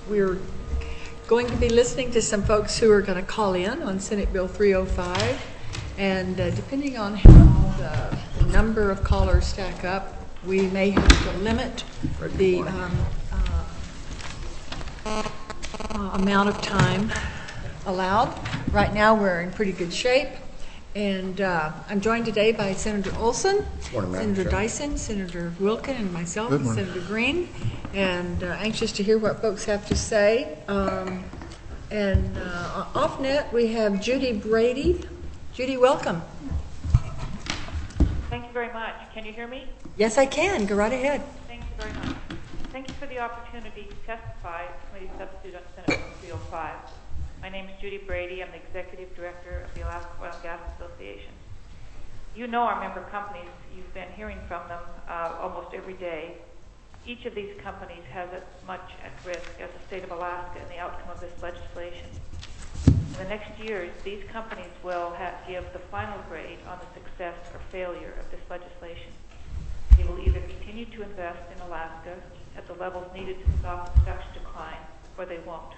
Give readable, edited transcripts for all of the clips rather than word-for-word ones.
We're going to be listening to some folks who are going to call in on Senate Bill 305, and depending on how the number of callers stack up, we may have to limit the amount of time allowed. Right now we're in pretty good shape, and I'm joined today by Senator Olson, Senator Dyson, Senator Wilkin, and myself, and Senator Green, and anxious to hear what folks have to say. And off net we have Judy Brady. Judy, welcome. Thank you very much. Can you hear me? Yes, I can. Go right ahead. Thank you very much. Thank you for the opportunity to testify as committee substitute on Senate Bill 305. My name is Judy Brady. I'm the Executive Director of the Alaska Oil and Gas Association. You know our member companies. You've been hearing from them almost every day. Each of these companies has as much at risk as the state of Alaska in the outcome of this legislation. In the next years, these companies will give the final grade on the success or failure of this legislation. They will either continue to invest in Alaska at the levels needed to stop the production decline, or they won't.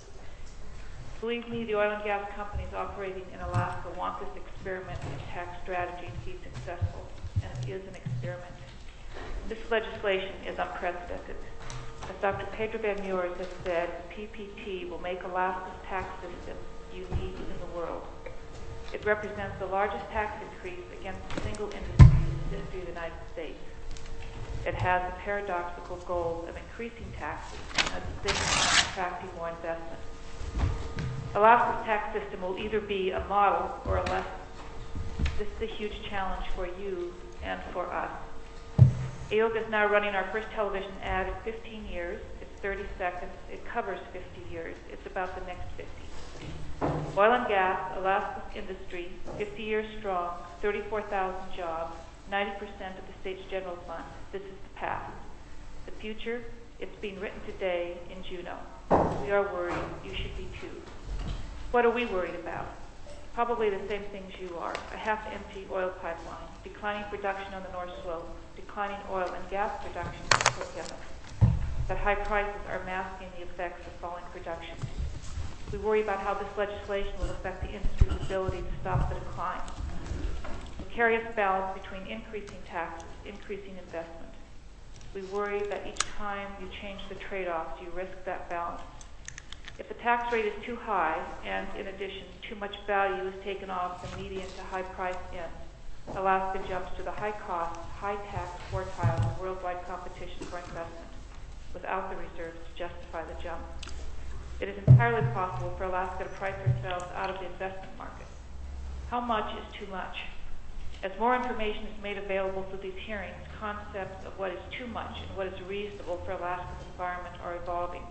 Believe me, the oil and gas companies operating in Alaska want this experiment in tax strategy to be successful, and it is an experiment. This legislation is unprecedented. As Dr. Pedro Van-Meurs has said, PPP will make Alaska's tax system unique in the world. It represents the largest tax increase against a single industry in the history of the United States. It has the paradoxical goal of increasing taxes and at the same time attracting more investment. Alaska's tax system will either be a model or a lesson. This is a huge challenge for you and for us. AOGA is now running our first television ad in 15 years. It's 30 seconds. It covers 50 years. It's about the next 50. Oil and gas, Alaska's industry, 50 years strong, 34,000 jobs, 90% of the state's general fund. This is the past. The future, it's being written today in Juneau. We are worried. You should be too. What are we worried about? Probably the same things you are. A half-empty oil pipeline, declining production on the North Slope, declining oil and gas production in Cook that high prices are masking the effects of falling production. We worry about how this legislation will affect the industry's ability to stop the decline. Precarious balance between increasing taxes, increasing investment. We worry that each time you change the trade-offs, you risk that balance. If the tax rate is too high, and in addition, too much value is taken off the median to high price end, Alaska jumps to the high cost, high tax quartile of worldwide competition for investment without the reserves to justify the jump. It is entirely possible for Alaska to price ourselves out of the investment market. How much is too much? As more information is made available through these hearings, concepts of what is too much and what is reasonable for Alaska's environment are evolving.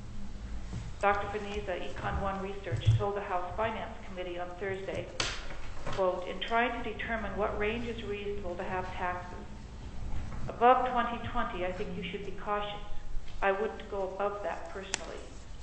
Dr. Veniza, Econ One Research, told the House Finance Committee on Thursday, quote, in trying to determine what range is reasonable to have taxes. Above 2020, I think you should be cautious. I wouldn't go above that personally.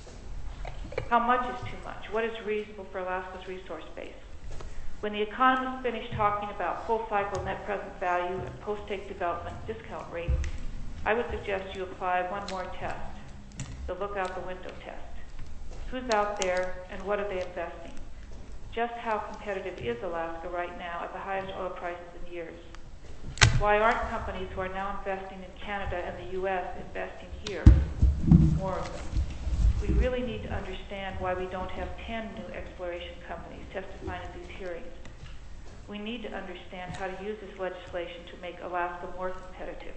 How much is too much? What is reasonable for Alaska's resource base? When the economists finish talking about full cycle net present value and post-take development discount rates, I would suggest you apply one more test, the look out the window test. Who's out there and what are they investing? Just how competitive is Alaska right now at the highest oil prices in years? Why aren't companies who are now investing in Canada and the U.S. investing here? More of them. We really need to understand why we don't have 10 new exploration companies testifying at these hearings. We need to understand how to use this legislation to make Alaska more competitive.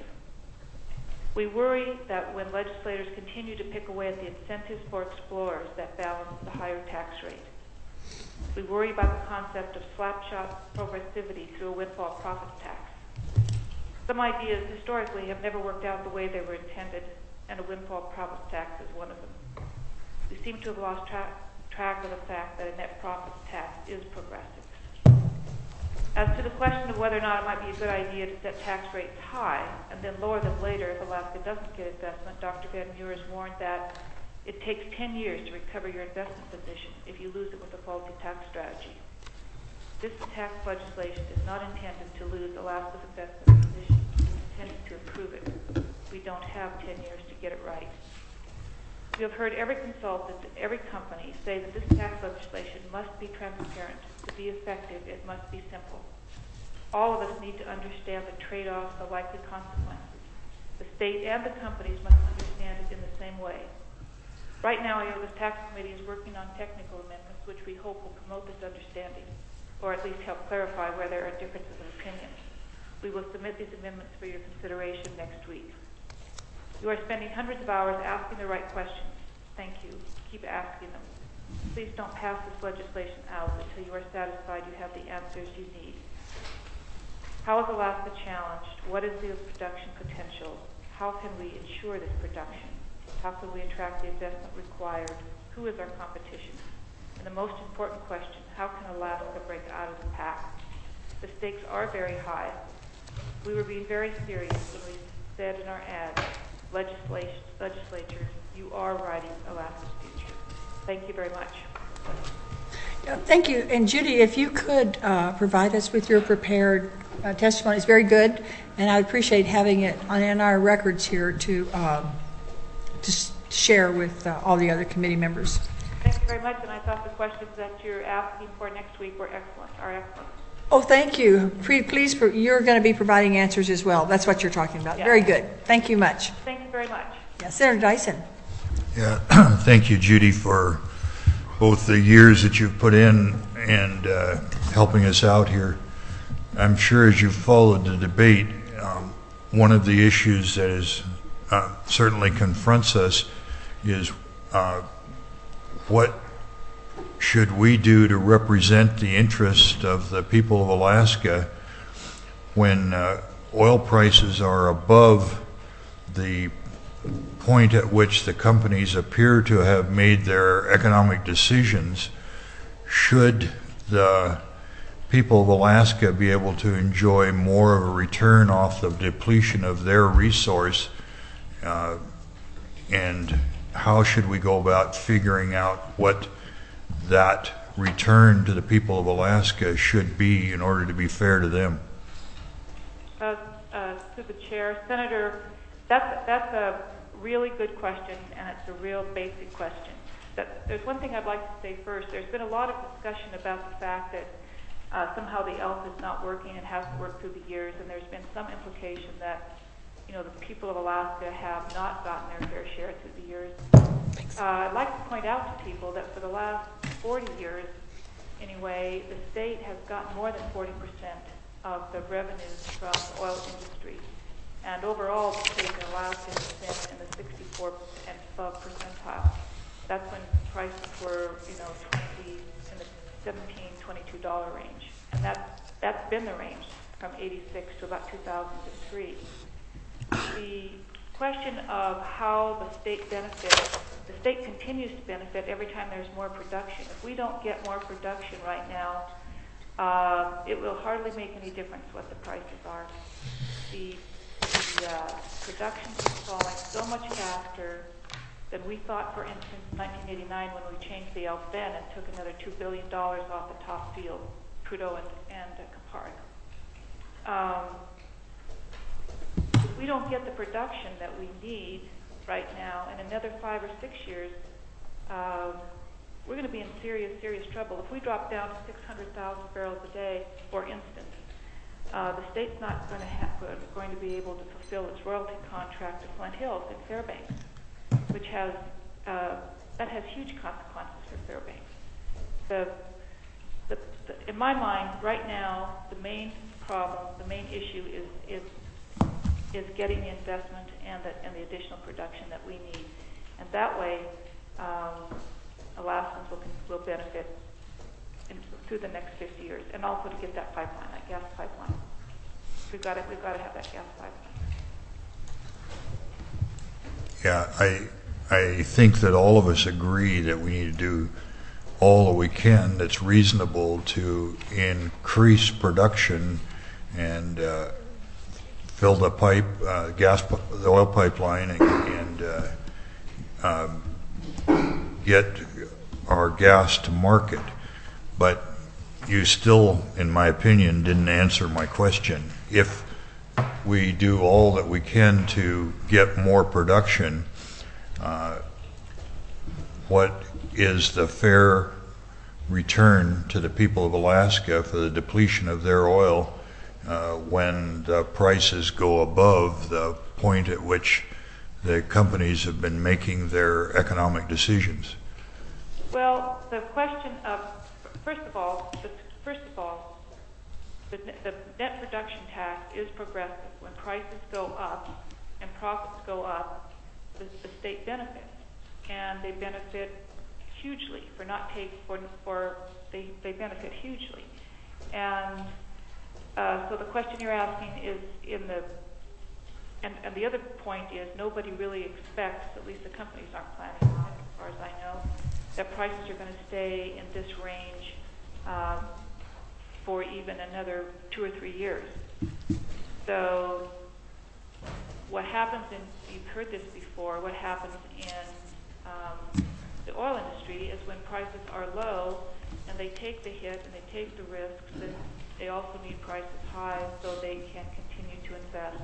We worry that when legislators continue to pick away at the incentives for explorers that balance the higher tax rate. We worry about the concept of slapshot progressivity through a windfall profits tax. Some ideas historically have never worked out the way they were intended, and a windfall profits tax is one of them. We seem to have lost track of the fact that a net profits tax is progressive. As to the question of whether or not it might be a good idea to set tax rates high and then lower them later if Alaska doesn't get investment, Dr. Van-Meurs warned that it takes 10 years to recover your investment position if you lose it with a faulty tax strategy. This tax legislation is not intended to lose Alaska's investment position. It's intended to improve it. We don't have 10 years to get it right. You have heard every consultant, every company say that this tax legislation must be transparent. To be effective, it must be simple. All of us need to understand the trade-offs, the likely consequences. The state and the companies must understand it in the same way. Right now, IOGA's tax committee is working on technical amendments which we hope will promote this understanding, or at least help clarify where there are differences of opinion. We will submit these amendments for your consideration next week. You are spending hundreds of hours asking the right questions. Thank you. Keep asking them. Please don't pass this legislation out until you are satisfied you have the answers you need. How is Alaska challenged? What is the production potential? How can we ensure this production? How can we attract the investment required? Who is our competition? And the most important question, how can Alaska break out of the pack? The stakes are very high. We were being very serious when we said in our ad, legislature, you are writing Alaska's future. Thank you very much. Thank you. And Judy, if you could provide us with your prepared testimony, it's very good, and I appreciate having it in our records here to share with all the other committee members. Thank you very much, and I thought the questions that you're asking for next week are excellent. Oh, thank you. Please, you're going to be providing answers as well. That's what you're talking about. Yeah. Very good. Thank you much. Thank you very much. Yeah, Senator Dyson. Yeah, thank you, Judy, for both the years that you've put in and helping us out here. I'm sure as you've followed the debate, one of the issues that is certainly confronts us is what should we do to represent the interest of the people of Alaska when oil prices are above the point at which the companies appear to have made their economic decisions? Should the people of Alaska be able to enjoy more of a return off the depletion of their resource? And how should we go about figuring out what that return to the people of Alaska should be in order to be fair to them? To the chair, Senator, that's a really good question, and it's a real basic question. There's one thing I'd like to say first. There's been a lot of discussion about the fact that somehow the ELF is not working and hasn't worked through the years, and there's been some implication that the people of Alaska have not gotten their fair share through the years. I'd like to point out to people that for the last 40 years, anyway, the state has gotten more than 40% of the revenues from the oil industry. And overall, the state of Alaska has been in the 64 and above percentile. That's when prices were, in the $17, $22 range. And that's been the range from 86 to about 2003. The question of how the state benefits, the state continues to benefit every time there's more production. If we don't get more production right now, it will hardly make any difference what the prices are. The production is falling so much faster than we thought, for instance, in 1989 when we changed the ELF then and took another $2 billion off the top field, Trudeau and Kapard. If we don't get the production that we need right now in another 5 or 6 years, we're going to be in serious, serious trouble. If we drop down to 600,000 barrels a day, for instance, the state's not going to be able to fulfill its royalty contract to Flint Hills in Fairbanks, which has huge consequences for Fairbanks. In my mind, right now, the main problem, the main issue is getting the investment and the additional production that we need, and that way, Alaskans will benefit through the next 50 years, and also to get that pipeline, that gas pipeline. We've got to have that gas pipeline. Yeah, I think that all of us agree that we need to do all that we can that's reasonable to increase production and fill the pipe, the oil pipeline, and get our gas to market. But you still, in my opinion, didn't answer my question. If we do all that we can to get more production, what is the fair return to the people of Alaska for the depletion of their oil when the prices go above the point at which the companies have been making their economic decisions? Well, the question of, first of all, the net production tax is progressive. When prices go up and profits go up, the state benefits, and they benefit hugely they benefit hugely. And so the question you're asking is and the other point is nobody really expects, at least the companies aren't planning on it, as far as I know, that prices are going to stay in this range for even another 2 or 3 years. So what happens you've heard this before, what happens in the oil industry is when prices are low and they take the hit and they take the risks, then they also need prices high so they can continue to invest.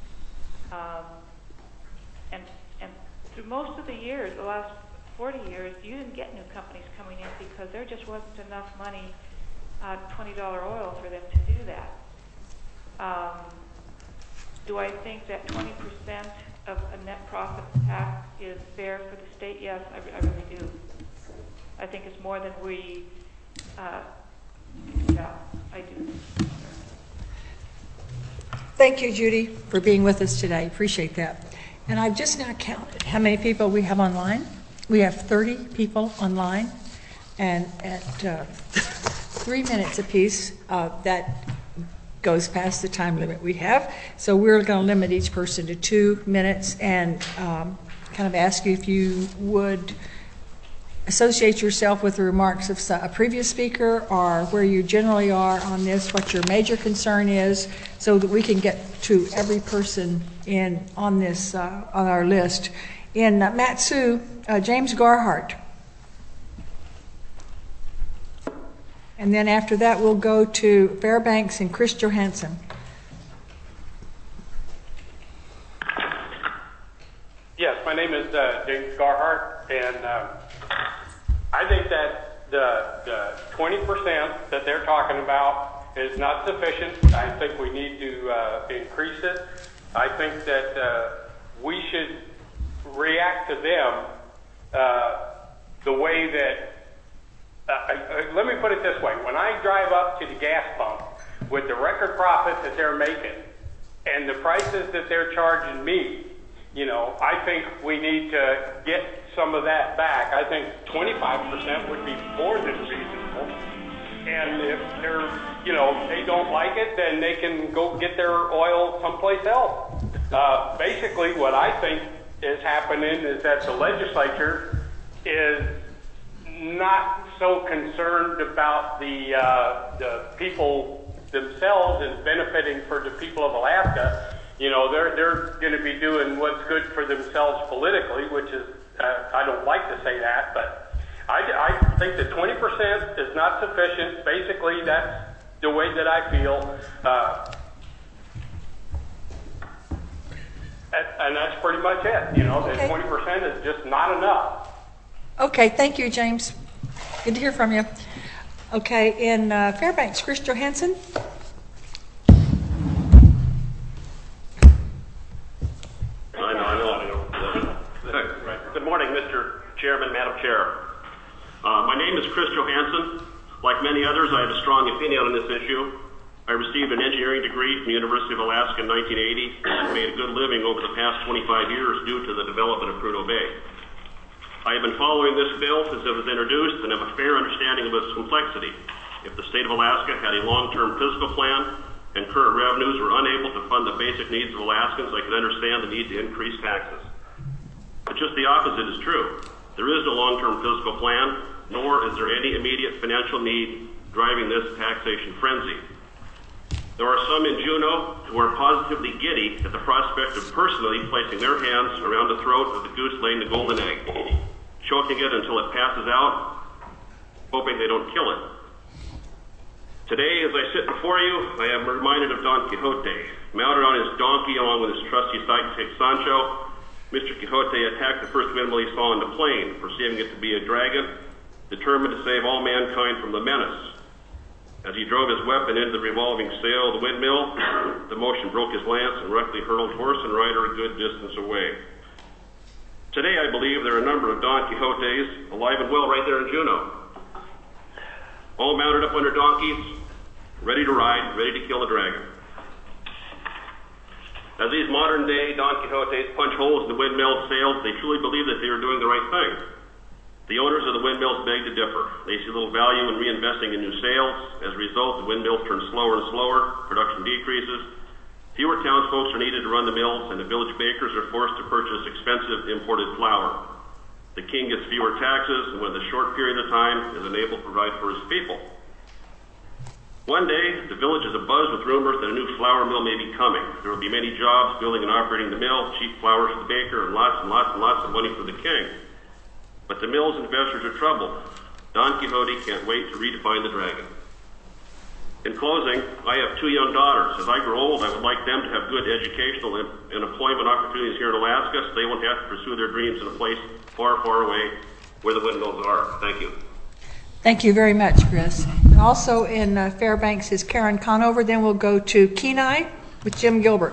And through most of the years, the last 40 years, you didn't get new companies coming in because there just wasn't enough money, $20 oil, for them to do that. Do I think that 20% of a net profit tax is fair for the state? Yes, I really do. I think it's more than we, yeah, I do. Thank you, Judy, for being with us today. Appreciate that. And I've just now counted how many people we have online. We have 30 people online, and at 3 minutes apiece, that goes past the time limit we have. So we're going to limit each person to 2 minutes and kind of ask you if you would associate yourself with the remarks of a previous speaker or where you generally are on this, what your major concern is, so that we can get to every person on this on our list. In Mat-Su, James Garhart. And then after that, we'll go to Fairbanks and Chris Johansson. Yes, my name is James Garhart, and I think that the 20% that they're talking about is not sufficient. I think we need to increase it. I think that we should react to them the way that let me put it this way. When I drive up to the gas pump with the record profit that they're making and the prices that they're charging me, I think we need to get some of that back. I think 25% would be more than reasonable. And if they don't like it, then they can go get their oil someplace else. Basically, what I think is happening is that the legislature is not so concerned about the people themselves as benefiting for the people of Alaska. They're going to be doing what's good for themselves politically, which is, I don't like to say that, but I think that 20% is not sufficient. Basically, that's the way that I feel. And that's pretty much it. Okay. 20% is just not enough. Okay, thank you, James. Good to hear from you. Okay, in Fairbanks, Chris Johansson. Good morning, Mr. Chairman, Madam Chair. My name is Chris Johansson. Like many others, I have a strong opinion on this issue. I received an engineering degree from the University of Alaska in 1980 and made a good living over the past 25 years due to the development of Prudhoe Bay. I have been following this bill since it was introduced and have a fair understanding of its complexity. If the state of Alaska had a long-term fiscal plan and current revenues were unable to fund the basic needs of Alaskans, I could understand the need to increase taxes. But just the opposite is true. There is no long-term fiscal plan, nor is there any immediate financial need driving this taxation frenzy. There are some in Juneau who are positively giddy at the prospect of personally placing their hands around the throat of the goose laying the golden egg, choking it until it passes out, hoping they don't kill it. Today, as I sit before you, I am reminded of Don Quixote, mounted on his donkey along with his trusty sidekick Sancho, Mr. Quixote attacked the first windmill he saw on the plain, perceiving it to be a dragon, determined to save all mankind from the menace. As he drove his weapon into the revolving sail of the windmill, the motion broke his lance and roughly hurled horse and rider a good distance away. Today, I believe there are a number of Don Quixotes alive and well right there in Juneau, all mounted up on their donkeys, ready to ride, ready to kill the dragon. As these modern-day Don Quixotes punch holes in the windmill sails, they truly believe that they are doing the right thing. The owners of the windmills beg to differ. They see little value in reinvesting in new sails. As a result, the windmills turn slower and slower, production decreases. Fewer townsfolk are needed to run the mills, and the village bakers are forced to purchase expensive imported flour. The king gets fewer taxes, and with a short period of time, is unable to provide for his people. One day, the village is abuzz with rumors that a new flour mill may be coming. There will be many jobs building and operating the mill, cheap flour for the baker, and lots of money for the king. But the mill's investors are troubled. Don Quixote can't wait to redefine the dragon. In closing, I have 2 young daughters. As I grow old, I would like them to have good educational and employment opportunities here in Alaska, so they won't have to pursue their dreams in a place far, far away where the windmills are. Thank you. Thank you very much, Chris. And also in Fairbanks is Karen Conover. Then we'll go to Kenai with Jim Gilbert.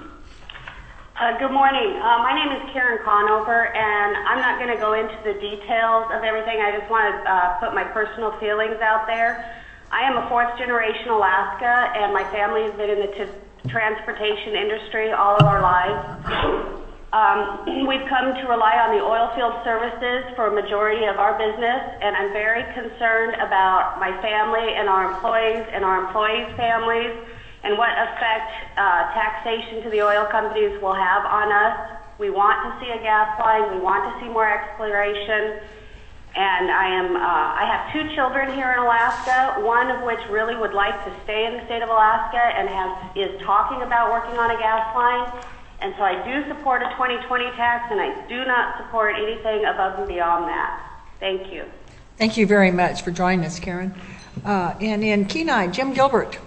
Good morning. My name is Karen Conover, and I'm not going to go into the details of everything. I just want to put my personal feelings out there. I am a fourth-generation Alaska, and my family has been in the transportation industry all of our lives. We've come to rely on the oil field services for a majority of our business, and I'm very concerned about my family and our employees' families, and what effect taxation to the oil companies will have on us. We want to see a gas line. We want to see more exploration. And I have 2 children here in Alaska, one of which really would like to stay in the state of Alaska and is talking about working on a gas line. And so I do support a 2020 tax, and I do not support anything above and beyond that. Thank you. Thank you very much for joining us, Karen. And in Kenai, Jim Gilbert.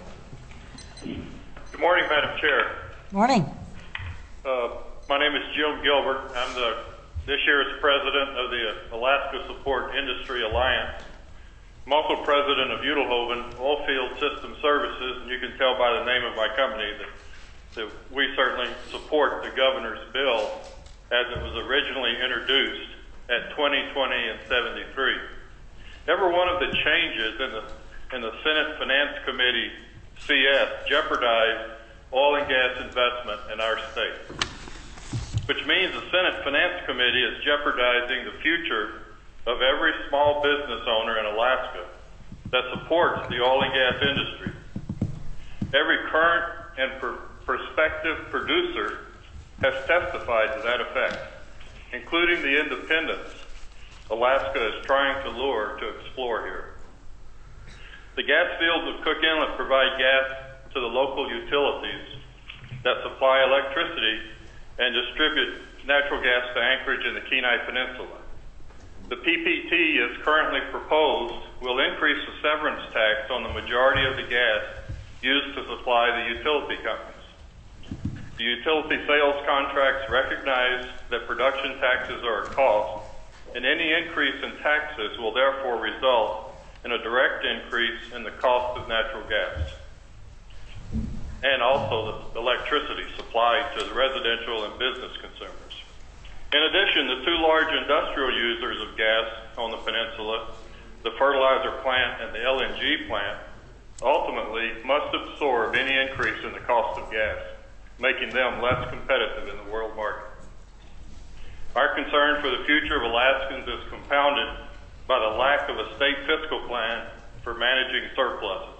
Good morning, Madam Chair. Morning. My name is Jim Gilbert. I'm this year's president of the Alaska Support Industry Alliance. I'm also president of Udelhoven Oilfield System Services, and you can tell by the name of my company that we certainly support the governor's bill as it was originally introduced at 2020 and 73. Every one of the changes in the Senate Finance Committee CS jeopardized oil and gas investment in our state, which means the Senate Finance Committee is jeopardizing the future of every small business owner in Alaska that supports the oil and gas industry. Every current and prospective producer has testified to that effect, including the independents Alaska is trying to lure to explore here. The gas fields of Cook Inlet provide gas to the local utilities that supply electricity and distribute natural gas to Anchorage and the Kenai Peninsula. The PPT, as currently proposed, will increase the severance tax on the majority of the gas used to supply the utility companies. The utility sales contracts recognize that production taxes are a cost, and any increase in taxes will therefore result in a direct increase in the cost of natural gas, and also the electricity supplied to the residential and business consumers. In addition, the 2 large industrial users of gas on the peninsula, the fertilizer plant and the LNG plant, ultimately must absorb any increase in the cost of gas, making them less competitive in the world market. Our concern for the future of Alaskans is compounded by the lack of a state fiscal plan for managing surpluses.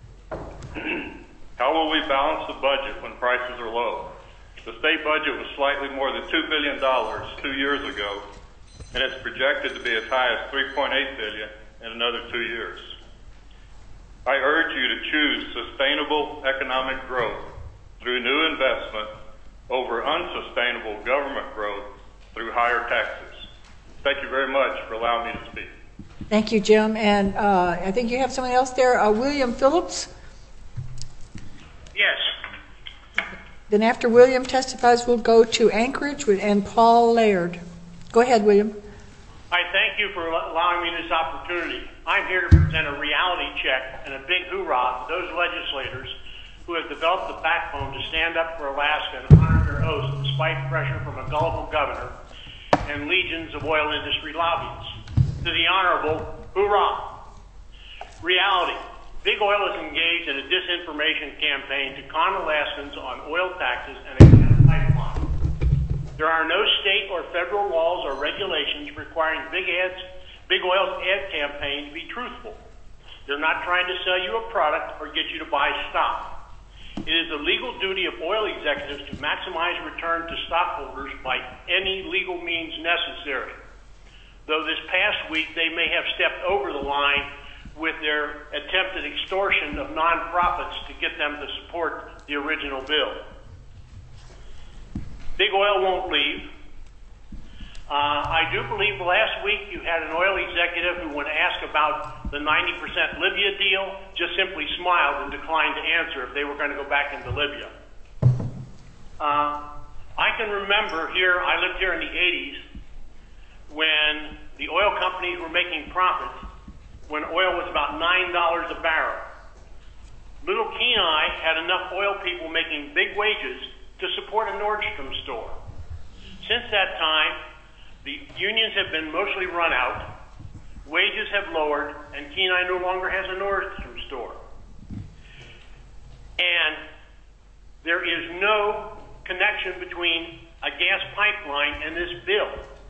How will we balance the budget when prices are low? The state budget was slightly more than $2 billion 2 years ago, and it's projected to be as high as $3.8 billion in another 2 years. I urge you to choose sustainable economic growth through new investment over unsustainable government growth through higher taxes. Thank you very much for allowing me to speak. Thank you, Jim. And I think you have someone else there, William Phillips. Yes. Then after William testifies, we'll go to Anchorage and Paul Laird. Go ahead, William. I thank you for allowing me this opportunity. I'm here to present a reality check and a big hoorah to those legislators who have developed the backbone to stand up for Alaska and honor their oaths despite pressure from a gullible governor and legions of oil industry lobbyists. To the honorable, hoorah! Reality. Big Oil is engaged in a disinformation campaign to con Alaskans on oil taxes and a gas pipeline. There are no state or federal laws or regulations requiring Big Oil's ad campaign to be truthful. They're not trying to sell you a product or get you to buy stock. It is the legal duty of oil executives to maximize return to stockholders by any legal means necessary. Though this past week they may have stepped over the line with their attempted extortion of nonprofits to get them to support the original bill. Big Oil won't leave. I do believe last week you had an oil executive who, when asked about the 90% Libya deal, just simply smiled and declined to answer if they were going to go back into Libya. I can remember I lived here in the 80s, when the oil companies were making profits when oil was about $9 a barrel. Little Kenai had enough oil people making big wages to support a Nordstrom store. Since that time, the unions have been mostly run out, wages have lowered, and Kenai no longer has a Nordstrom store. And there is no connection between a gas pipeline and this bill.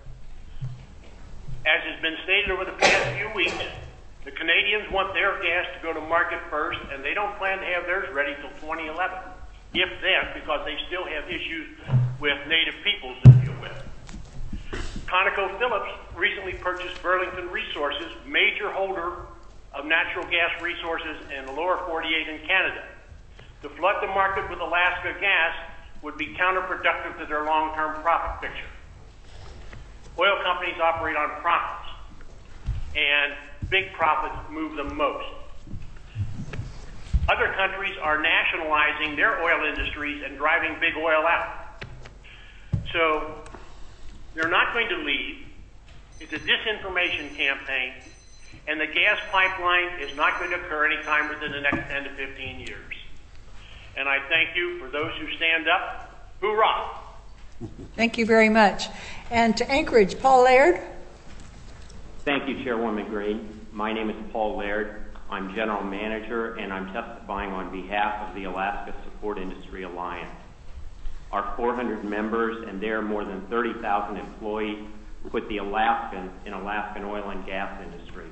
As has been stated over the past few weeks, the Canadians want their gas to go to market first, and they don't plan to have theirs ready till 2011, if then, because they still have issues with native peoples to deal with. ConocoPhillips recently purchased Burlington Resources, major holder of natural gas resources in the lower 48 in Canada. To flood the market with Alaska gas would be counterproductive to their long-term profit picture. Oil companies operate on profits, and big profits move them most. Other countries are nationalizing their oil industries and driving big oil out. So they're not going to leave. It's a disinformation campaign, and the gas pipeline is not going to occur anytime within the next 10 to 15 years. And I thank you for those who stand up. Hoorah! Thank you very much. And to Anchorage, Paul Laird. Thank you, Chairwoman Green. My name is Paul Laird. I'm General Manager, and I'm testifying on behalf of the Alaska Support Industry Alliance. Our 400 members and their more than 30,000 employees put the Alaskans in Alaskan oil and gas industry.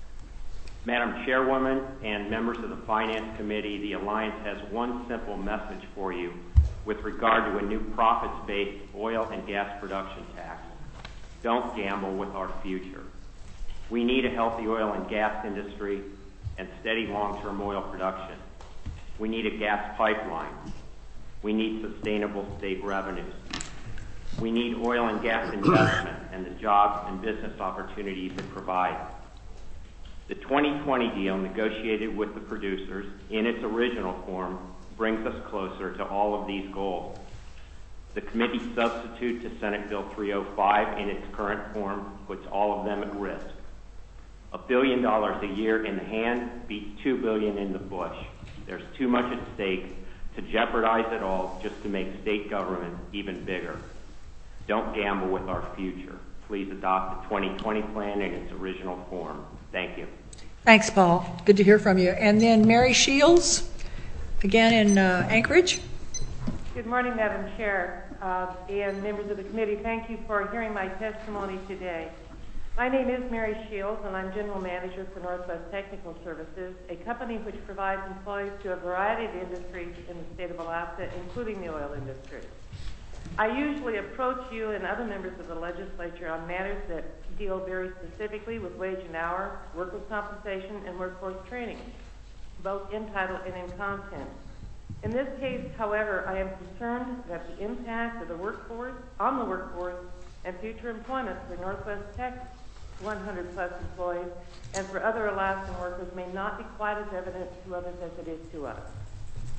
Madam Chairwoman and members of the Finance Committee, the Alliance has one simple message for you with regard to a new profits-based oil and gas production tax. Don't gamble with our future. We need a healthy oil and gas industry and steady long-term oil production. We need a gas pipeline. We need sustainable state revenues. We need oil and gas investment and the jobs and business opportunities it provides. The 2020 deal negotiated with the producers in its original form brings us closer to all of these goals. The committee substitute to Senate Bill 305 in its current form puts all of them at risk. $1 billion a year in the hand beats $2 billion in the bush. There's too much at stake to jeopardize it all just to make state government even bigger. Don't gamble with our future. Please adopt the 2020 plan in its original form. Thank you. Thanks, Paul. Good to hear from you. And then Mary Shields, again in Anchorage. Good morning, Madam Chair, and members of the committee. Thank you for hearing my testimony today. My name is Mary Shields, and I'm General Manager for Northwest Technical Services, a company which provides employees to a variety of industries in the state of Alaska, including the oil industry. I usually approach you and other members of the legislature on matters that deal very specifically with wage and hour, workers' compensation, and workforce training, both in title and in content. In this case, however, I am concerned that the impact of the workforce and future employment for Northwest Tech's 100-plus employees and for other Alaskan workers may not be quite as evident to others as it is to us.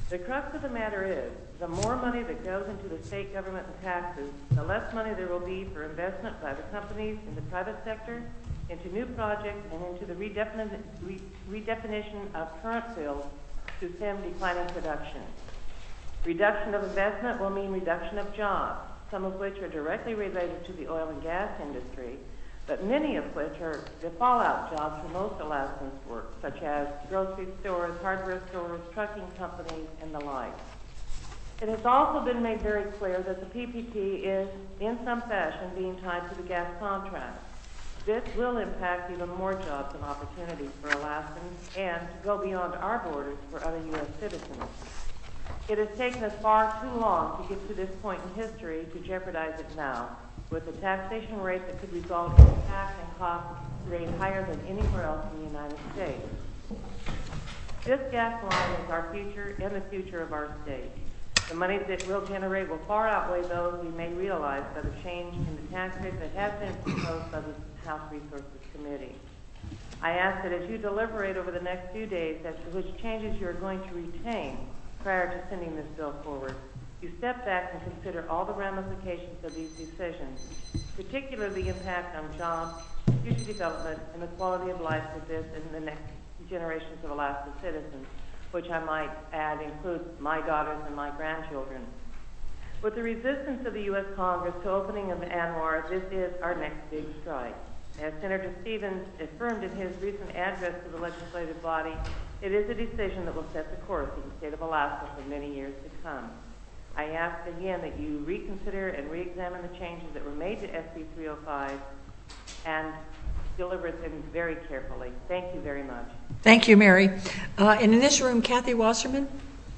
The crux of the matter is, the more money that goes into the state government and taxes, the less money there will be for investment by the companies in the private sector, into new projects, and into the redefinition of current fields to stem declining production. Reduction of investment will mean reduction of jobs, some of which are directly related to the oil and gas industry, but many of which are the fallout jobs for most Alaskans work, such as grocery stores, hardware stores, trucking companies, and the like. It has also been made very clear that the PPT is, in some fashion, being tied to the gas contract. This will impact even more jobs and opportunities for Alaskans and to go beyond our borders for other U.S. citizens. It has taken us far too long to get to this point in history to jeopardize it now, with a taxation rate that could result in a tax and cost rate higher than anywhere else in the United States. This gas line is our future and the future of our state. The money that it will generate will far outweigh those we may realize by the change in the tax rate that has been proposed by the House Resources Committee. I ask that as you deliberate over the next few days as to which changes you are going to retain prior to sending this bill forward, you step back and consider all the ramifications of these decisions, particularly the impact on jobs, future development, and the quality of life for this and the next generations of Alaska citizens, which I might add includes my daughters and my grandchildren. With the resistance of the U.S. Congress to opening of the ANWR, this is our next big strike. As Senator Stevens affirmed in his recent address to the legislative body, it is a decision that will set the course of the state of Alaska for many years to come. I ask again that you reconsider and re-examine the changes that were made to SB 305 and deliver them very carefully. Thank you very much. Thank you, Mary. And in this room, Kathy Wasserman.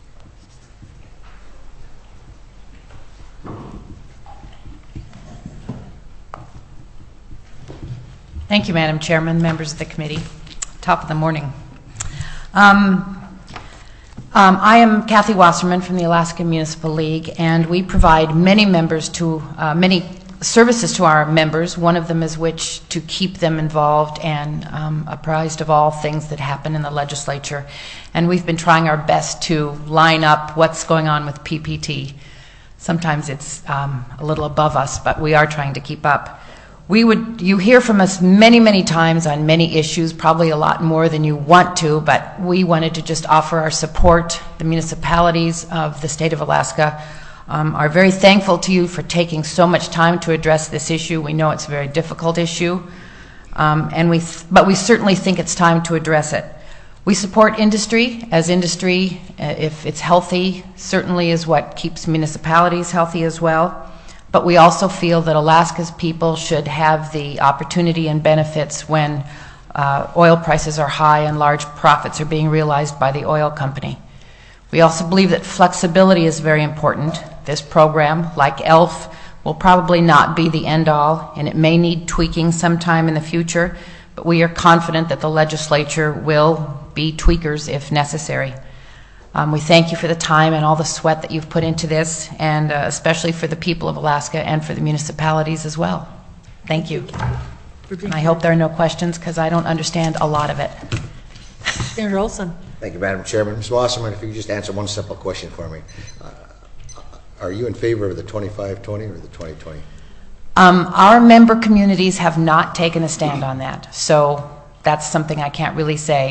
Thank you, Madam Chairman, members of the committee. Top of the morning. I am Kathy Wasserman from the Alaska Municipal League, and we provide many services to our members, one of them is which to keep them involved and apprised of all things that happen in the legislature. And we've been trying our best to line up what's going on with PPT. Sometimes it's a little above us, but we are trying to keep up. You hear from us many, many times on many issues, probably a lot more than you want to, but we wanted to just offer our support. The municipalities of the state of Alaska are very thankful to you for taking so much time to address this issue. We know it's a very difficult issue, but we certainly think it's time to address it. We support industry, as industry, if it's healthy, certainly is what keeps municipalities healthy as well. But we also feel that Alaska's people should have the opportunity and benefits when oil prices are high and large profits are being realized by the oil company. We also believe that flexibility is very important. This program, like ELF, will probably not be the end-all, and it may need tweaking sometime in the future, but we are confident that the legislature will be tweakers if necessary. We thank you for the time and all the sweat that you've put into this, and especially for the people of Alaska and for the municipalities as well. Thank you. And I hope there are no questions, because I don't understand a lot of it. Senator Olson. Thank you, Madam Chairman. Ms. Wasserman, if you could just answer one simple question for me. Are you in favor of the 2520 or the 2020? Our member communities have not taken a stand on that, so that's something I can't really say.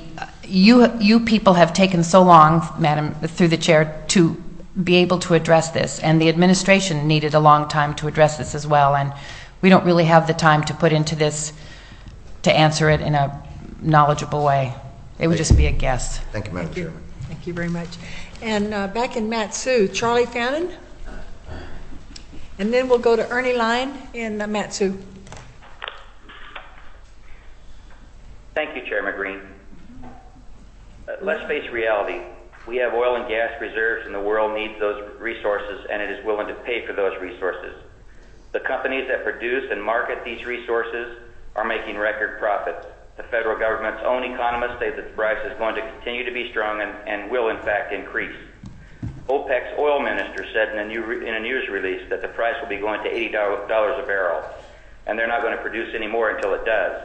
You people have taken so long, Madam, through the chair, to be able to address this, and the administration needed a long time to address this as well, and we don't really have the time to put into this to answer it in a knowledgeable way. It would just be a guess. Thank you, Madam Chairman. Thank you very much. And back in Mat-Su, Charlie Fannin, and then we'll go to Ernie Lyon in Mat-Su. Thank you, Chairman Green. Let's face reality. We have oil and gas reserves, and the world needs those resources, and it is willing to pay for those resources. The companies that produce and market these resources are making record profits. The federal government's own economists say that the price is going to continue to be strong and will, in fact, increase. OPEC's oil minister said in a news release that the price will be going to $80 a barrel, and they're not going to produce any more until it does.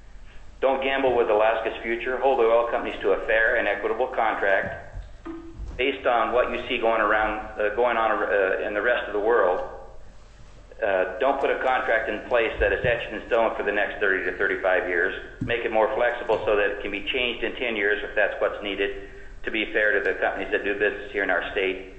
Don't gamble with Alaska's future. Hold the oil companies to a fair and equitable contract. based on what you see going on in the rest of the world, don't put a contract in place that is etched in stone for the next 30 to 35 years. Make it more flexible so that it can be changed in 10 years if that's what's needed to be fair to the companies that do business here in our state.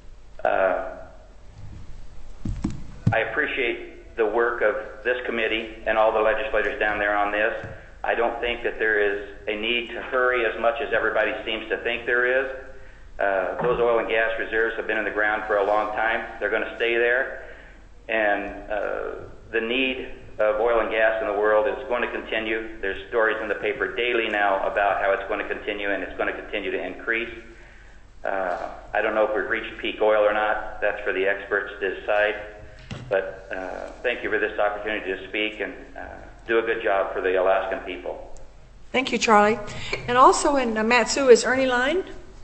I appreciate the work of this committee and all the legislators down there on this. I don't think that there is a need to hurry as much as everybody seems to think there is. Those oil and gas reserves have been in the ground for a long time. They're going to stay there. And the need of oil and gas in the world is going to continue. There's stories in the paper daily now about how it's going to continue, and it's going to continue to increase. I don't know if we've reached peak oil or not. That's for the experts to decide. But thank you for this opportunity to speak, and do a good job for the Alaskan people. Thank you, Charlie. And also in Mat-Su is Ernie Line.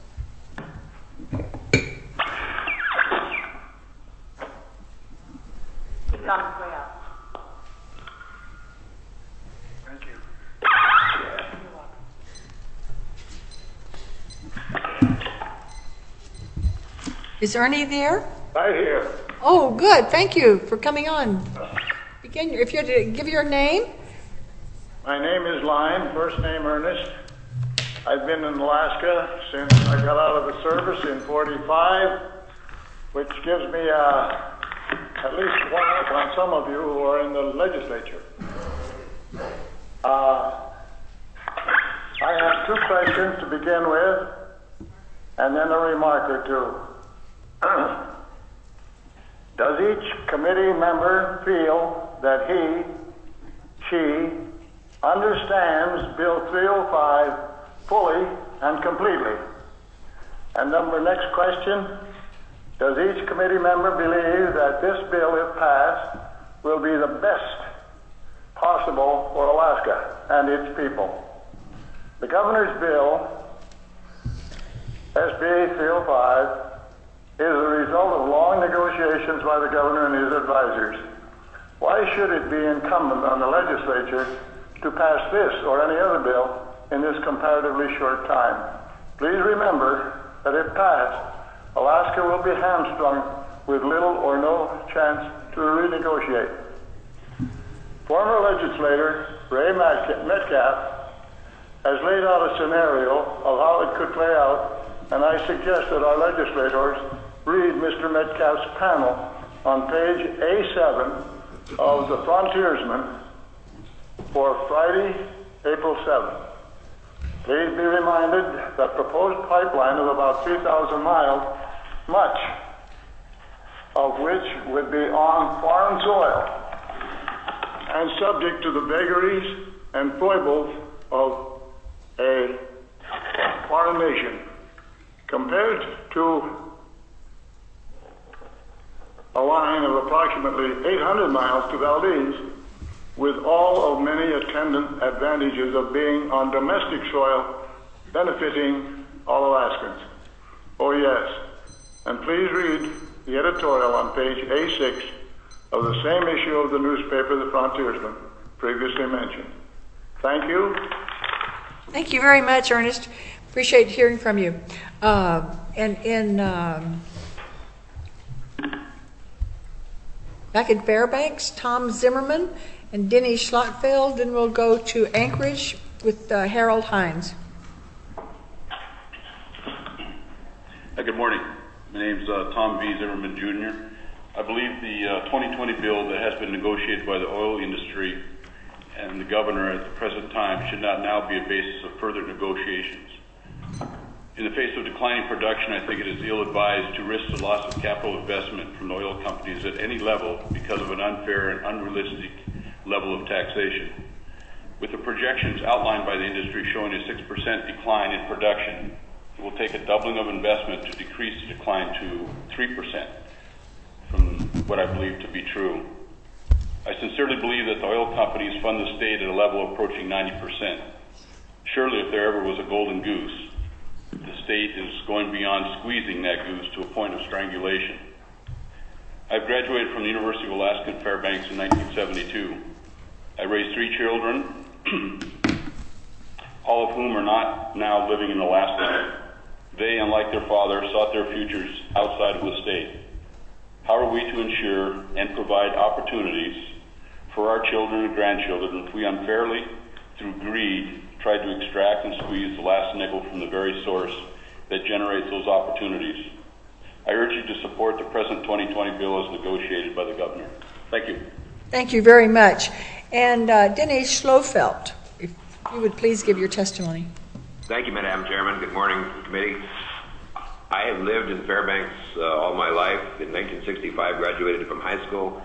Thank you. Is Ernie there? Right here. Oh, good. Thank you for coming on. Begin. If you had to give your name. My name is Line, first name Ernest. I've been in Alaska since I got out of the service in 45, which gives me at least one up on some of you who are in the legislature. I have two questions to begin with, and then a remark or two. Does each committee member feel that she understands Bill 305 fully and completely? And next question, does each committee member believe that this bill, if passed, will be the best possible for Alaska and its people? The governor's bill, SB 305, is a result of long negotiations by the governor and his advisors. Why should it be incumbent on the legislature to pass this or any other bill in this comparatively short time? Please remember that if passed, Alaska will be hamstrung with little or no chance to renegotiate. Former legislator Ray Metcalf has laid out a scenario of how it could play out, and I suggest that our legislators read Mr. Metcalf's panel on page A7 of the Frontiersman for Friday, April 7th. Please be reminded that proposed pipeline of about 3,000 miles, much of which would be on foreign soil and subject to the vagaries and foibles of a foreign nation, compared to a line of approximately 800 miles to Valdez, with all of many attendant advantages of being on domestic soil, benefiting all Alaskans. Oh yes, and please read the editorial on page A6 of the same issue of the newspaper, The Frontiersman, previously mentioned. Thank you. Thank you very much, Ernest. Appreciate hearing from you. Back in Fairbanks, Tom Zimmerman and Denny Schlotfeld. Then we'll go to Anchorage with Harold Hines. Good morning. My name's Tom V. Zimmerman, Jr. I believe the 2020 bill that has been negotiated by the oil industry and the governor at the present time should not now be a basis of further negotiations. In the face of declining production, I think it is ill-advised to risk the loss of capital investment from the oil companies at any level because of an unfair and unrealistic level of taxation. With the projections outlined by the industry showing a 6% decline in production, it will take a doubling of investment to decrease the decline to 3%, from what I believe to be true. I sincerely believe that the oil companies fund the state at a level approaching 90%. Surely if there ever was a golden goose, the state is going beyond squeezing that goose to a point of strangulation. I graduated from the University of Alaska in Fairbanks in 1972. I raised 3 children, all of whom are not now living in Alaska. They, unlike their father, sought their futures outside of the state. How are we to ensure and provide opportunities for our children and grandchildren if we unfairly, through greed, try to extract and squeeze the last nickel from the very source that generates those opportunities? I urge you to support the present 2020 bill as negotiated by the governor. Thank you. Thank you very much. And Dinesh Schlofelt, if you would please give your testimony. Thank you, Madam Chairman. Good morning, committee. I have lived in Fairbanks all my life. In 1965, graduated from high school.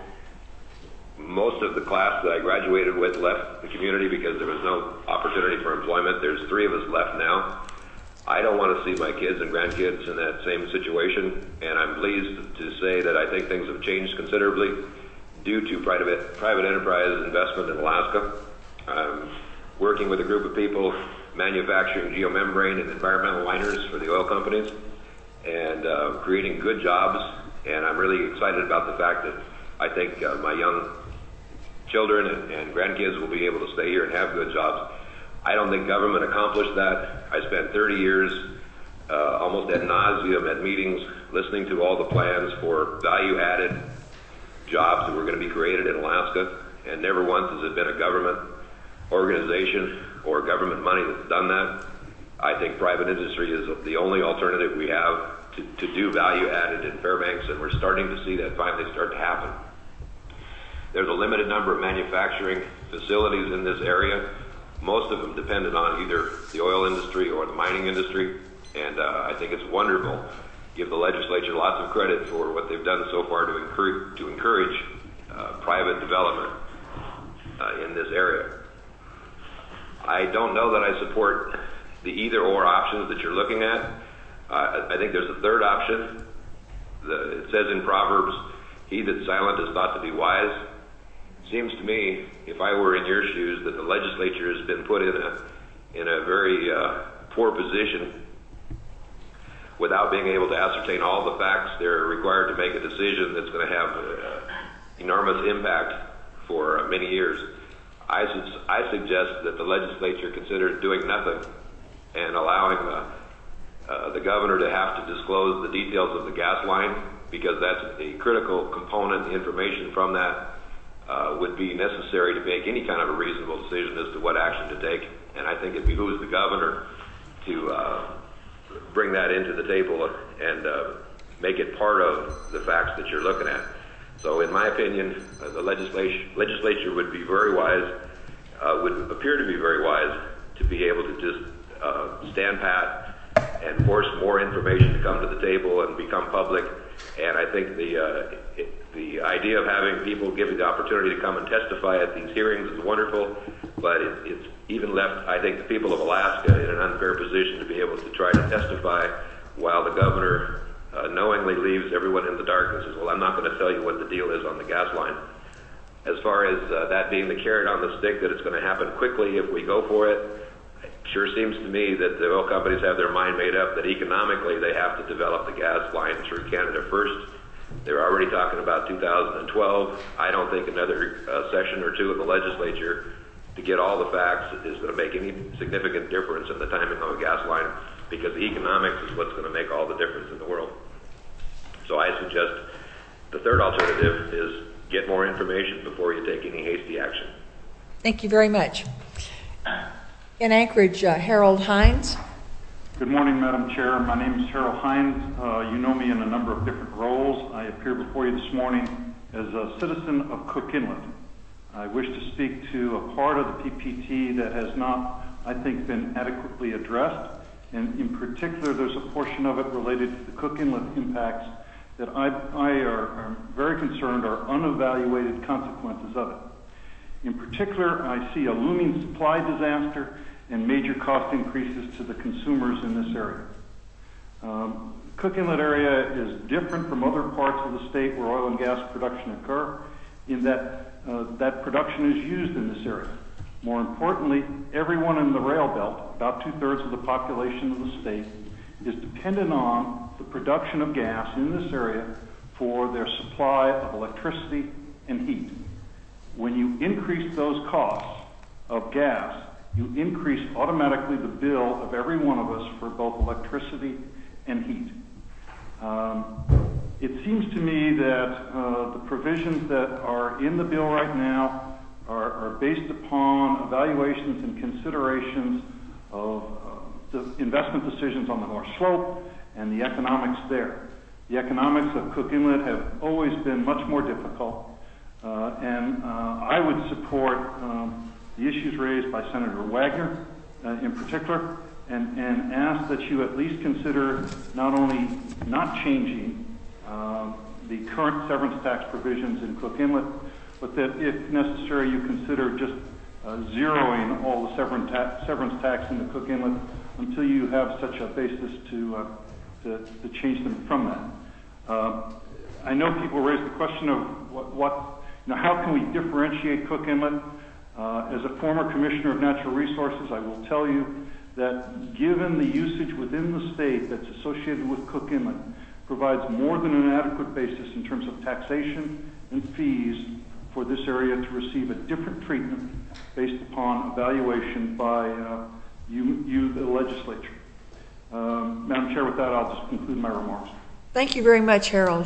Most of the class that I graduated with left the community because there was no opportunity for employment. There's 3 of us left now. I don't want to see my kids and grandkids in that same situation, and I'm pleased to say that I think things have changed considerably due to private enterprise investment in Alaska. I'm working with a group of people manufacturing geomembrane and environmental liners for the oil companies and creating good jobs, and I'm really excited about the fact that I think my young children and grandkids will be able to stay here and have good jobs. I don't think government accomplished that. I spent 30 years almost ad nauseum at meetings listening to all the plans for value-added jobs that were going to be created in Alaska, and never once has it been a government organization or government money that's done that. I think private industry is the only alternative we have to do value-added in Fairbanks, and we're starting to see that finally start to happen. There's a limited number of manufacturing facilities in this area. Most of them dependent on either the oil industry or the mining industry, and I think it's wonderful. Give the legislature lots of credit for what they've done so far to encourage private development in this area. I don't know that I support the either-or options that you're looking at. I think there's a third option. It says in Proverbs, "He that's silent is thought to be wise." Seems to me, if I were in your shoes, that the legislature has been put in a very poor position without being able to ascertain all the facts. They're required to make a decision that's going to have enormous impact for many years. I suggest that the legislature consider doing nothing and allowing the governor to have to disclose the details of the gas line, because that's a critical component. The information from that would be necessary to make any kind of a reasonable decision as to what action to take. And I think it behooves the governor to bring that into the table and make it part of the facts that you're looking at. So in my opinion, the legislature would be very wise, would appear to be very wise, to be able to just stand pat and force more information to come to the table and become public. And I think the idea of having people given the opportunity to come and testify at these hearings is wonderful, but it's even left, I think, the people of Alaska in an unfair position to be able to try to testify while the governor knowingly leaves everyone in the dark and says, well, I'm not going to tell you what the deal is on the gas line. As far as that being the carrot on the stick, that it's going to happen quickly if we go for it, it sure seems to me that the oil companies have their mind made up that economically they have to develop the gas line through Canada first. They're already talking about 2012. I don't think another session or two of the legislature to get all the facts is going to make any significant difference in the timing of a gas line, because the economics is what's going to make all the difference in the world. So I suggest the third alternative is get more information before you take any hasty action. Thank you very much. In Anchorage, Harold Hines. Good morning, Madam Chair. My name is Harold Hines. You know me in a number of different roles. I appear before you this morning as a citizen of Cook Inlet. I wish to speak to a part of the PPT that has not, I think, been adequately addressed. And in particular, there's a portion of it related to the Cook Inlet impacts that I are very concerned are unevaluated consequences of it. In particular, I see a looming supply disaster and major cost increases to the consumers in this area. Cook Inlet area is different from other parts of the state where oil and gas production occur in that that production is used in this area. More importantly, everyone in the rail belt, about 2/3 of the population of the state, is dependent on the production of gas in this area for their supply of electricity and heat. When you increase those costs of gas, you increase automatically the bill of every one of us for both electricity and heat. It seems to me that the provisions that are in the bill right now are based upon evaluations and considerations of the investment decisions on the North Slope and the economics there. The economics of Cook Inlet have always been much more difficult, and I would support the issues raised by Senator Wagner in particular, and ask that you at least consider not only not changing the current severance tax provisions in Cook Inlet, but that if necessary you consider just zeroing all the severance tax into Cook Inlet until you have such a basis to change them from that. I know people raise the question of how can we differentiate Cook Inlet? As a former commissioner of natural resources, I will tell you that given the usage within the state that's associated with Cook Inlet, provides more than an adequate basis in terms of taxation and fees for this area to receive a different treatment based upon evaluation by you, the legislature. Madam Chair, with that, I'll just conclude my remarks. Thank you very much, Harold.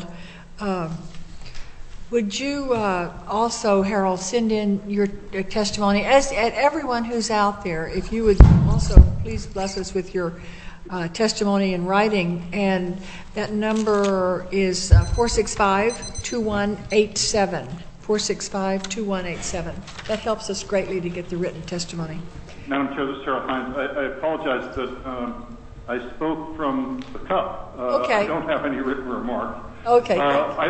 Would you also, Harold, send in your testimony, as everyone who's out there, if you would also please bless us with your testimony in writing, and that number is 465-2187. 465-2187. That helps us greatly to get the written testimony. Madam Chair, this is Harold Hines. I apologize that I spoke from the cup. Okay. I don't have any written remarks. Okay.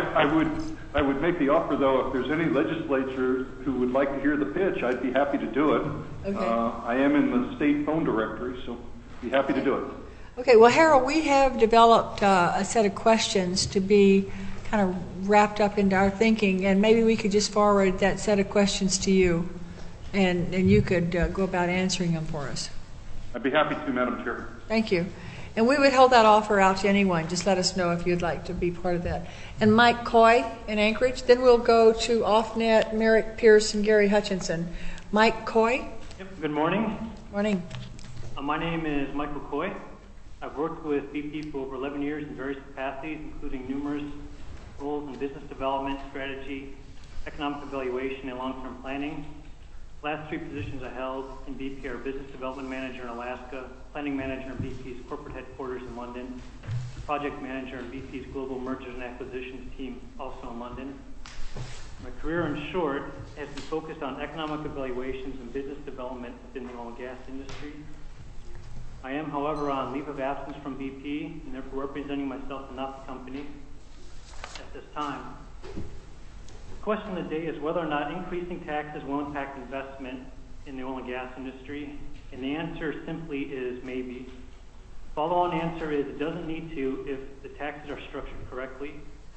I would make the offer, though, if there's any legislature who would like to hear the pitch, I'd be happy to do it. Okay. I am in the state phone directory, so be happy to do it. Okay. Well, Harold, we have developed a set of questions to be kind of wrapped up into our thinking, and maybe we could just forward that set of questions to you, and you could go about answering them for us. I'd be happy to, Madam Chair. Thank you. And we would hold that offer out to anyone. Just let us know if you'd like to be part of that. And Mike Coy in Anchorage. Then we'll go to OffNet, Merrick Pierce, and Gary Hutchinson. Mike Coy. Yep. Good morning. Morning. My name is Michael Coy. I've worked with BP for over 11 years in various capacities, including numerous roles in business development, strategy, economic evaluation, and long-term planning. The last three positions I held in BP are Business Development Manager in Alaska, Planning Manager in BP's corporate headquarters in London, Project Manager in BP's Global Mergers and Acquisitions team, also in London. My career, in short, has been focused on economic evaluations and business development within the oil and gas industry. I am, however, on leave of absence from BP and therefore representing myself and not the company at this time. The question of the day is whether or not increasing taxes will impact investment in the oil and gas industry, and the answer simply is maybe. The follow-on answer is it doesn't need to if the taxes are structured correctly.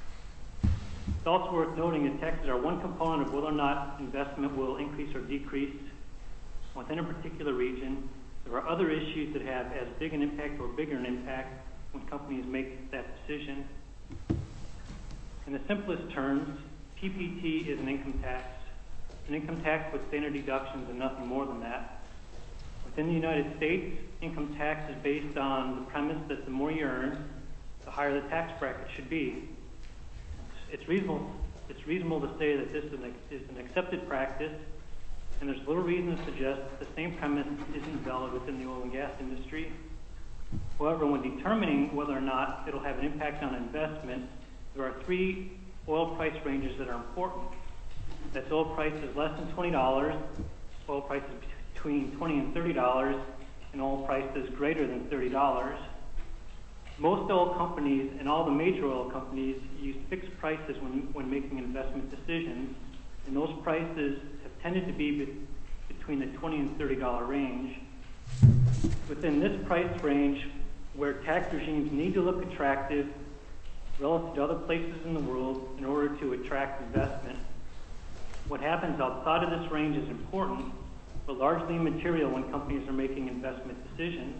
It's also worth noting that taxes are one component of whether or not investment will increase or decrease within a particular region. There are other issues that have as big an impact or bigger an impact when companies make that decision. In the simplest terms, PPT is an income tax. An income tax with standard deductions and nothing more than that. Within the United States, income tax is based on the premise that the more you earn, the higher the tax bracket should be. It's reasonable to say that this is an accepted practice, and there's little reason to suggest that the same premise isn't valid within the oil and gas industry. However, when determining whether or not it'll have an impact on investment, there are three oil price ranges that are important. That's oil prices less than $20, oil prices between $20 and $30, and oil prices greater than $30. Most oil companies and all the major oil companies use fixed prices when making investment decisions, and those prices have tended to be between the $20 and $30 range. Within this price range, where tax regimes need to look attractive relative to other places in the world in order to attract investment, what happens outside of this range is important, but largely immaterial when companies are making investment decisions.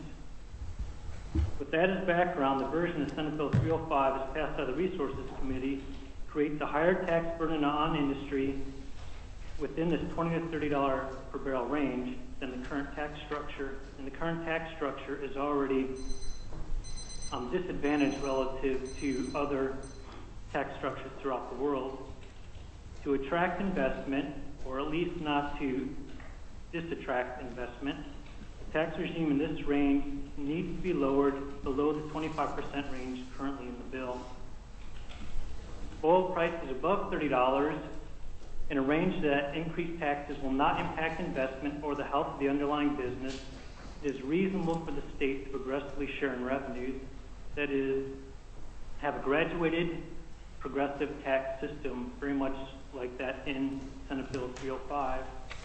With that as background, the version of Senate Bill 305 as passed by the Resources Committee creates a higher tax burden on industry within this $20 to $30 per barrel range than the current tax structure. And the current tax structure is already disadvantaged relative to other tax structures throughout the world. To attract investment, or at least not to disattract investment, the tax regime in this range needs to be lowered below the 25% range currently in the bill. Oil prices above $30 in a range that increased taxes will not impact investment or the health of the underlying business. It is reasonable for the state to progressively share in revenues, that is, have a graduated progressive tax system, very much like that in Senate Bill 305.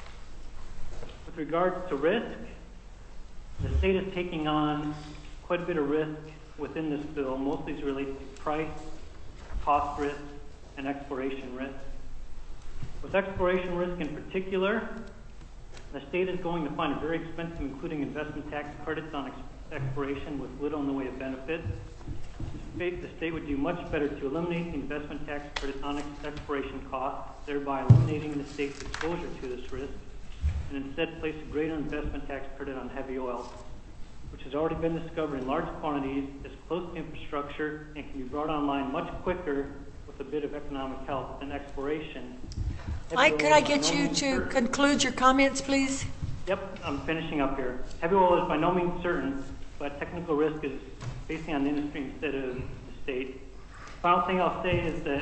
With regards to risk, the state is taking on quite a bit of risk within this bill. Mostly is related to price, cost risk, and exploration risk. With exploration risk in particular, the state is going to find it very expensive, including investment tax credits on exploration with little in the way of benefits. The state would do much better to eliminate the investment tax credit on exploration costs, thereby eliminating the state's exposure to this risk, and instead place a greater investment tax credit on heavy oil, which has already been discovered in large quantities, is close to infrastructure, and can be brought online much quicker with a bit of economic help than exploration. Mike, could I get you to conclude your comments, please? Yep, I'm finishing up here. Heavy oil is by no means certain, but technical risk is basically on the industry instead of the state. Final thing I'll say is that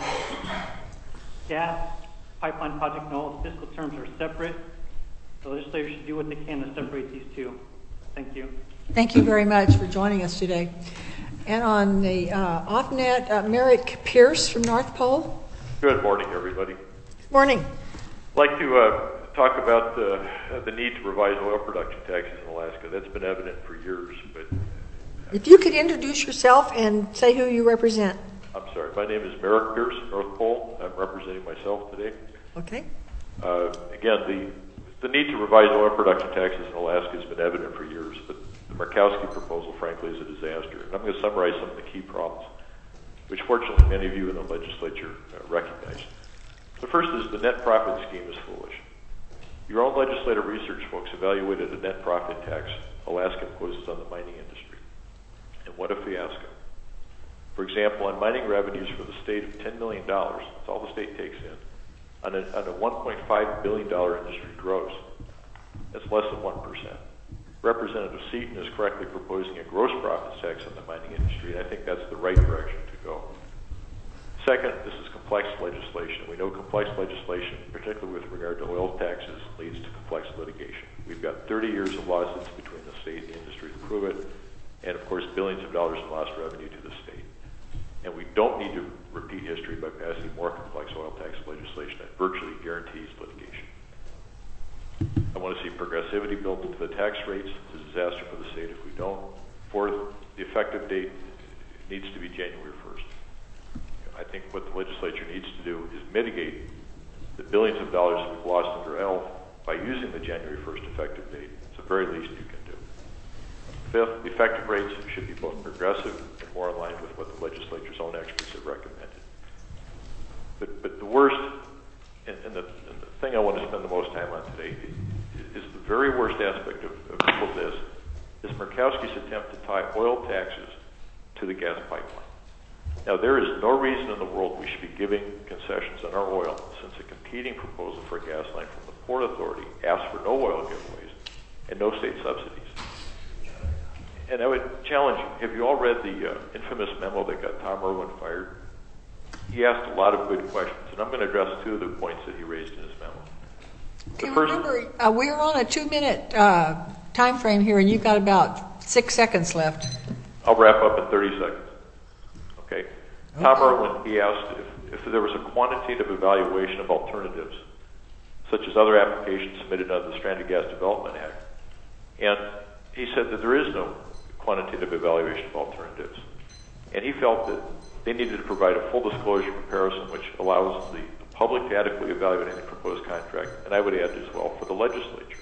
gas, pipeline project, and oil fiscal terms are separate. The legislators should do what they can to separate these two. Thank you. Thank you very much for joining us today. And on the off-net, Merrick Pierce from North Pole. Good morning, everybody. Morning. I'd like to talk about the need to revise oil production taxes in Alaska. That's been evident for years, but... If you could introduce yourself and say who you represent. I'm sorry. My name is Merrick Pierce, North Pole. I'm representing myself today. Okay. Again, the need to revise oil production taxes in Alaska has been evident for years, but the Murkowski proposal, frankly, is a disaster. And I'm going to summarize some of the key problems, which fortunately many of you in the legislature recognize. The first is the net profit scheme is foolish. Your own legislative research folks evaluated a net profit tax Alaska imposes on the mining industry. And what a fiasco. For example, on mining revenues for the state of $10 million, that's all the state takes in, on a $1.5 billion industry gross, that's less than 1%. Representative Seaton is correctly proposing a gross profits tax on the mining industry, and I think that's the right direction to go. Second, this is complex legislation. We know complex legislation, particularly with regard to oil taxes, leads to complex litigation. We've got 30 years of lawsuits between the state and the industry to prove it, and of course billions of dollars in lost revenue to the state. And we don't need to repeat history by passing more complex oil tax legislation that virtually guarantees litigation. I want to see progressivity built into the tax rates. It's a disaster for the state if we don't. Fourth, the effective date needs to be January 1st. I think what the legislature needs to do is mitigate the billions of dollars we've lost under ELF by using the January 1st effective date. It's the very least you can do. Fifth, the effective rates should be both progressive and more in line with what the legislature's own experts have recommended. But the worst, and the thing I want to spend the most time on today, is the very worst aspect of all of this, is Murkowski's attempt to tie oil taxes to the gas pipeline. Now, there is no reason in the world we should be giving concessions on our oil, since a competing proposal for a gas line from the Port Authority asks for no oil giveaways and no state subsidies. And I would challenge you, have you all read the infamous memo that got Tom Irwin fired? He asked a lot of good questions, and I'm going to address two of the points that he raised in his memo. Okay, remember, we're on a 2-minute time frame here, and you've got about 6 seconds left. I'll wrap up in 30 seconds. Okay. Tom Irwin, he asked if there was a quantitative evaluation of alternatives, such as other applications submitted under the Stranded Gas Development Act. And he said that there is no quantitative evaluation of alternatives. And he felt that they needed to provide a full disclosure comparison which allows the public to adequately evaluate any proposed contract, and I would add as well for the legislature.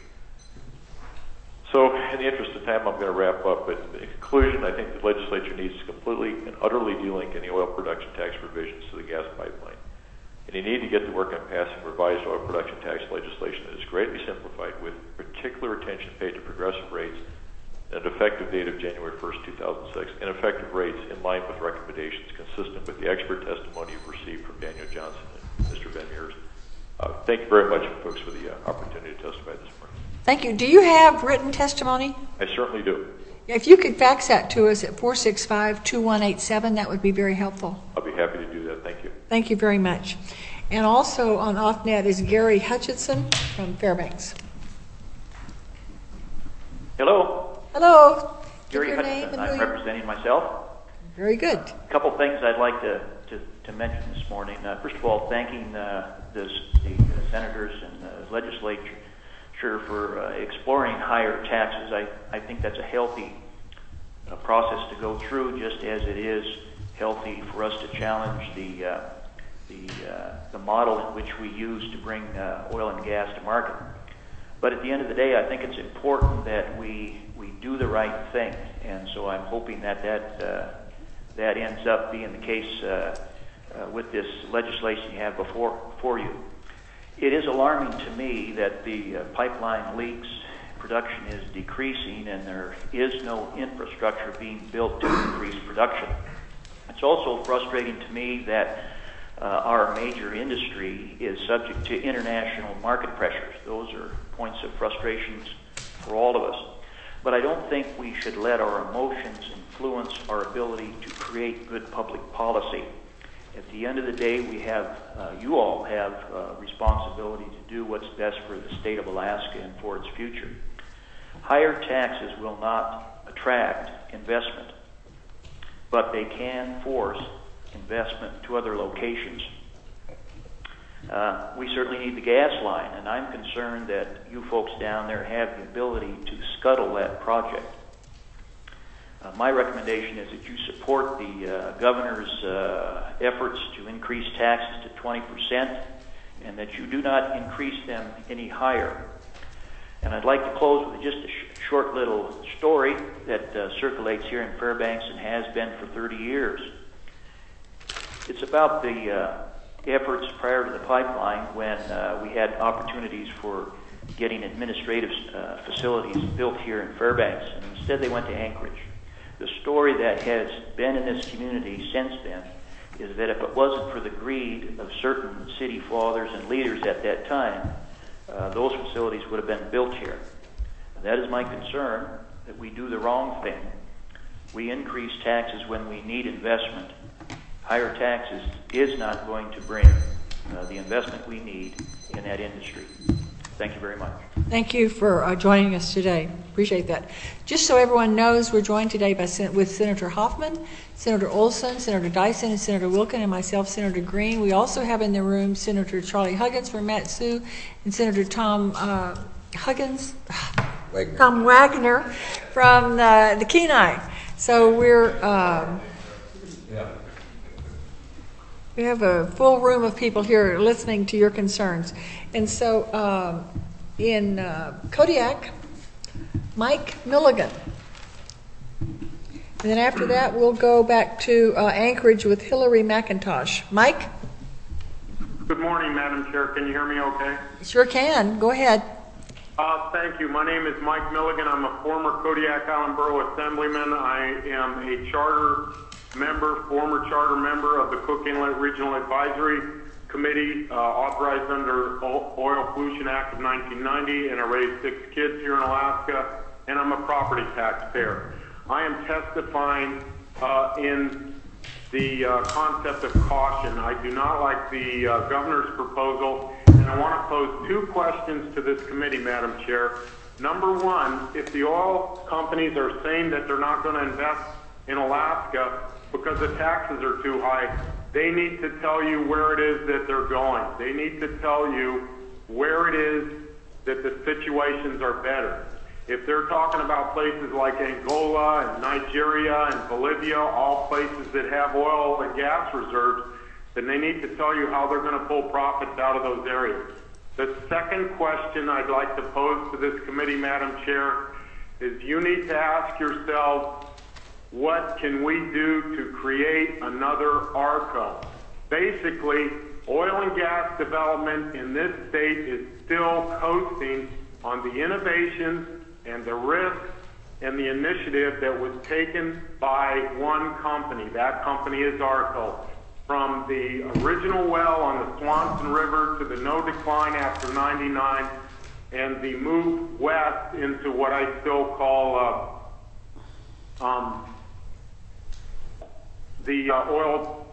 So in the interest of time, I'm going to wrap up, but in conclusion, I think the legislature needs to completely and utterly delink any oil production tax provisions to the gas pipeline. And you need to get to work on passing revised oil production tax legislation that is greatly simplified with particular attention paid to progressive rates an effective date of January 1st, 2006, and effective rates in line with recommendations consistent with the expert testimony you've received from Daniel Johnson and Mr. Van Meers. Thank you very much, folks, for the opportunity to testify this morning. Thank you. Do you have written testimony? I certainly do. If you could fax that to us at 465-2187, that would be very helpful. I'll be happy to do that. Thank you. Thank you very much. And also on OffNet is Gary Hutchinson from Fairbanks. Hello. Hello. Gary Hutchinson. I'm representing myself. Very good. A couple things I'd like to mention this morning. First of all, thanking the senators and the legislature for exploring higher taxes. I think that's a healthy process to go through, just as it is healthy for us to challenge the model in which we use to bring oil and gas to market. But at the end of the day, I think it's important that we do the right thing, and so I'm hoping that ends up being the case with this legislation you have before you. It is alarming to me that the pipeline leaks, production is decreasing, and there is no infrastructure being built to increase production. It's also frustrating to me that our major industry is subject to international market pressures. Those are points of frustrations for all of us. But I don't think we should let our emotions influence our ability to create good public policy. At the end of the day, we have, you all have responsibility to do what's best for the state of Alaska and for its future. Higher taxes will not attract investment, but they can force investment to other locations. We certainly need the gas line, and I'm concerned that you folks down there have the ability to scuttle that project. My recommendation is that you support the governor's efforts to increase taxes to 20% and that you do not increase them any higher. And I'd like to close with just a short little story that circulates here in Fairbanks and has been for 30 years. It's about the efforts prior to the pipeline when we had opportunities for getting administrative facilities built here in Fairbanks, and instead they went to Anchorage. The story that has been in this community since then is that if it wasn't for the greed of certain city fathers and leaders at that time, those facilities would have been built here. And that is my concern, that we do the wrong thing. We increase taxes when we need investment. Higher taxes is not going to bring the investment we need in that industry. Thank you very much. Thank you for joining us today. Appreciate that. Just so everyone knows, we're joined today with Senator Hoffman, Senator Olson, Senator Dyson, and Senator Wilkin, and myself, Senator Green. We also have in the room Senator Charlie Huggins from Mat-Su and Senator Tom Wagner from the Kenai. So we have a full room of people here listening to your concerns. And so in Kodiak, Mike Milligan. And then after that, we'll go back to Anchorage with Hillary McIntosh. Mike? Good morning, Madam Chair. Can you hear me okay? Sure can. Go ahead. Thank you. My name is Mike Milligan. I'm a former Kodiak Island Borough Assemblyman. I am a former charter member of the Cook Inlet Regional Advisory Committee, authorized under Oil Pollution Act of 1990, and I raised 6 kids here in Alaska, and I'm a property taxpayer. I am testifying in the concept of caution. I do not like the governor's proposal, and I want to pose 2 questions to this committee, Madam Chair. Number 1, if the oil companies are saying that they're not going to invest in Alaska because the taxes are too high, they need to tell you where it is that they're going. They need to tell you where it is that the situations are better. If they're talking about places like Angola and Nigeria and Bolivia, all places that have oil and gas reserves, then they need to tell you how they're going to pull profits out of those areas. The second question I'd like to pose to this committee, Madam Chair, is you need to ask yourselves, what can we do to create another ARCO? Basically, oil and gas development in this state is still coasting on the innovations and the risks and the initiative that was taken by one company. That company is ARCO. From the original well on the Swanson River to the no decline after 99, and the move west into what I still call the oil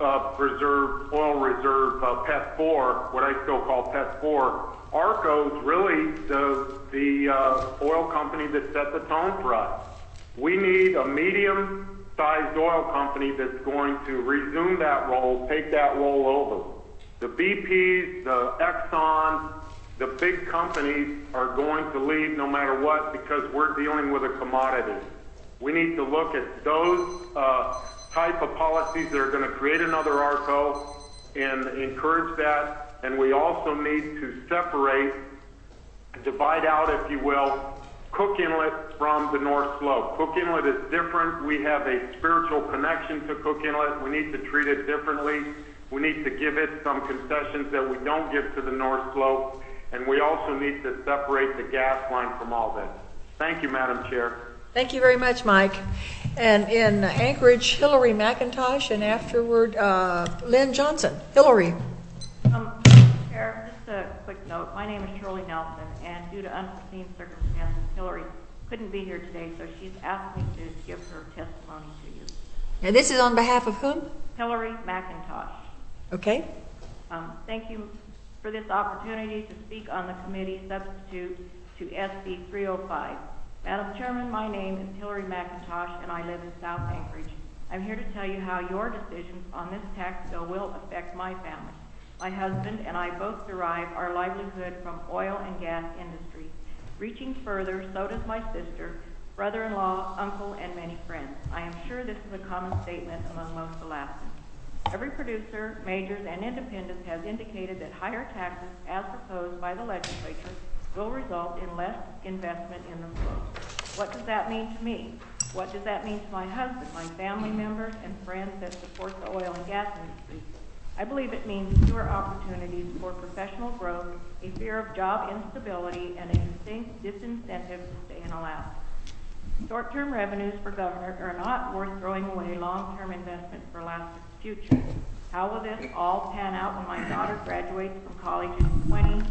reserve PET 4, what I still call PET 4. ARCO's really the oil company that set the tone for us. We need a medium-sized oil company that's going to resume that role, take that role over. The BPs, the Exxons, the big companies are going to leave no matter what because we're dealing with a commodity. We need to look at those type of policies that are going to create another ARCO and encourage that. And we also need to separate, divide out, if you will, Cook Inlet from the North Slope. Cook Inlet is different. We have a spiritual connection to Cook Inlet. We need to treat it differently. We need to give it some concessions that we don't give to the North Slope. And we also need to separate the gas line from all this. Thank you, Madam Chair. Thank you very much, Mike. And in Anchorage, Hillary McIntosh, and afterward, Lynn Johnson. Hillary. Chair, just a quick note. My name is Shirley Nelson, and due to unforeseen circumstances, Hillary couldn't be here today, so she's asked me to give her testimony to you. And this is on behalf of whom? Hillary McIntosh. Okay. Thank you for this opportunity to speak on the committee substitute to SB 305. Madam Chairman, my name is Hillary McIntosh, and I live in South Anchorage. I'm here to tell you how your decisions on this tax bill will affect my family. My husband and I both derive our livelihood from oil and gas industry. Reaching further, so does my sister, brother-in-law, uncle, and many friends. I am sure this is a common statement among most Alaskans. Every producer, majors, and independents has indicated that higher taxes, as proposed by the legislature, will result in less investment in the flow. What does that mean to me? What does that mean to my husband, my family members, and friends that support the oil and gas industry? I believe it means fewer opportunities for professional growth, a fear of job instability, and a distinct disincentive to stay in Alaska. Short-term revenues for governor are not worth throwing away long-term investment for Alaska's future. How will this all pan out when my daughter graduates from college in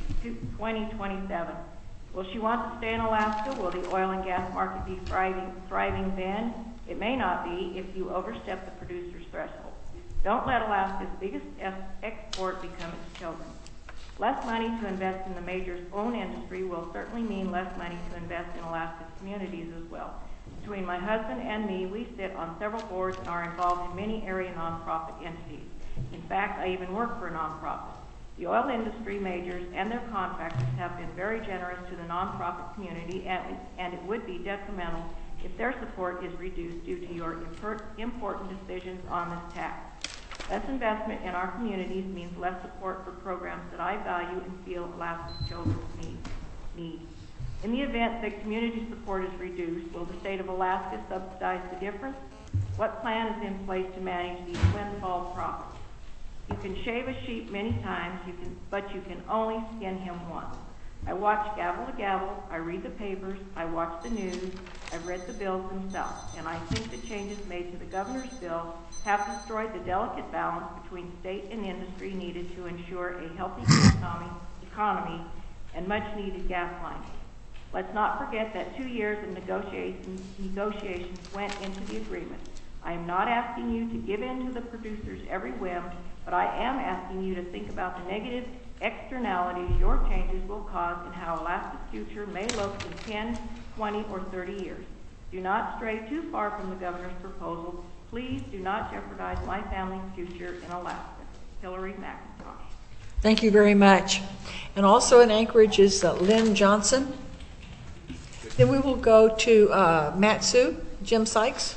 2027? Will she want to stay in Alaska? Will the oil and gas market be thriving then? It may not be if you overstep the producer's threshold. Don't let Alaska's biggest export become its children. Less money to invest in the major's own industry will certainly mean less money to invest in Alaska's communities as well. Between my husband and me, we sit on several boards and are involved in many area nonprofit entities. In fact, I even work for a nonprofit. The oil industry majors and their contractors have been very generous to the nonprofit community, and it would be detrimental if their support is reduced due to your important decisions on this tax. Less investment in our communities means less support for programs that I value and feel Alaska's children need. In the event that community support is reduced, will the state of Alaska subsidize the difference? What plan is in place to manage these windfall profits? You can shave a sheep many times, but you can only skin him once. I watch gavel to gavel, I read the papers, I watch the news, I've read the bills themselves, and I think the changes made to the governor's bill have destroyed the delicate balance between state and industry needed to ensure a healthy economy and much-needed gas lines. Let's not forget that 2 years of negotiations went into the agreement. I am not asking you to give in to the producers' every whim, but I am asking you to think about the negative externalities your changes will cause and how Alaska's future may look in 10, 20, or 30 years. Do not stray too far from the governor's proposal. Please do not jeopardize my family's future in Alaska. Hillary McIntosh. Thank you very much. And also in Anchorage is Lynn Johnson. Then we will go to Mat-Su, Jim Sykes.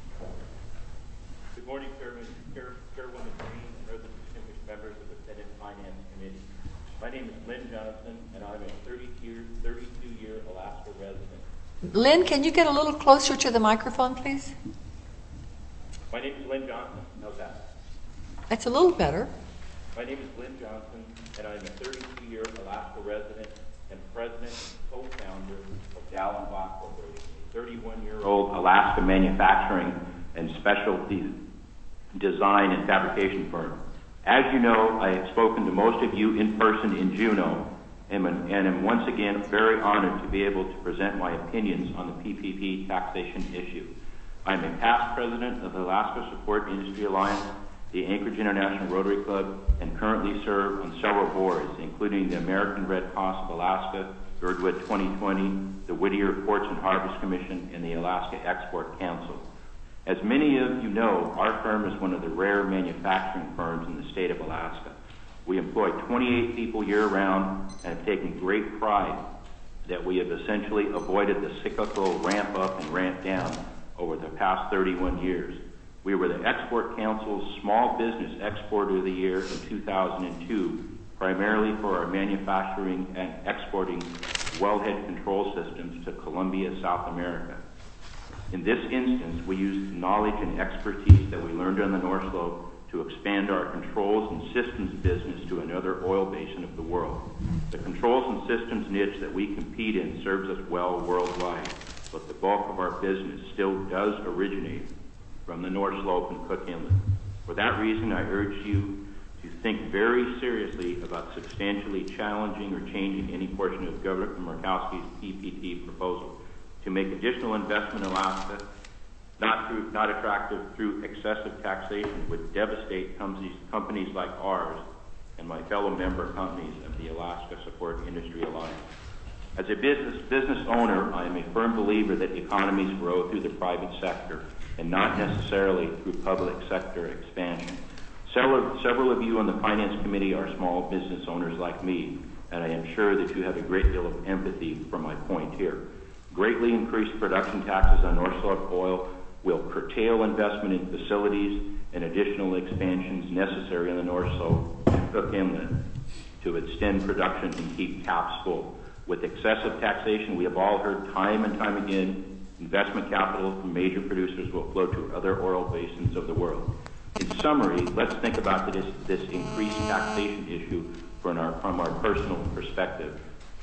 Good morning, Chairwoman Green, and other distinguished members of the Senate Finance Committee. My name is Lynn Johnson, and I'm a 32-year Alaska resident. Lynn, can you get a little closer to the microphone, please? My name is Lynn Johnson. How's that? That's a little better. My name is Lynn Johnson, and I'm a 32-year Alaska resident and president and co-founder of Dallin Bach Corporation. 31-year-old Alaska manufacturing and specialty design and fabrication firm. As you know, I have spoken to most of you in person in Juneau, and am once again very honored to be able to present my opinions on the PPP taxation issue. I am a past president of the Alaska Support Industry Alliance, the Anchorage International Rotary Club, and currently serve on several boards, including the American Red Cross of Alaska, Birdwood 2020, the Whittier Ports and Harbors Commission, and the Alaska Export Council. As many of you know, our firm is one of the rare manufacturing firms in the state of Alaska. We employ 28 people year-round and have taken great pride that we have essentially avoided the cyclical ramp up and ramp down over the past 31 years. We were the Export Council's Small Business Exporter of the Year in 2002, primarily for our manufacturing and exporting wellhead control systems to Colombia, South America. In this instance, we used knowledge and expertise that we learned on the North Slope to expand our controls and systems business to another oil basin of the world. The controls and systems niche that we compete in serves us well worldwide, but the bulk of our business still does originate from the North Slope and Cook Inlet. For that reason, I urge you to think very seriously about substantially challenging or changing any portion of Governor Murkowski's PPP proposal to make additional investment in Alaska, not attractive through excessive taxation, would devastate companies like ours and my fellow member companies of the Alaska Support Industry Alliance. As a business owner, I am a firm believer that economies grow through the private sector and not necessarily through public sector expansion. Several of you on the Finance Committee are small business owners like me, and I am sure that you have a great deal of empathy for my point here. Greatly increased production taxes on North Slope oil will curtail investment in facilities and additional expansions necessary in the North Slope and Cook Inlet to extend production and keep taps full. With excessive taxation, we have all heard time and time again, investment capital from major producers will flow to other oil basins of the world. In summary, let's think about this increased taxation issue from our personal perspective.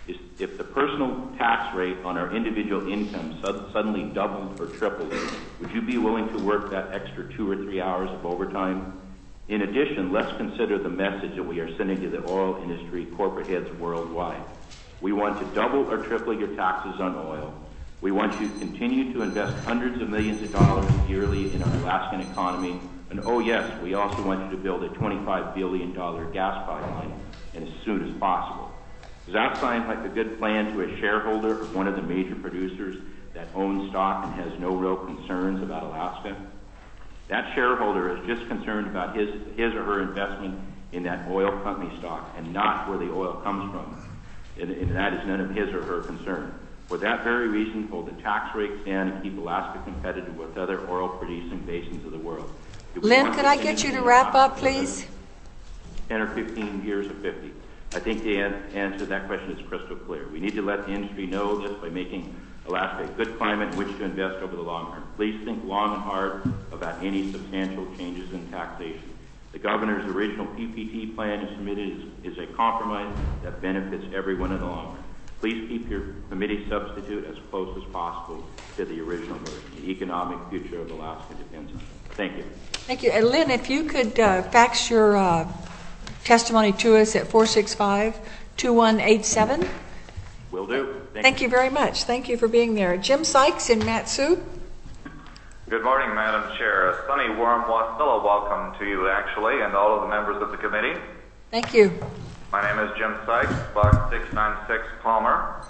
If the personal tax rate on our individual income suddenly doubled or tripled, would you be willing to work that extra 2 or 3 hours of overtime? In addition, let's consider the message that we are sending to the oil industry corporate heads worldwide. We want to double or triple your taxes on oil. We want you to continue to invest hundreds of millions of dollars yearly in our Alaskan economy. And oh yes, we also want you to build a $25 billion gas pipeline as soon as possible. Does that sound like a good plan to a shareholder of one of the major producers that owns stock and has no real concerns about Alaska? That shareholder is just concerned about his or her investment in that oil company stock and not where the oil comes from. And that is none of his or her concern. For that very reason, hold the tax rates down and keep Alaska competitive with other oil-producing basins of the world. Lynn, could I get you to wrap up, please? 10 or 15 years or 50. I think the answer to that question is crystal clear. We need to let the industry know this by making Alaska a good climate in which to invest over the long term. Please think long and hard about any substantial changes in taxation. The governor's original PPP plan is submitted is a compromise that benefits everyone in the long run. Please keep your committee substitute as close as possible to the original version. The economic future of Alaska depends on it. Thank you. Thank you. And Lynn, if you could fax your testimony to us at 465-2187. Will do. Thank you very much. Thank you for being there. Jim Sykes in Mat-Su. Good morning, Madam Chair. A sunny, warm Wasilla welcome to you, actually, and all of the members of the committee. Thank you. My name is Jim Sykes, Box 696 Palmer.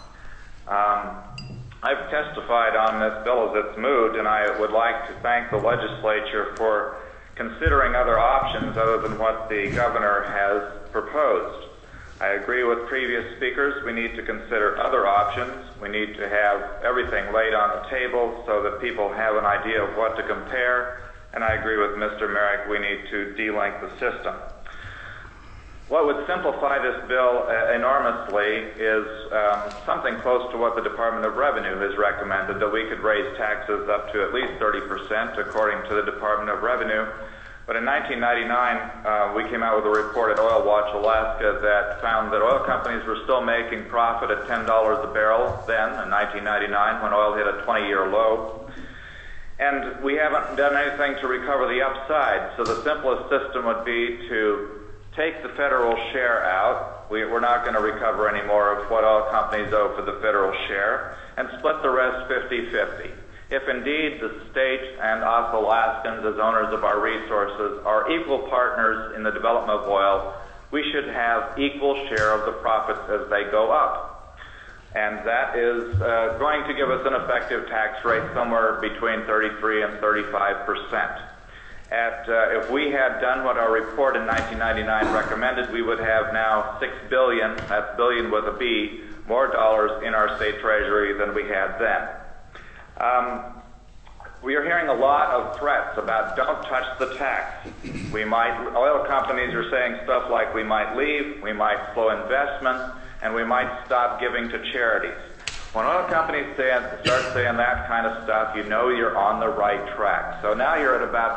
I've testified on this bill as it's moved, and I would like to thank the legislature for considering other options other than what the governor has proposed. I agree with previous speakers. We need to consider other options. We need to have everything laid on the table so that people have an idea of what to compare. And I agree with Mr. Merrick, we need to de-link the system. What would simplify this bill enormously is something close to what the Department of Revenue has recommended, that we could raise taxes up to at least 30%, according to the Department of Revenue. But in 1999, we came out with a report at Oil Watch Alaska that found that oil companies were still making profit at $10 a barrel then, in 1999, when oil hit a 20-year low. And we haven't done anything to recover the upside, so the simplest system would be to take the federal share out. We're not going to recover any more of what oil companies owe for the federal share, and split the rest 50-50. If indeed the state and us Alaskans, as owners of our resources, are equal partners in the development of oil, we should have equal share of the profits as they go up. And that is going to give us an effective tax rate somewhere between 33 and 35%. If we had done what our report in 1999 recommended, we would have now $6 billion, that's billion with a B, more dollars in our state treasury than we had then. We are hearing a lot of threats about don't touch the tax. Oil companies are saying stuff like we might leave, we might slow investment, and we might stop giving to charities. When oil companies start saying that kind of stuff, you know you're on the right track. So now you're at about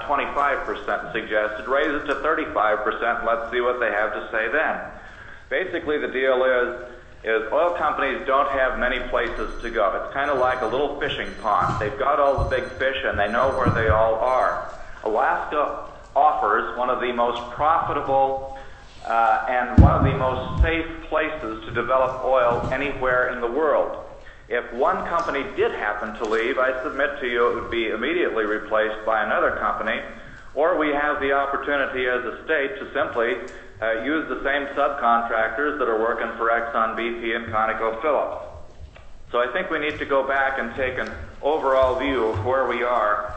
25% suggested. Raise it to 35% and let's see what they have to say then. Basically the deal is oil companies don't have many places to go. It's kind of like a little fishing pond. They've got all the big fish and they know where they all are. Alaska offers one of the most profitable and one of the most safe places to develop oil anywhere in the world. If one company did happen to leave, I submit to you it would be immediately replaced by another company, or we have the opportunity as a state to simply use the same subcontractors that are working for Exxon, BP, and ConocoPhillips. So I think we need to go back and take an overall view of where we are.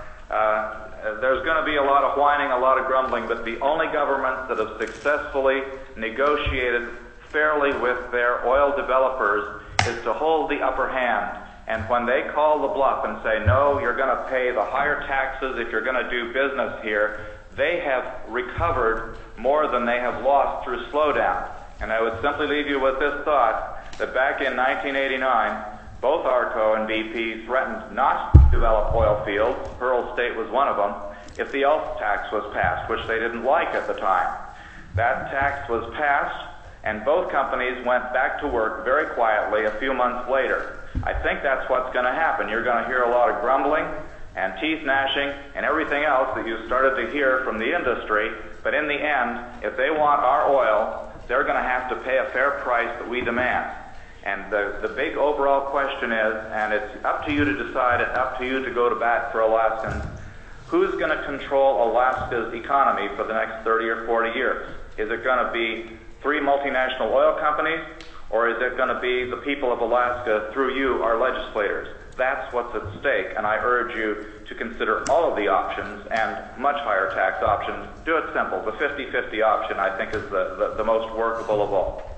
There's going to be a lot of whining, a lot of grumbling, but the only governments that have successfully negotiated fairly with their oil developers is to hold the upper hand. And when they call the bluff and say, no, you're going to pay the higher taxes if you're going to do business here, they have recovered more than they have lost through slowdown. And I would simply leave you with this thought, that back in 1989, both ARCO and BP threatened not to develop oil fields, Pearl State was one of them, if the ELF tax was passed, which they didn't like at the time. That tax was passed, and both companies went back to work very quietly a few months later. I think that's what's going to happen. You're going to hear a lot of grumbling and teeth gnashing and everything else that you started to hear from the industry, but in the end, if they want our oil, they're going to have to pay a fair price that we demand. And the big overall question is, and it's up to you to decide, it's up to you to go to bat for Alaskans, who's going to control Alaska's economy for the next 30 or 40 years? Is it going to be 3 multinational oil companies, or is it going to be the people of Alaska through you, our legislators? That's what's at stake, and I urge you to consider all of the options and much higher tax options. Do it simple. The 50-50 option, I think, is the most workable of all.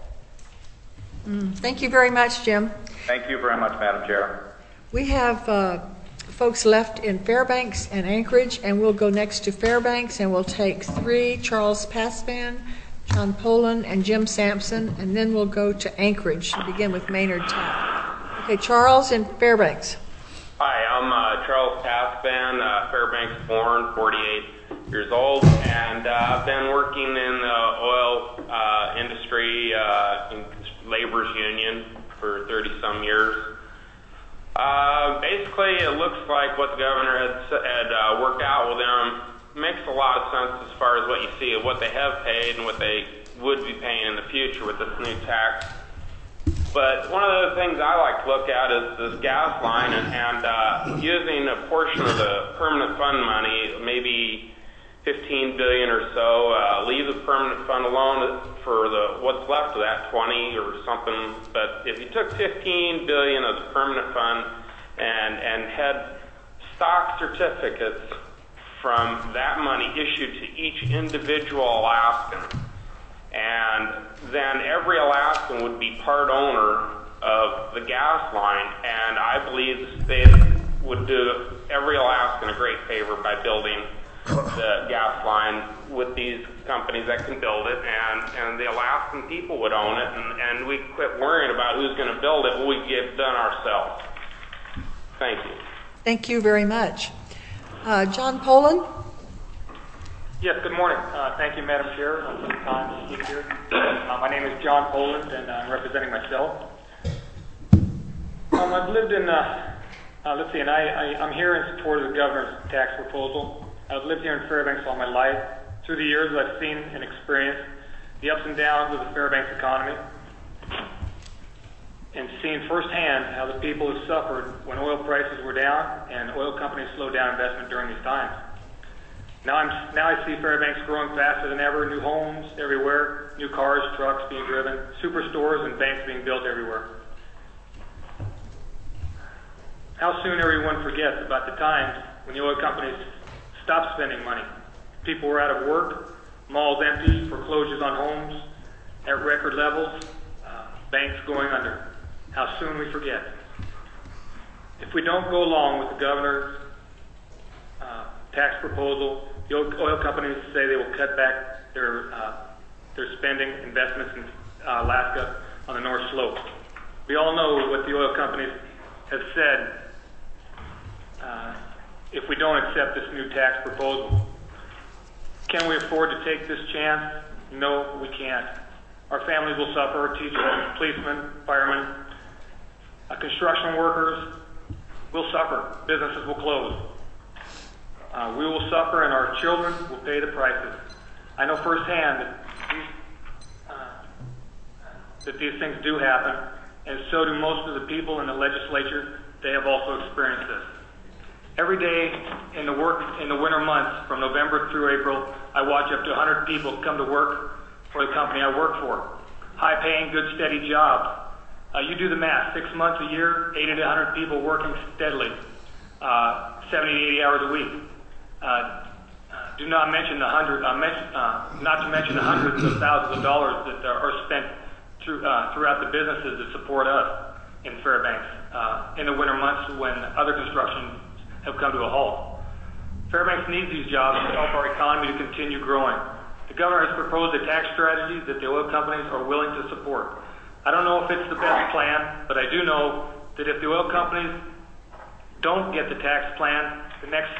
Thank you very much, Jim. Thank you very much, Madam Chair. We have folks left in Fairbanks and Anchorage, and we'll go next to Fairbanks, and we'll take 3, Charles Passman, John Poland, and Jim Sampson, and then we'll go to Anchorage to begin with Maynard Tapp. Okay, Charles in Fairbanks. Hi, I'm Charles Passman, Fairbanks born, 48 years old, and I've been working in the oil industry in labor's union for 30-some years. Basically, it looks like what the governor had worked out with them makes a lot of sense as far as what you see of what they have paid and what they would be paying in the future with this new tax. But one of the things I like to look at is this gas line and using a portion of the permanent fund money, maybe $15 billion or so, leave the permanent fund alone for what's left of that 20 or something. But if you took $15 billion of the permanent fund and had stock certificates from that money issued to each individual Alaskan, and then every Alaskan would be part owner of the gas line, and I believe the state would do every Alaskan a great favor by building the gas line with these companies that can build it, and the Alaskan people would own it, and we quit worrying about who's going to build it. We get it done ourselves. Thank you. Thank you very much. John Poland? Yes, good morning. Thank you, Madam Chair, for the time to speak here. My name is John Poland, and I'm representing myself. I've lived in, and I'm here in support of the governor's tax proposal. I've lived here in Fairbanks all my life. Through the years, I've seen and experienced the ups and downs of the Fairbanks economy and seen firsthand how the people have suffered when oil prices were down and oil companies slowed down investment during these times. Now I see Fairbanks growing faster than ever, new homes everywhere, new cars, trucks being driven, superstores and banks being built everywhere. How soon everyone forgets about the times when the oil companies stopped spending money. People were out of work, malls empty, foreclosures on homes at record levels, banks going under. How soon we forget. If we don't go along with the governor's tax proposal, the oil companies say they will cut back their spending investments in Alaska on the North Slope. We all know what the oil companies have said if we don't accept this new tax proposal. Can we afford to take this chance? No, we can't. Our families will suffer, teachers, policemen, firemen, construction workers will suffer. Businesses will close. We will suffer and our children will pay the prices. I know firsthand that these things do happen, and so do most of the people in the legislature. They have also experienced this. Every day in the winter months, from November through April, I watch up to 100 people come to work for the company I work for. High-paying, good, steady jobs. You do the math, 6 months a year, 80 to 100 people working steadily, 70 to 80 hours a week. Do not mention not to mention the hundreds of thousands of dollars that are spent throughout the businesses that support us in Fairbanks in the winter months when other construction have come to a halt. Fairbanks needs these jobs to help our economy to continue growing. The governor has proposed a tax strategy that the oil companies are willing to support. I don't know if it's the best plan, but I do know that if the oil companies don't get the tax plan, the next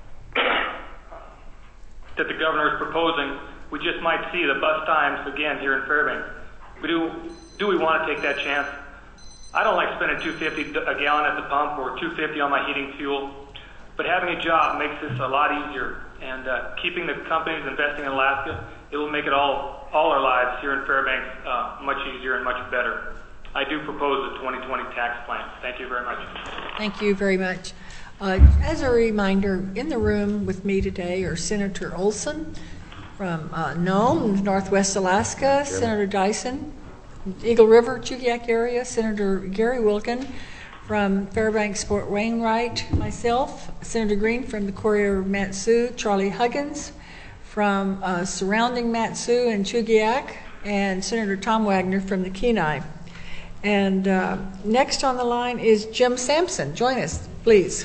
that the governor is proposing, we just might see the bus times again here in Fairbanks. Do we want to take that chance? I don't like spending $2.50 a gallon at the pump or $2.50 on my heating fuel, but having a job makes this a lot easier. And keeping the companies investing in Alaska, it will make it all our lives here in Fairbanks much easier and much better. I do propose a 2020 tax plan. Thank you very much. Thank you very much. As a reminder, in the room with me today are Senator Olson from Nome, Northwest Alaska, Senator Dyson, Eagle River, Chugiak area, Senator Gary Wilkin from Fairbanks, Fort Wainwright, myself, Senator Green from the Courier of Mat-Su, Charlie Huggins from surrounding Mat-Su and Chugiak, and Senator Tom Wagner from the Kenai. And next on the line is Jim Sampson. Join us, please.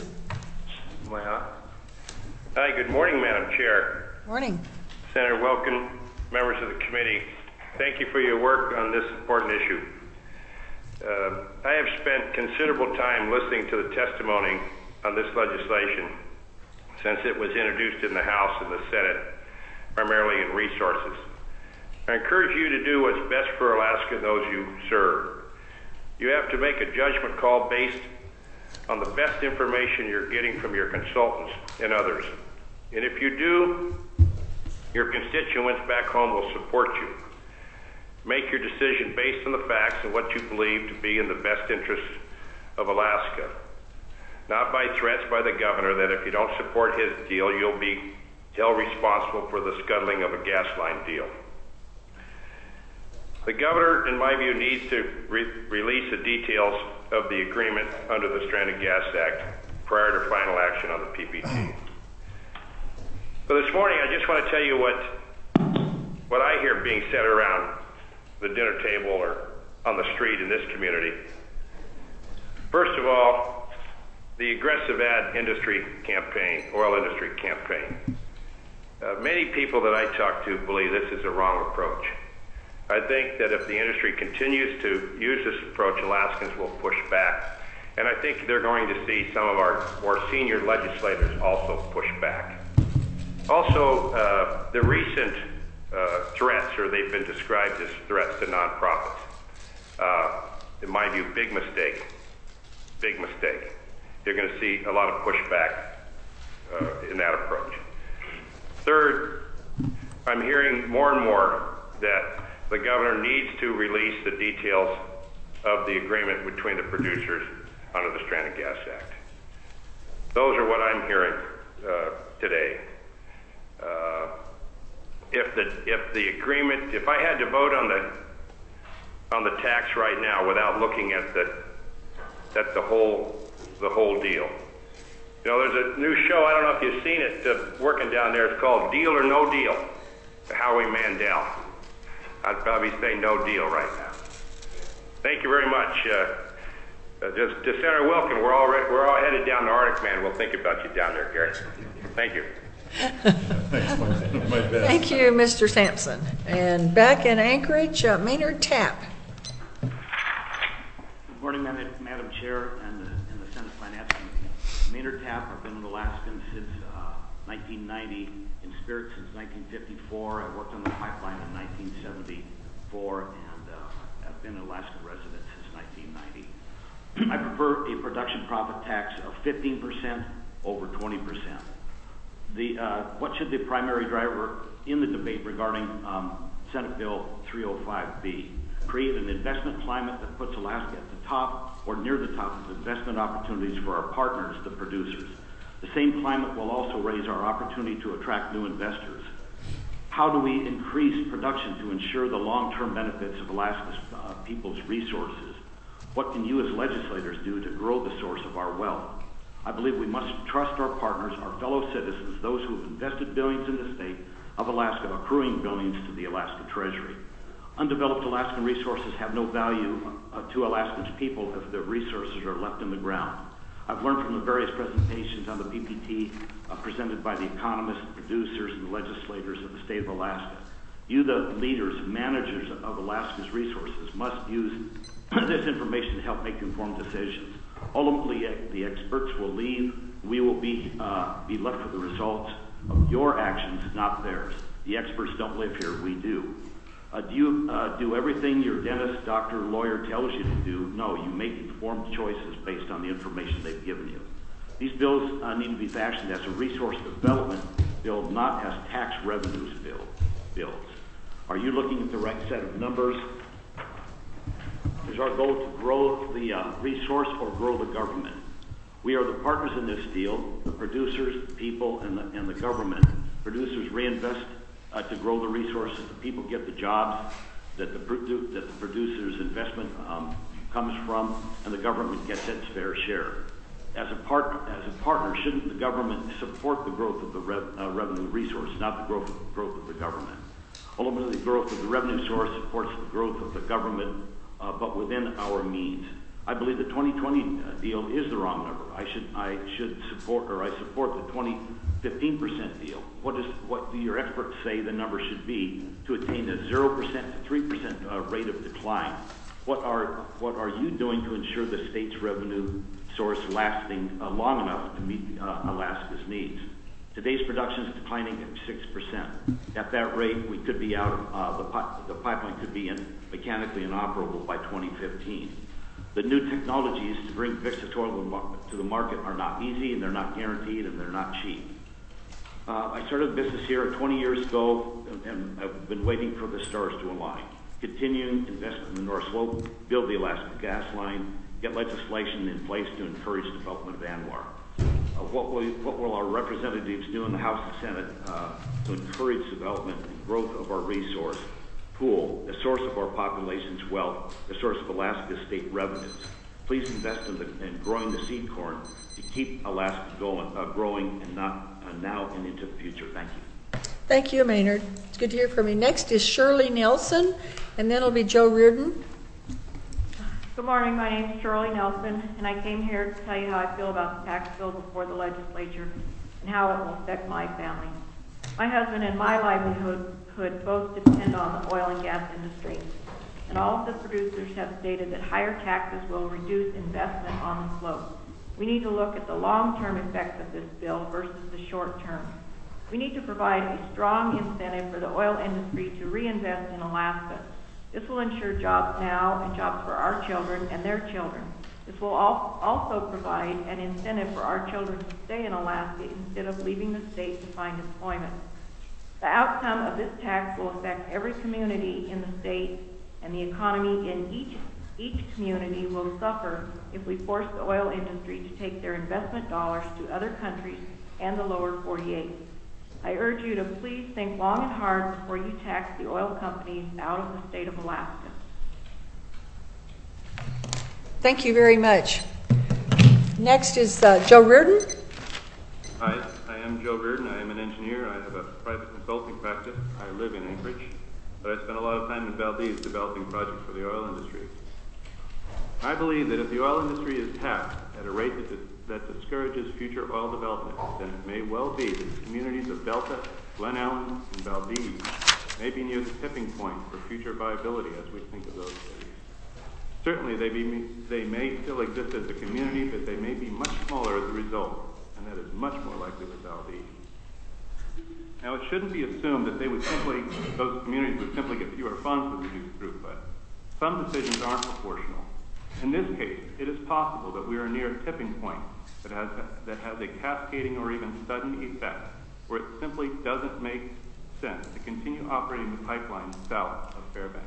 Hi, good morning, Madam Chair. Morning. Senator Wilkin, members of the committee, thank you for your work on this important issue. I have spent considerable time listening to the testimony on this legislation since it was introduced in the House and the Senate, primarily in resources. I encourage you to do what's best for Alaska and those you serve. You have to make a judgment call based on the best information you're getting from your consultants and others. And if you do, your constituents back home will support you. Make your decision based on the facts and what you believe to be in the best interests of Alaska. Not by threats by the governor that if you don't support his deal, you'll be held responsible for the scuttling of a gas line deal. The governor, in my view, needs to release the details of the agreement under the Stranded Gas Act prior to final action on the PPT. But this morning, I just want to tell you what I hear being said around the dinner table or on the street in this community. First of all, the aggressive ad industry campaign, oil industry campaign. Many people that I talk to believe this is a wrong approach. I think that if the industry continues to use this approach, Alaskans will push back. And I think they're going to see some of our more senior legislators also push back. Also, the recent threats, or they've been described as threats to nonprofits, in my view, big mistake. Big mistake. You're going to see a lot of pushback in that approach. Third, I'm hearing more and more that the governor needs to release the details of the agreement between the producers under the Stranded Gas Act. Those are what I'm hearing today. If the agreement, if I had to vote on the tax right now without looking at the whole deal. You know, there's a new show, I don't know if you've seen it, working down there. It's called Deal or No Deal, Howie Mandel. I'd probably say no deal right now. Thank you very much. To Senator Wilkin, we're all headed down to Arctic Man. We'll think about you down there, Gary. Thank you. Thank you, Mr. Sampson. And back in Anchorage, Maynard Tapp. Good morning, Madam Chair and the Senate Finance Committee. Maynard Tapp. I've been an Alaskan since 1990, in spirit since 1954. I worked on the pipeline in 1974, and I've been an Alaskan resident since 1990. I prefer a production profit tax of 15% over 20%. What should the primary driver in the debate regarding Senate Bill 305 be? Create an investment climate that puts Alaska at the top or near the top of investment opportunities for our partners, the producers. The same climate will also raise our opportunity to attract new investors. How do we increase production to ensure the long-term benefits of Alaska's people's resources? What can you as legislators do to grow the source of our wealth? I believe we must trust our partners, our fellow citizens, those who have invested billions in the state of Alaska, accruing billions to the Alaska Treasury. Undeveloped Alaskan resources have no value to Alaskans people if the resources are left in the ground. I've learned from the various presentations on the PPT presented by the economists, producers, and legislators of the state of Alaska. You, the leaders, managers of Alaska's resources, must use this information to help make informed decisions. Ultimately, the experts will leave. We will be left with the results of your actions, not theirs. The experts don't live here. We do. Do you do everything your dentist, doctor, lawyer tells you to do? No, you make informed choices based on the information they've given you. These bills need to be fashioned as a resource development bill, not as tax revenues bills. Are you looking at the right set of numbers? Is our goal to grow the resource or grow the government? We are the partners in this deal, the producers, the people, and the government. Producers reinvest to grow the resources, the people get the jobs that the producers' investment comes from, and the government gets its fair share. As a partner, shouldn't the government support the growth of the revenue resource, not the growth of the government? Ultimately, the growth of the revenue source supports the growth of the government, but within our means. I believe the 2020 deal is the wrong number. I support the 15% deal. What do your experts say the number should be to attain a 0% to 3% rate of decline? What are you doing to ensure the state's revenue source lasting long enough to meet Alaska's needs? Today's production is declining at 6%. At that rate, we could be out of the pipeline could be mechanically inoperable by 2015. The new technologies to bring Vixit oil to the market are not easy, and they're not guaranteed, and they're not cheap. I started business here 20 years ago, and I've been waiting for the stars to align. Continuing investment in the North Slope, build the Alaska gas line, get legislation in place to encourage development of ANWR. What will our representatives do in the House and Senate to encourage development and growth of our resource pool, the source of our population's wealth, the source of Alaska's state revenues? Please invest in growing the seed corn to keep Alaska growing and not now and into the future. Thank you. Thank you, Maynard. It's good to hear from you. Next is Shirley Nelson, and then it'll be Joe Reardon. Good morning. My name is Shirley Nelson, and I came here to tell you how I feel about the tax bill before the legislature and how it will affect my family. My husband and my livelihood both depend on the oil and gas industry, and all of the producers have stated that higher taxes will reduce investment on the slope. We need to look at the long-term effects of this bill versus the short term. We need to provide a strong incentive for the oil industry to reinvest in Alaska. This will ensure jobs now and jobs for our children and their children. This will also provide an incentive for our children to stay in Alaska instead of leaving the state to find employment. The outcome of this tax will affect every community in the state, and the economy in each community will suffer if we force the oil industry to take their investment dollars to other countries and the lower 48. I urge you to please think long and hard before you tax the oil companies out of the state of Alaska. Thank you very much. Next is Joe Reardon. Hi, I am Joe Reardon. I am an engineer. I have a private consulting practice. I live in Anchorage, but I spend a lot of time in Valdez developing projects for the oil industry. I believe that if the oil industry is taxed at a rate that discourages future oil development, then it may well be that the communities of Delta, Glen Allen, and Valdez may be near the tipping point for future viability as we think of those cities. Certainly, they may still exist as a community, but they may be much smaller as a result, and that is much more likely with Valdez. Now, it shouldn't be assumed that those communities would simply get fewer funds with reduced throughput. Some decisions aren't proportional. In this case, it is possible that we are near a tipping point that has a cascading or even sudden effect, where it simply doesn't make sense to continue operating the pipeline south of Fairbanks.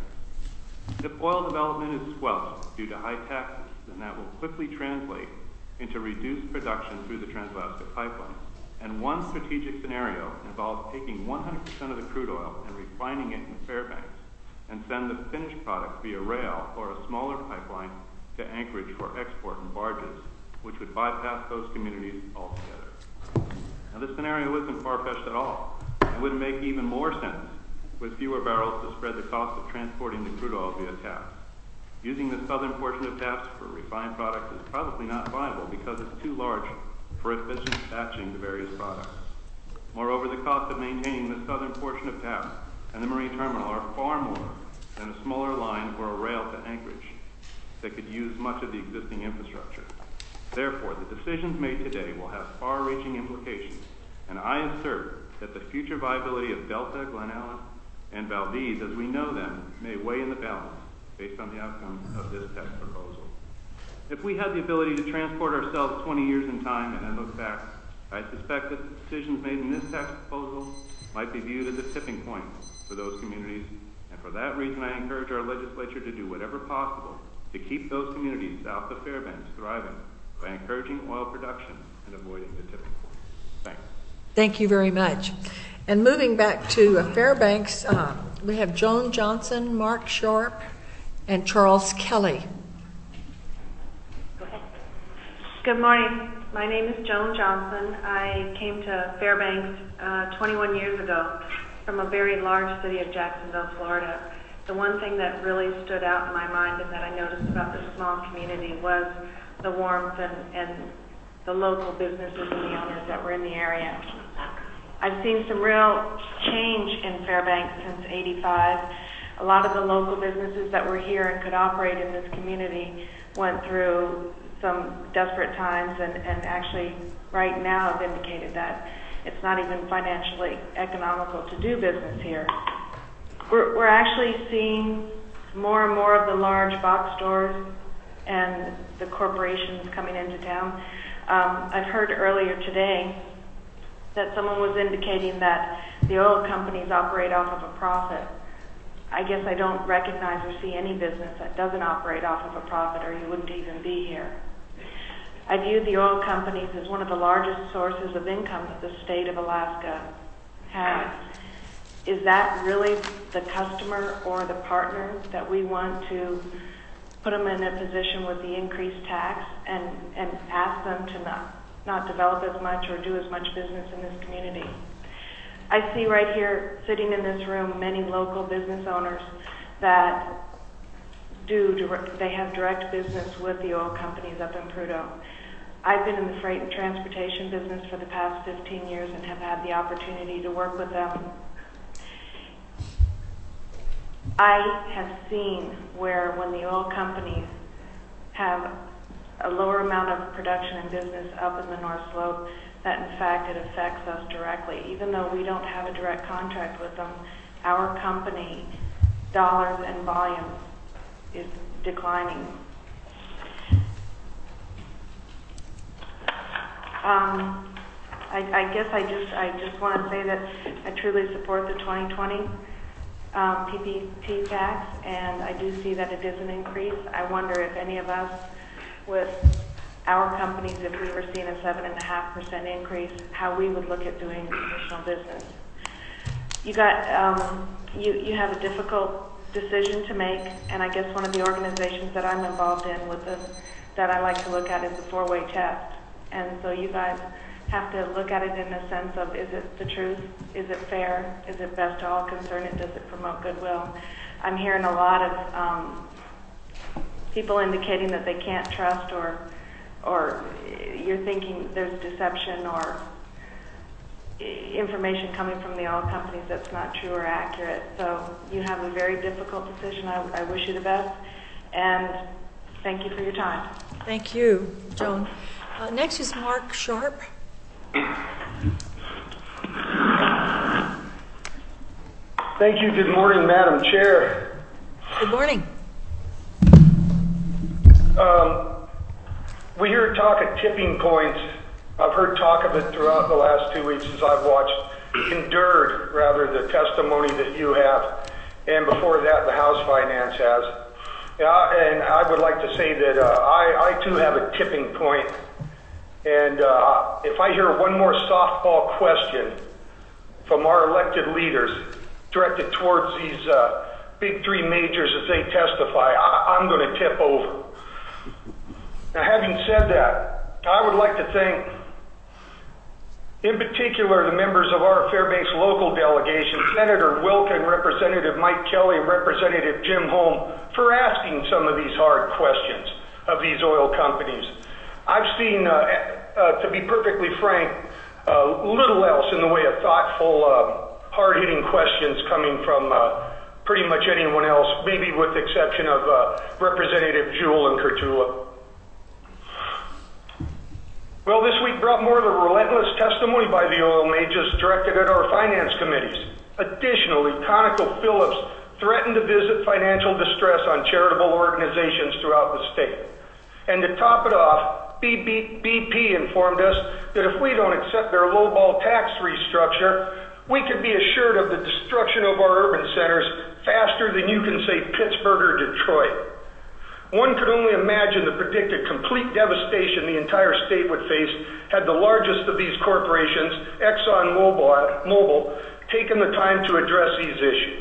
If oil development is squelched due to high taxes, then that will quickly translate into reduced production through the Trans-Alaska Pipeline. And one strategic scenario involves taking 100% of the crude oil and refining it in Fairbanks and send the finished product via rail or a smaller pipeline to Anchorage for export in barges, which would bypass those communities altogether. Now, this scenario isn't far-fetched at all. It would make even more sense with fewer barrels to spread the cost of transporting the crude oil via TAPS. Using the southern portion of TAPS for refined products is probably not viable because it's too large for efficient batching the various products. Moreover, the cost of maintaining the southern portion of TAPS and the marine terminal are far more than a smaller line or a rail to Anchorage that could use much of the existing infrastructure. Therefore, the decisions made today will have far-reaching implications, and I assert that the future viability of Delta, Glen Allen, and Valdez, as we know them, may weigh in the balance based on the outcome of this tax proposal. If we had the ability to transport ourselves 20 years in time and then look back, I suspect that the decisions made in this tax proposal might be viewed as a tipping point for those communities, and for that reason I encourage our legislature to do whatever possible to keep those communities south of Fairbanks thriving by encouraging oil production and avoiding the tipping point. Thanks. Thank you very much. And moving back to Fairbanks, we have Joan Johnson, Mark Sharp, and Charles Kelly. Good morning. My name is Joan Johnson. I came to Fairbanks 21 years ago from a very large city of Jacksonville, Florida. The one thing that really stood out in my mind and that I noticed about this small community was the warmth and the local businesses and the owners that were in the area. I've seen some real change in Fairbanks since '85. A lot of the local businesses that were here and could operate in this community went through some desperate times and actually right now have indicated that it's not even financially economical to do business here. We're actually seeing more and more of the large box stores and the corporations coming into town. I've heard earlier today that someone was indicating that the oil companies operate off of a profit. I guess I don't recognize or see any business that doesn't operate off of a profit, or you wouldn't even be here. I view the oil companies as one of the largest sources of income that the state of Alaska has. Is that really the customer or the partner that we want to put them in a position with the increased tax and ask them to not develop as much or do as much business in this community? I see right here, sitting in this room, many local business owners that they have direct business with the oil companies up in Prudhoe. I've been in the freight and transportation business for the past 15 years and have had the opportunity to work with them. I have seen where when the oil companies have a lower amount of production and business up in the North Slope, that in fact it affects us directly. Even though we don't have a direct contract with them, our company, dollars and volume, is declining. I guess I just want to say that I truly support the 2020 PPT tax, and I do see that it is an increase. I wonder if any of us with our companies, if we were seeing a 7.5% increase, how we would look at doing additional business. You have a difficult decision to make, and I guess one of the organizations that I'm involved in that I like to look at is the four-way test. And so you guys have to look at it in the sense of, is it the truth? Is it fair? Is it best to all concerned? And does it promote goodwill? I'm hearing a lot of people indicating that they can't trust, or you're thinking there's deception or information coming from the oil companies that's not true or accurate. So you have a very difficult decision. I wish you the best, and thank you for your time. Thank you, Joan. Next is Mark Sharp. Thank you. Good morning, Madam Chair. Good morning. We hear talk of tipping points. I've heard talk of it throughout the last 2 weeks as I've endured the testimony that you have, and before that the House Finance has. And I would like to say that I too have a tipping point. And if I hear one more softball question from our elected leaders directed towards these big three majors as they testify, I'm going to tip over. Now, having said that, I would like to thank, in particular, the members of our Fairbanks local delegation, Senator Wilkin, Representative Mike Kelly, and Representative Jim Holm, for asking some of these hard questions of these oil companies. I've seen, to be perfectly frank, little else in the way of thoughtful, hard-hitting questions coming from pretty much anyone else, maybe with the exception of Representative Jewell and Courtula. Well, this week brought more of the relentless testimony by the oil majors directed at our finance committees. Additionally, ConocoPhillips threatened to visit financial distress on charitable organizations throughout the state. And to top it off, BP informed us that if we don't accept their lowball tax restructure, we could be assured of the destruction of our urban centers faster than you can say Pittsburgh or Detroit. One could only imagine the predicted complete devastation the entire state would face had the largest of these corporations, ExxonMobil, taken the time to address these issues.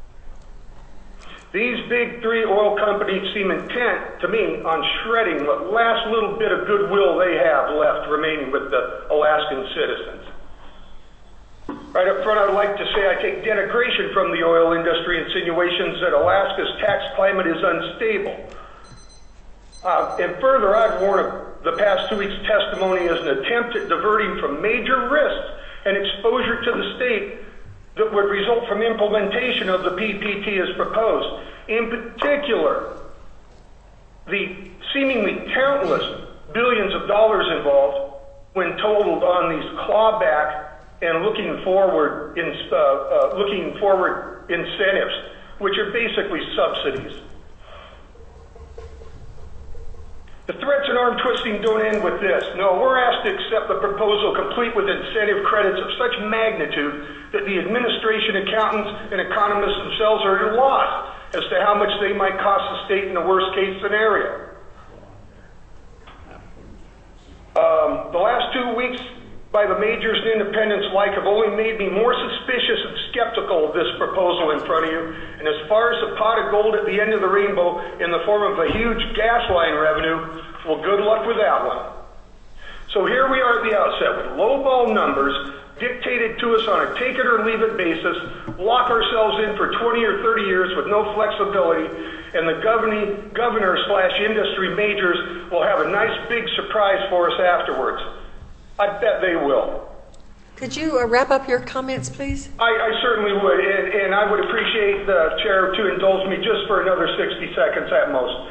These big three oil companies seem intent, to me, on shredding what last little bit of goodwill they have left remaining with the Alaskan citizens. Right up front, I'd like to say I take denigration from the oil industry insinuations that Alaska's tax climate is unstable. And further, I've warned the past 2 weeks' testimony as an attempt at diverting from major risks and exposure to the state that would result from implementation of the PPT as proposed. In particular, the seemingly countless billions of dollars involved when totaled on these clawback and looking forward incentives, which are basically subsidies. The threats and arm twisting don't end with this. No, we're asked to accept the proposal complete with incentive credits of such magnitude that the administration, accountants, and economists themselves are at a loss as to how much they might cost the state in the worst case scenario. The last 2 weeks by the majors and independents alike have only made me more suspicious and skeptical of this proposal in front of you. And as far as the pot of gold at the end of the rainbow in the form of a huge gas line revenue, well, good luck with that one. So here we are at the outset with lowball numbers dictated to us on a take it or leave it basis, lock ourselves in for 20 or 30 years with no flexibility, and the governor/industry majors will have a nice big surprise for us afterwards. I bet they will. Could you wrap up your comments, please? I certainly would, and I would appreciate the chair to indulge me just for another 60 seconds at most.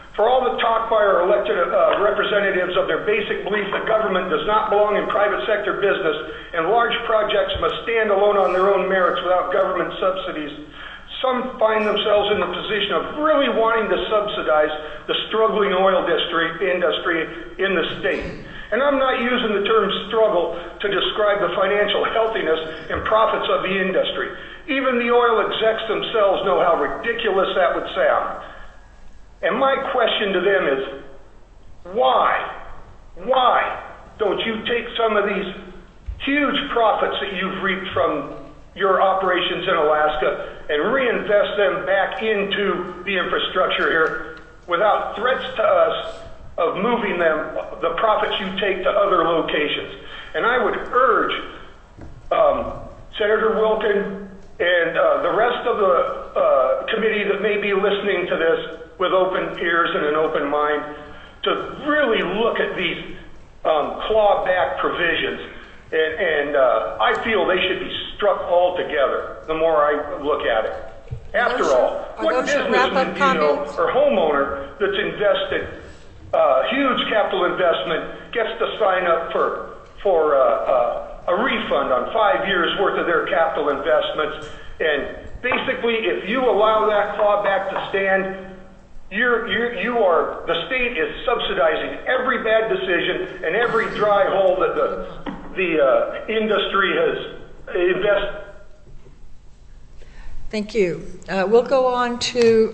For all the talk by our elected representatives of their basic belief that government does not belong in private sector business and large projects must stand alone on their own merits without government subsidies, some find themselves in the position of really wanting to subsidize the struggling oil industry in the state. And I'm not using the term struggle to describe the financial healthiness and profits of the industry. Even the oil execs themselves know how ridiculous that would sound. And my question to them is, why don't you take some of these huge profits that you've reaped from your operations in Alaska and reinvest them back into the infrastructure here without threats to us of moving them, the profits you take to other locations? And I would urge Senator Wilken and the rest of the committee that may be listening to this with open ears and an open mind to really look at these clawback provisions. And I feel they should be struck altogether the more I look at it. After all, what businessman do you know or homeowner that's invested huge capital investment gets to sign up for a refund on 5 years worth of their capital investments? And basically, if you allow that clawback to stand, the state is subsidizing every bad decision and every dry hole that the industry has invested. Thank you. We'll go on to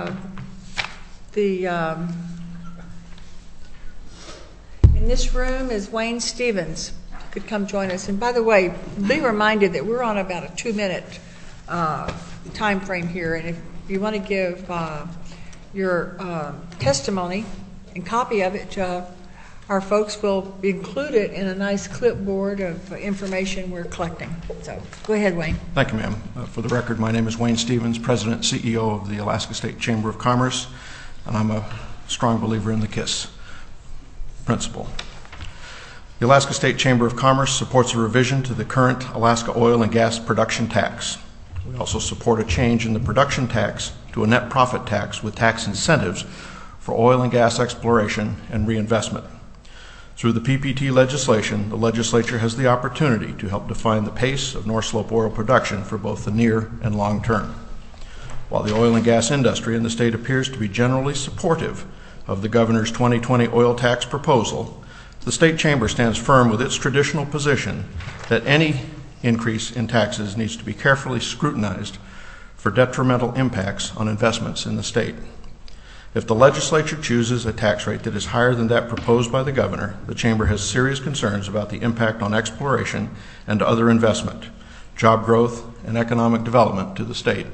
in this room is Wayne Stevens. Could come join us. And by the way, be reminded that we're on about a 2-minute time frame here. And if you want to give your testimony and copy of it, our folks will include it in a nice clipboard of information we're collecting. So go ahead, Wayne. Thank you, ma'am. For the record, my name is Wayne Stevens, President and CEO of the Alaska State Chamber of Commerce, and I'm a strong believer in the KISS principle. The Alaska State Chamber of Commerce supports a revision to the current Alaska oil and gas production tax. We also support a change in the production tax to a net profit tax with tax incentives for oil and gas exploration and reinvestment. Through the PPT legislation, the legislature has the opportunity to help define the pace of North Slope oil production for both the near and long term. While the oil and gas industry in the state appears to be generally supportive of the governor's 2020 oil tax proposal, the state chamber stands firm with its traditional position that any increase in taxes needs to be carefully scrutinized for detrimental impacts on investments in the state. If the legislature chooses a tax rate that is higher than that proposed by the governor, the chamber has serious concerns about the impact on exploration and other investment, job growth, and economic development to the state.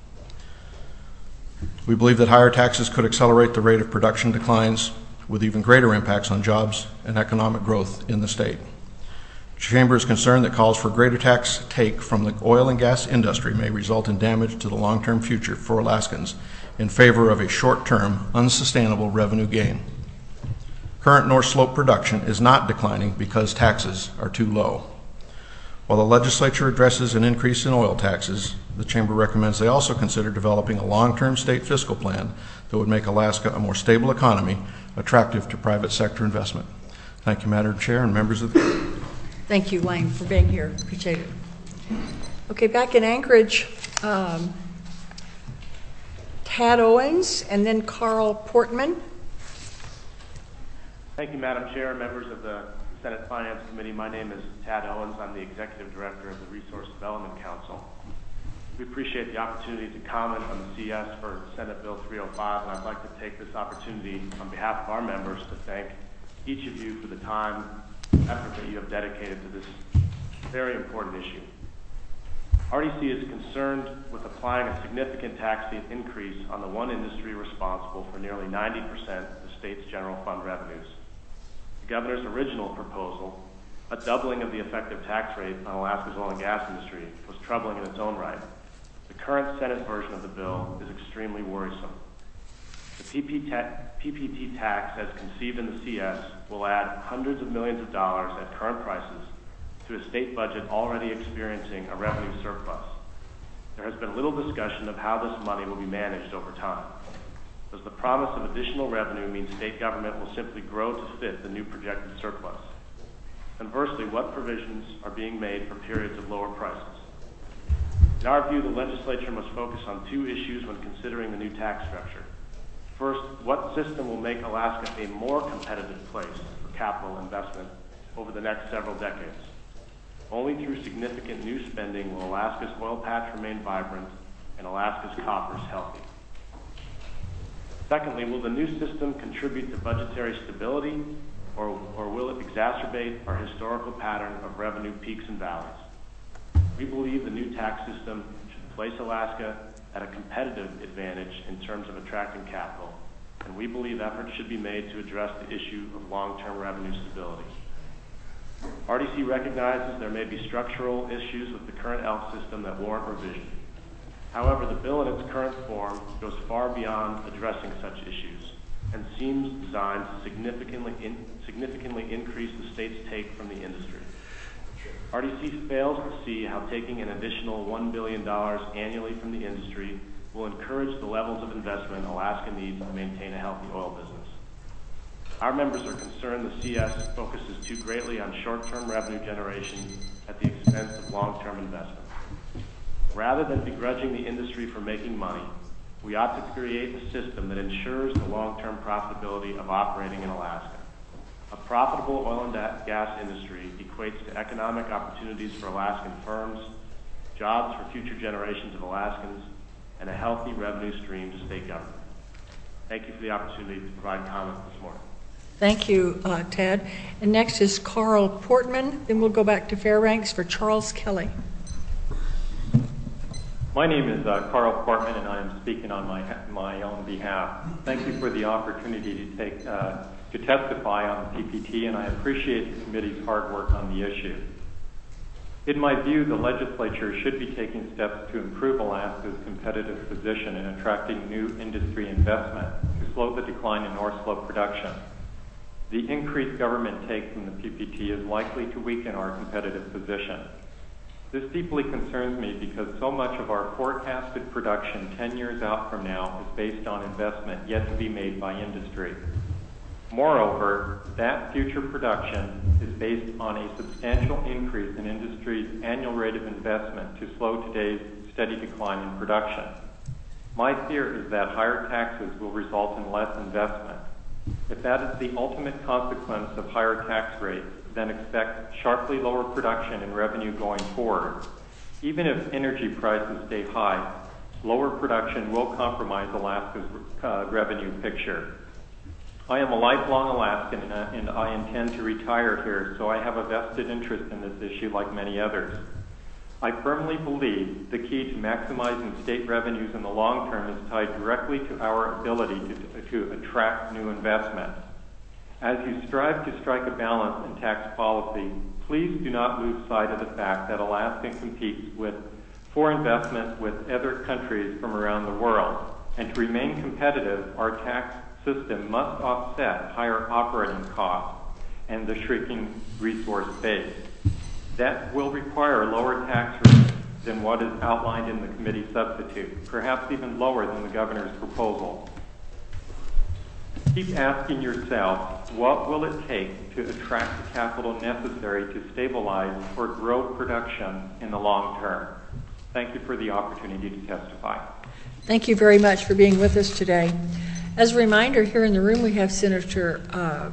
We believe that higher taxes could accelerate the rate of production declines, with even greater impacts on jobs and economic growth in the state. The chamber is concerned that calls for greater tax take from the oil and gas industry may result in damage to the long-term future for Alaskans in favor of a short-term, unsustainable revenue gain. Current North Slope production is not declining because taxes are too low. While the legislature addresses an increase in oil taxes, the chamber recommends they also consider developing a long-term state fiscal plan that would make Alaska a more stable economy, attractive to private sector investment. Thank you, Madam Chair and members of the committee. Thank you, Wayne, for being here. Appreciate it. Okay, back in Anchorage, Tad Owens and then Carl Portman. Thank you, Madam Chair, members of the Senate Finance Committee. My name is Tad Owens. I'm the Executive Director of the Resource Development Council. We appreciate the opportunity to comment on the CS for Senate Bill 305, and I'd like to take this opportunity on behalf of our members to thank each of you for the time and effort that you have dedicated to this very important issue. RDC is concerned with applying a significant tax increase on the one industry responsible for nearly 90% of the state's general fund revenues. The governor's original proposal, a doubling of the effective tax rate on Alaska's oil and gas industry, was troubling in its own right. The current Senate version of the bill is extremely worrisome. The PPT tax, as conceived in the CS, will add hundreds of millions of dollars at current prices to a state budget already experiencing a revenue surplus. There has been little discussion of how this money will be managed over time. Does the promise of additional revenue mean state government will simply grow to fit the new projected surplus? Conversely, what provisions are being made for periods of lower prices? In our view, the legislature must focus on two issues when considering the new tax structure. First, what system will make Alaska a more competitive place for capital investment over the next several decades? Only through significant new spending will Alaska's oil patch remain vibrant and Alaska's coffers healthy. Secondly, will the new system contribute to budgetary stability, or will it exacerbate our historical pattern of revenue peaks and valleys? We believe the new tax system should place Alaska at a competitive advantage in terms of attracting capital, and we believe efforts should be made to address the issue of long-term revenue stability. RDC recognizes there may be structural issues with the current ELK system that warrant revision. However, the bill in its current form goes far beyond addressing such issues and seems designed to significantly increase the state's take from the industry. RDC fails to see how taking an additional $1 billion annually from the industry will encourage the levels of investment Alaska needs to maintain a healthy oil business. Our members are concerned the CS focuses too greatly on short-term revenue generation at the expense of long-term investment. Rather than begrudging the industry for making money, we ought to create a system that ensures the long-term profitability of operating in Alaska. A profitable oil and gas industry equates to economic opportunities for Alaskan firms, jobs for future generations of Alaskans, and a healthy revenue stream to state government. Thank you for the opportunity to provide comments this morning. Thank you, Ted. And next is Carl Portman. Then we'll go back to Fairbanks for Charles Kelly. My name is Carl Portman, and I am speaking on my own behalf. Thank you for the opportunity to testify on the PPT, and I appreciate the committee's hard work on the issue. In my view, the legislature should be taking steps to improve Alaska's competitive position in attracting new industry investment to slow the decline in North Slope production. The increased government take from the PPT is likely to weaken our competitive position. This deeply concerns me because so much of our forecasted production 10 years out from now is based on investment yet to be made by industry. Moreover, that future production is based on a substantial increase in industry's annual rate of investment to slow today's steady decline in production. My fear is that higher taxes will result in less investment. If that is the ultimate consequence of higher tax rates, then expect sharply lower production and revenue going forward. Even if energy prices stay high, lower production will compromise Alaska's revenue picture. I am a lifelong Alaskan, and I intend to retire here, so I have a vested interest in this issue like many others. I firmly believe the key to maximizing state revenues in the long term is tied directly to our ability to attract new investment. As you strive to strike a balance in tax policy, please do not lose sight of the fact that Alaska competes for investment with other countries from around the world. And to remain competitive, our tax system must offset higher operating costs and the shrinking resource base. That will require a lower tax rate than what is outlined in the committee substitute, perhaps even lower than the governor's proposal. Keep asking yourself, what will it take to attract the capital necessary to stabilize or grow production in the long term? Thank you for the opportunity to testify. Thank you very much for being with us today. As a reminder, here in the room we have Senator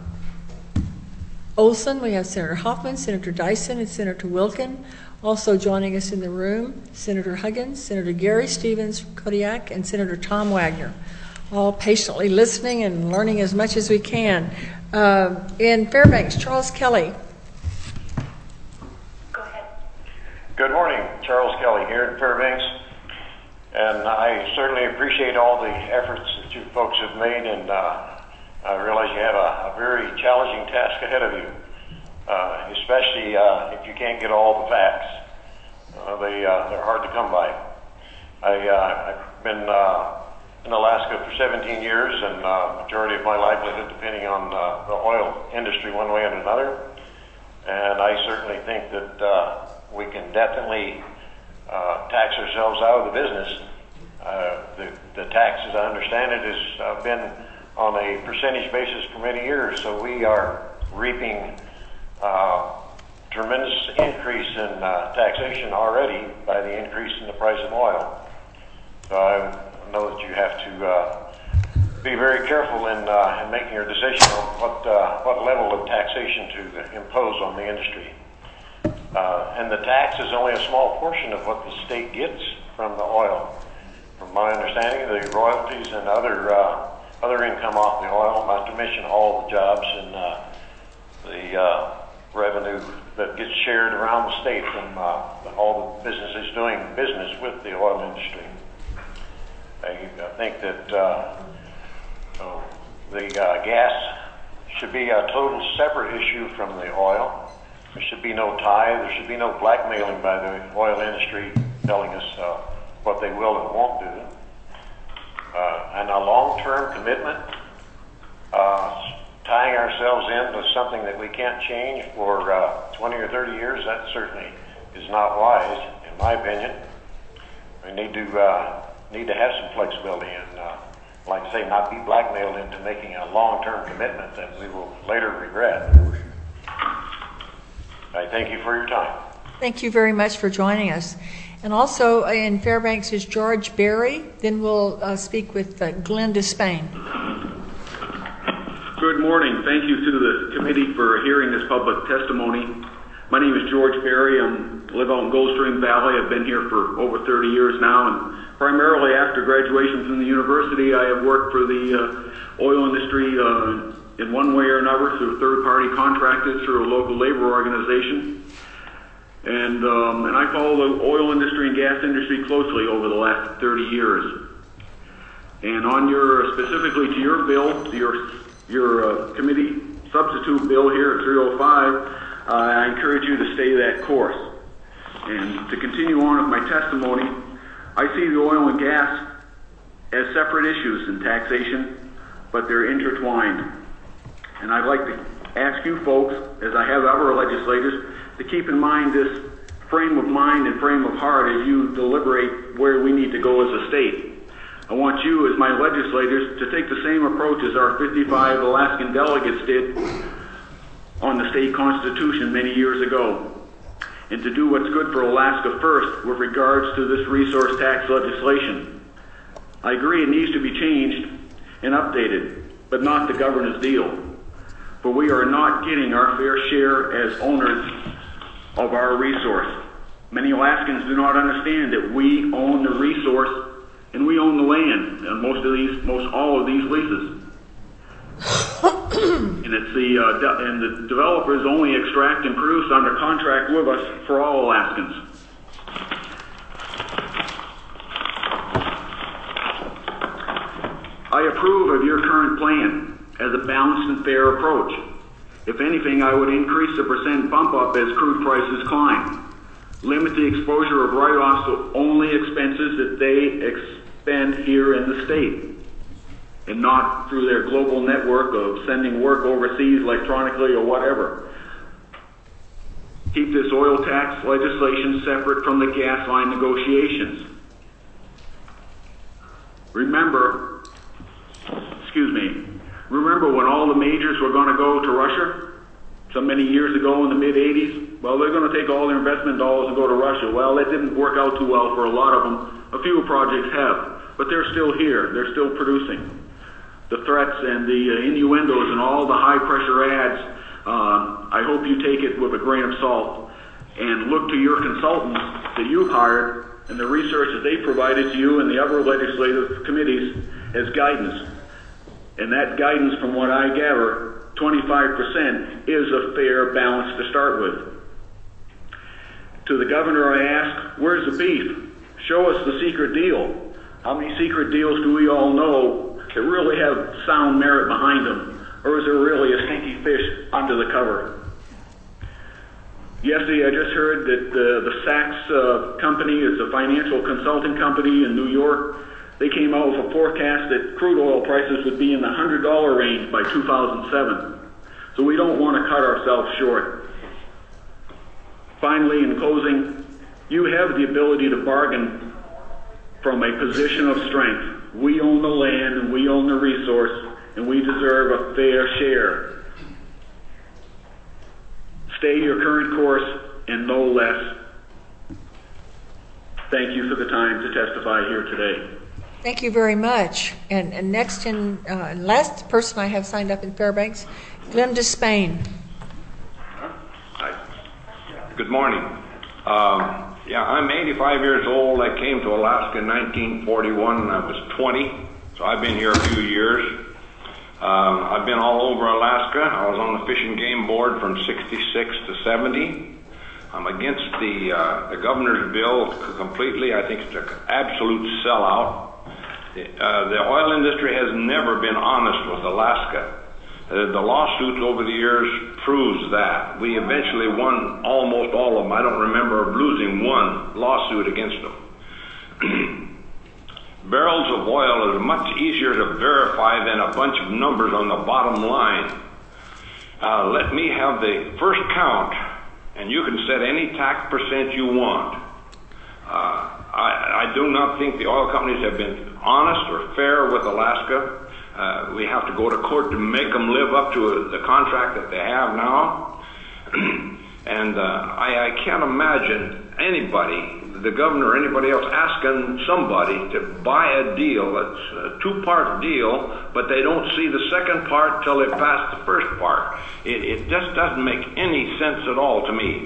Olson, we have Senator Hoffman, Senator Dyson, and Senator Wilkin. Also joining us in the room, Senator Huggins, Senator Gary Stevens from Kodiak, and Senator Tom Wagner, all patiently listening and learning as much as we can. In Fairbanks, Charles Kelly. Go ahead. Good morning, Charles Kelly here in Fairbanks. And I certainly appreciate all the efforts that you folks have made, and I realize you have a very challenging task ahead of you, especially if you can't get all the facts. They're hard to come by. I've been in Alaska for 17 years, and majority of my livelihood depending on the oil industry one way or another. And I certainly think that we can definitely tax ourselves out of the business The tax, as I understand it, has been on a percentage basis for many years, so we are reaping tremendous increase in taxation already by the increase in the price of oil. So I know that you have to be very careful in making your decision on what level of taxation to impose on the industry. And the tax is only a small portion of what the state gets from the oil. From my understanding, the royalties and other income off the oil, not to mention all the jobs and the revenue that gets shared around the state from all the businesses doing business with the oil industry. I think that the gas should be a total separate issue from the oil. There should be no tie. There should be no blackmailing by the oil industry telling us what they will and won't do. And a long-term commitment, tying ourselves into something that we can't change for 20 or 30 years, that certainly is not wise, in my opinion. We need to have some flexibility and, like I say, not be blackmailed into making a long-term commitment that we will later regret. I thank you for your time. Thank you very much for joining us. And also in Fairbanks is George Berry. Then we'll speak with Glenn Despain. Good morning. Thank you to the committee for hearing this public testimony. My name is George Berry. I live out in Goldstream Valley. I've been here for over 30 years now, and primarily after graduation from the university, I have worked for the oil industry in one way or another through third-party contractors, through a local labor organization. And I follow the oil industry and gas industry closely over the last 30 years. And on specifically to your bill, your committee substitute bill here at 305, I encourage you to stay that course. And to continue on with my testimony, I see the oil and gas as separate issues in taxation, but they're intertwined. And I'd like to ask you folks, as I have other legislators, to keep in mind this frame of mind and frame of heart as you deliberate where we need to go as a state. I want you, as my legislators, to take the same approach as our 55 Alaskan delegates did on the state constitution many years ago, and to do what's good for Alaska first with regards to this resource tax legislation. I agree it needs to be changed and updated, but not the governor's deal. For we are not getting our fair share as owners of our resource. Many Alaskans do not understand that we own the resource and we own the land on most all of these leases. And it's the developers only extract and produce under contract with us for all Alaskans. I approve of your current plan as a balanced and fair approach. If anything, I would increase the percent bump up as crude prices climb. Limit the exposure of write-offs to only expenses that they expend here in the state, and not through their global network of sending work overseas electronically or whatever. Keep this oil tax legislation separate from the gas line negotiations. Remember when all the majors were going to go to Russia so many years ago in the mid-'80s? Well, they're going to take all their investment dollars and go to Russia. Well, that didn't work out too well for a lot of them. A few projects have, but they're still here. They're still producing. The threats and the innuendos and all the high-pressure ads, I hope you take it with a grain of salt and look to your consultants that you've hired and the research that they provided to you and the other legislative committees as guidance. And that guidance, from what I gather, 25% is a fair balance to start with. To the governor, I ask, where's the beef? Show us the secret deal. How many secret deals do we all know that really have sound merit behind them? Or is there really a stinky fish under the cover? Yesterday, I just heard that the Sachs company is a financial consulting company in New York. They came out with a forecast that crude oil prices would be in the $100 range by 2007. So we don't want to cut ourselves short. Finally, in closing, you have the ability to bargain from a position of strength. We own the land and we own the resource, and we deserve a fair share. Stay your current course and no less. Thank you for the time to testify here today. Thank you very much. And next last person I have signed up in Fairbanks, Glenn Despain. Hi. Good morning. I'm 85 years old. I came to Alaska in 1941 and I was 20, so I've been here a few years. I've been all over Alaska. I was on the Fish and Game Board from 66 to 70. I'm against the governor's bill completely. I think it's an absolute sellout. The oil industry has never been honest with Alaska. The lawsuits over the years proves that. We eventually won almost all of them. I don't remember losing one lawsuit against them. Barrels of oil is much easier to verify than a bunch of numbers on the bottom line. Let me have the first count, and you can set any tax percent you want. I do not think the oil companies have been honest or fair with Alaska. We have to go to court to make them live up to the contract that they have now. And I can't imagine anybody, the governor or anybody else, asking somebody to buy a deal that's a two-part deal, but they don't see the second part till they pass the first part. It just doesn't make any sense at all to me.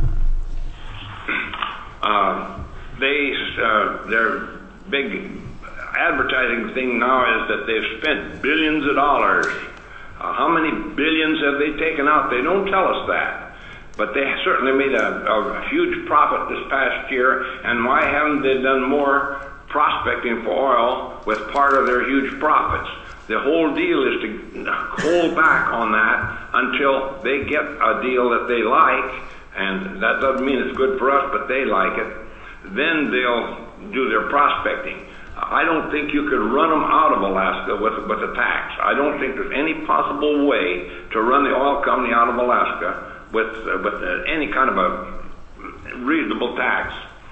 Their big advertising thing now is that they've spent billions of dollars. How many billions have they taken out? They don't tell us that. But they certainly made a huge profit this past year, and why haven't they done more prospecting for oil with part of their huge profits? The whole deal is to hold back on that until they get a deal that they like, and that doesn't mean it's good for us, but they like it. Then they'll do their prospecting. I don't think you could run them out of Alaska with a tax. I don't think there's any possible way to run the oil company out of Alaska with any kind of a reasonable tax.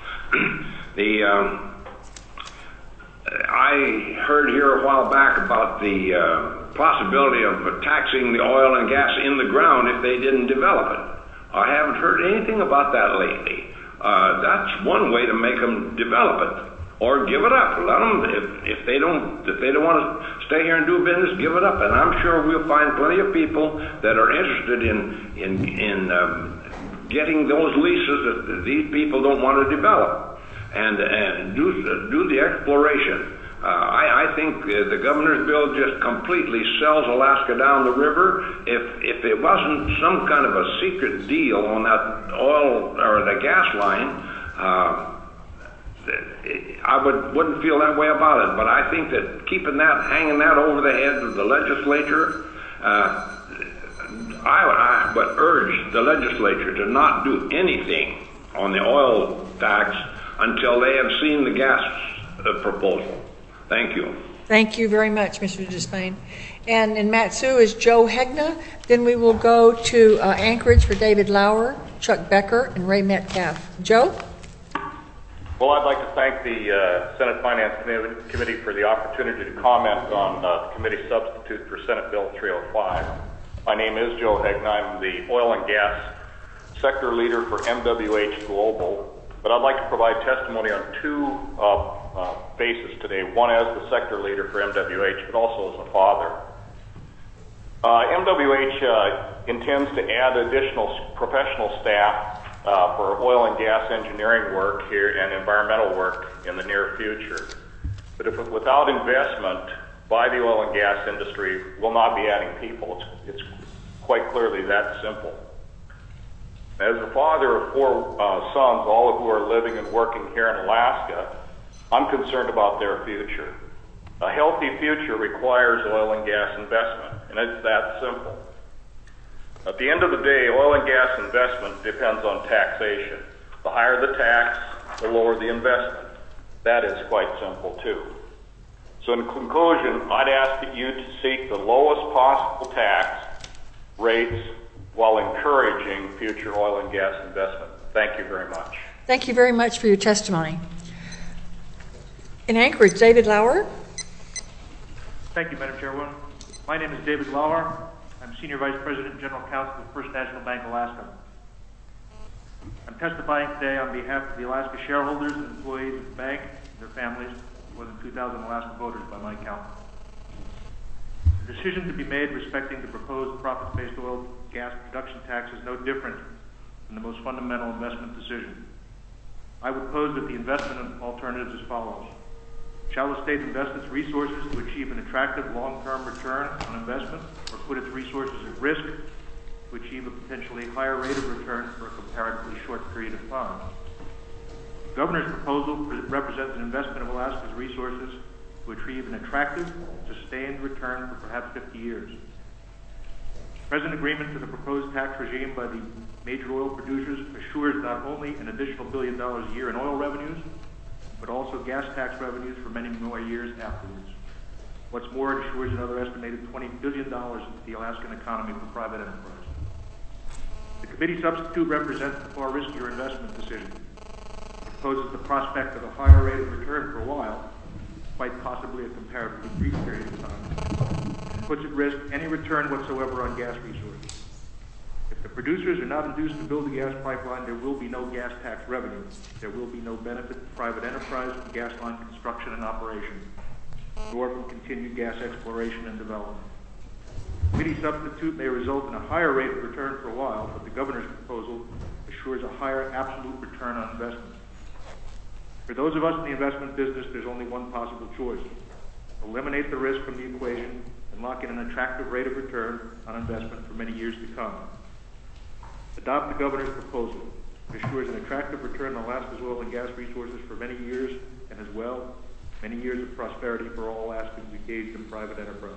I heard here a while back about the possibility of taxing the oil and gas in the ground if they didn't develop it. I haven't heard anything about that lately. That's one way to make them develop it, or give it up. Let them, if they don't want to stay here and do business, give it up. And I'm sure we'll find plenty of people that are interested in getting those leases that these people don't want to develop, and do the exploration. I think the governor's bill just completely sells Alaska down the river. If it wasn't some kind of a secret deal on that oil or the gas line, I wouldn't feel that way about it. But I think that hanging that over the head of the legislature, I would urge the legislature to not do anything on the oil tax until they have seen the gas proposal. Thank you. Thank you very much, Mr. Despain. And in Mat-Su is Joe Hegna. Then we will go to Anchorage for David Lauer, Chuck Becker, and Ray Metcalf. Joe? Well, I'd like to thank the Senate Finance Committee for the opportunity to comment on the committee substitute for Senate Bill 305. My name is Joe Hegna. I'm the oil and gas sector leader for MWH Global. But I'd like to provide testimony on two bases today. One as the sector leader for MWH, but also as a father. MWH intends to add additional professional staff for oil and gas engineering work here and environmental work in the near future. But without investment by the oil and gas industry, we'll not be adding people. It's quite clearly that simple. As a father of four sons, all of who are living and working here in Alaska, I'm concerned about their future. A healthy future requires oil and gas investment, and it's that simple. At the end of the day, oil and gas investment depends on taxation. The higher the tax, the lower the investment. That is quite simple, too. So in conclusion, I'd ask you to seek the lowest possible tax rates while encouraging future oil and gas investment. Thank you very much. Thank you very much for your testimony. In Anchorage, David Lauer. Thank you, Madam Chairwoman. My name is David Lauer. I'm Senior Vice President and General Counsel of First National Bank, Alaska. I'm testifying today on behalf of the Alaska shareholders and employees of the bank, their families, more than 2,000 Alaska voters by my count. The decision to be made respecting the proposed profits-based oil gas production tax is no different than the most fundamental investment decision. I would pose that the investment alternatives as follows. Shall the state invest its resources to achieve an attractive long-term return on investment, or put its resources at risk to achieve a potentially higher rate of return for a comparatively short period of time? The Governor's proposal represents an investment of Alaska's resources to achieve an attractive, sustained return for perhaps 50 years. Present agreement to the proposed tax regime by the major oil producers assures not only an additional $1 billion a year in oil revenues, but also gas tax revenues for many more years afterwards. What's more, it assures another estimated $20 billion into the Alaskan economy for private enterprise. The committee substitute represents the far riskier investment decision. It proposes the prospect of a higher rate of return for a while, quite possibly a comparatively brief period of time, and puts at risk any return whatsoever on gas resources. If the producers are not induced to build a gas pipeline, there will be no gas tax revenue. There will be no benefit to private enterprise from gas line construction and operation, nor from continued gas exploration and development. Committee substitute may result in a higher rate of return for a while, but the Governor's proposal assures a higher absolute return on investment. For those of us in the investment business, there's only one possible choice. Eliminate the risk from the equation and lock in an attractive rate of return on investment for many years to come. Adopt the Governor's proposal. It assures an attractive return on Alaska's oil and gas resources for many years, and as well, many years of prosperity for all Alaskans engaged in private enterprise.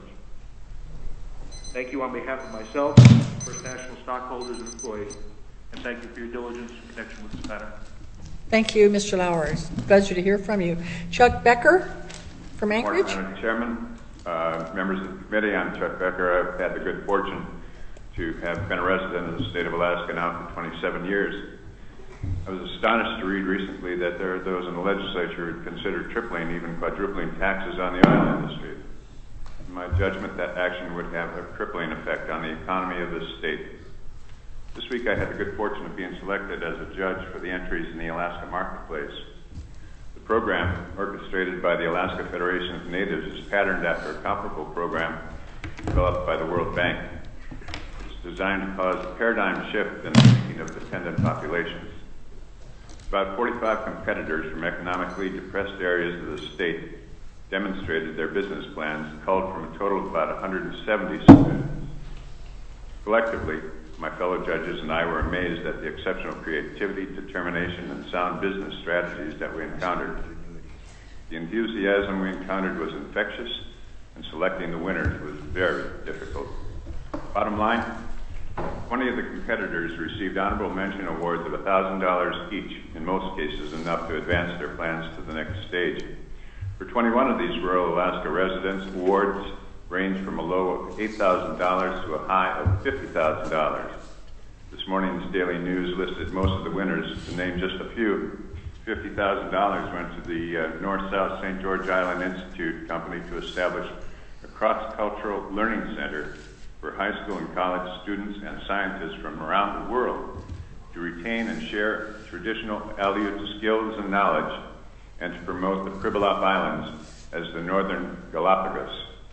Thank you on behalf of myself, First National stockholders and employees, and thank you for your diligence in connection with this matter. Thank you, Mr. Lauer. It's a pleasure to hear from you. Chuck Becker from Anchorage. Good morning, Madam Chairman, members of the committee. I'm Chuck Becker. I've had the good fortune to have been a resident of the state of Alaska now for 27 years. I was astonished to read recently that there are those in the legislature who consider tripling, even quadrupling taxes on the oil industry. In my judgment, that action would have a crippling effect on the economy of this state. This week I had the good fortune of being selected as a judge for the entries in the Alaska Marketplace. The program, orchestrated by the Alaska Federation of Natives, is patterned after a comparable program developed by the World Bank. It's designed to cause a paradigm shift in the thinking of dependent populations. About 45 competitors from economically depressed areas of the state demonstrated their business plans, called from a total of about 170 submissions. Collectively, my fellow judges and I were amazed at the exceptional creativity, determination, and sound business strategies that we encountered. The enthusiasm we encountered was infectious, and selecting the winners was very difficult. Bottom line, 20 of the competitors received honorable mention awards of $1,000 each, in most cases enough to advance their plans to the next stage. For 21 of these rural Alaska residents, awards ranged from a low of $8,000 to a high of $50,000. This morning's Daily News listed most of the winners. To name just a few, $50,000 went to the North-South St. George Island Institute Company to establish a cross-cultural learning center for high school and college students and scientists from around the world to retain and share traditional Aleut skills and knowledge, and to promote the Pribilof Islands as the Northern Galapagos.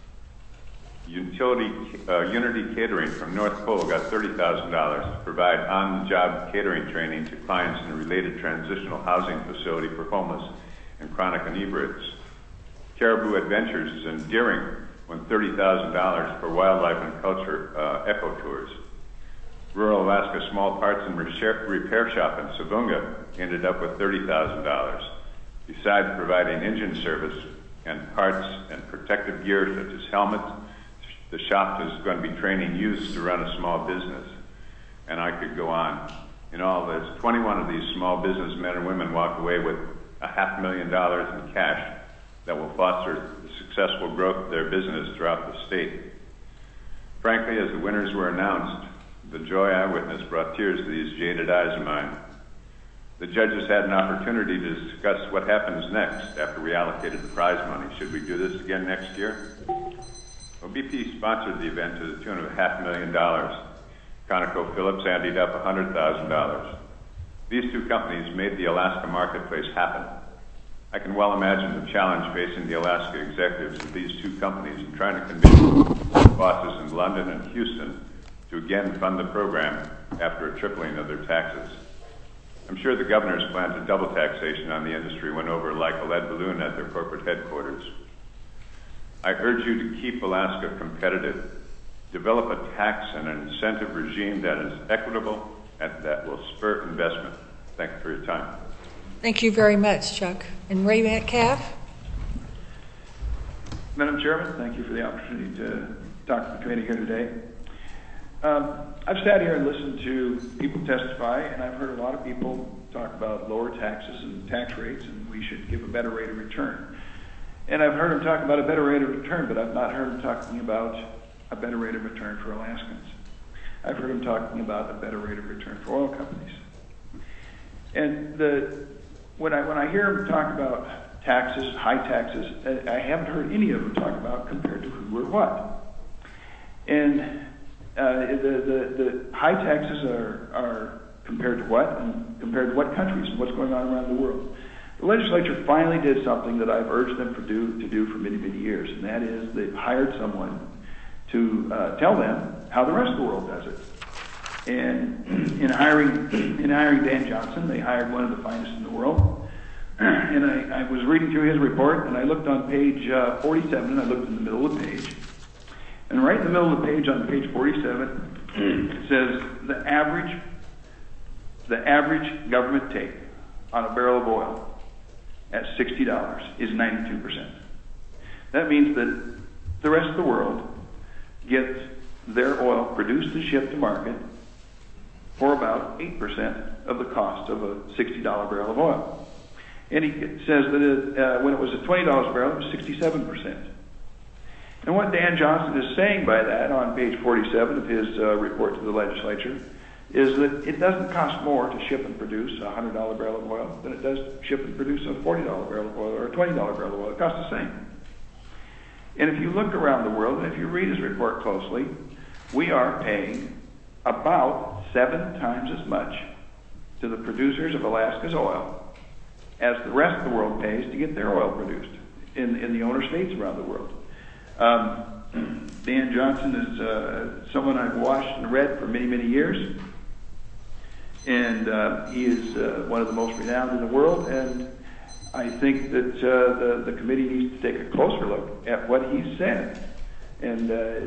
Unity Catering from North Pole got $30,000 to provide on-the-job catering training to clients in a related transitional housing facility for homeless and chronic inebriates. Caribou Adventures in Deering won $30,000 for wildlife and culture eco tours. Rural Alaska Small Parts and Repair Shop in Savunga ended up with $30,000. Besides providing engine service and parts and protective gear such as helmets, the shop is going to be training youths to run a small business. And I could go on. In all this, 21 of these small business men and women walked away with $500,000 in cash that will foster the successful growth of their business throughout the state. Frankly, as the winners were announced, the joy I witnessed brought tears to these jaded eyes of mine. The judges had an opportunity to discuss what happens next after we allocated the prize money. Should we do this again next year? Well, BP sponsored the event to the tune of $500,000. ConocoPhillips anteed up $100,000. These two companies made the Alaska marketplace happen. I can well imagine the challenge facing the Alaska executives of these two companies in trying to convince bosses in London and Houston to again fund the program after a tripling of their taxes. I'm sure the governor's plan to double taxation on the industry went over like a lead balloon at their corporate headquarters. I urge you to keep Alaska competitive. Develop a tax and an incentive regime that is equitable and that will spur investment. Thank you for your time. Thank you very much, Chuck. And Ray Metcalf? Madam Chairman, thank you for the opportunity to talk to the committee here today. I've sat here and listened to people testify, and I've heard a lot of people talk about lower taxes and tax rates, and we should give a better rate of return. And I've heard them talk about a better rate of return, but I've not heard them talking about a better rate of return for Alaskans. I've heard them talking about a better rate of return for oil companies. And when I hear them talk about taxes, high taxes, I haven't heard any of them talk about compared to who or what. And the high taxes are compared to what, and compared to what countries, and what's going on around the world. The legislature finally did something that I've urged them to do for many, many years, and that is they've hired someone to tell them how the rest of the world does it. And in hiring Dan Johnson, they hired one of the finest in the world. And I was reading through his report, and I looked on page 47, and I looked in the middle of the page. And right in the middle of the page, on page 47, it says the average government take on a barrel of oil at $60 is 92%. That means that the rest of the world gets their oil produced and shipped to market for about 8% of the cost of a $60 barrel of oil. And he says that when it was at $20 a barrel, it was 67%. And what Dan Johnson is saying by that on page 47 of his report to the legislature is that it doesn't cost more to ship and produce a $100 barrel of oil than it does to ship and produce a $40 barrel of oil or a $20 barrel of oil. It costs the same. And if you look around the world, and if you read his report closely, we are paying about 7 times as much to the producers of Alaska's oil as the rest of the world pays to get their oil produced in the owner states around the world. Dan Johnson is someone I've watched and read for many, many years. And he is one of the most renowned in the world. And I think that the committee needs to take a closer look at what he said. And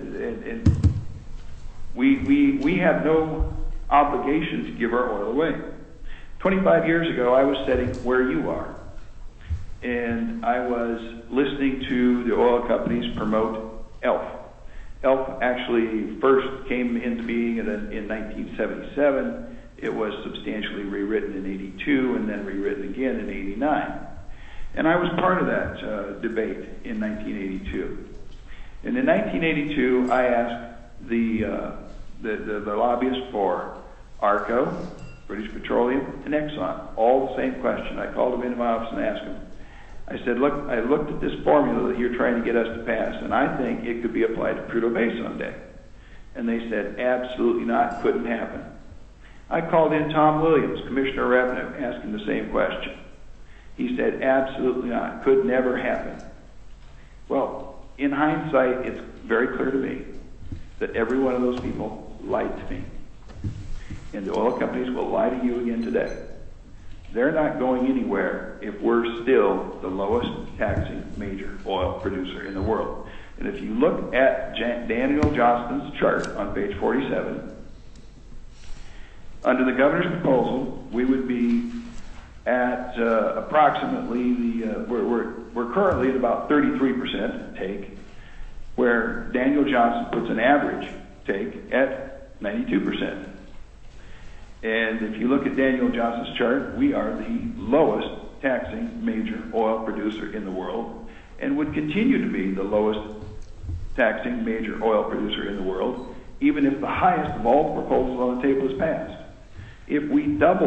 we have no obligation to give our oil away. 25 years ago, I was sitting where you are. And I was listening to the oil companies promote ELF. ELF actually first came into being in 1977. It was substantially rewritten in 82 and then rewritten again in 89. And I was part of that debate in 1982. And in 1982, I asked the lobbyists for ARCO, British Petroleum, and Exxon all the same question. I called them into my office and asked them. I said, look, I looked at this formula that you're trying to get us to pass, and I think it could be applied to Prudhoe Bay someday. And they said, absolutely not, couldn't happen. I called in Tom Williams, Commissioner of Revenue, asking the same question. He said, absolutely not, could never happen. Well, in hindsight, it's very clear to me that every one of those people lied to me. And the oil companies will lie to you again today. They're not going anywhere if we're still the lowest taxing major oil producer in the world. And if you look at Daniel Johnston's chart on page 47, under the governor's proposal, we would be at approximately we're currently at about 33% take, where Daniel Johnson puts an average take at 92%. And if you look at Daniel Johnson's chart, we are the lowest taxing major oil producer in the world and would continue to be the lowest taxing major oil producer in the world, even if the highest of all the proposals on the table is passed. If we doubled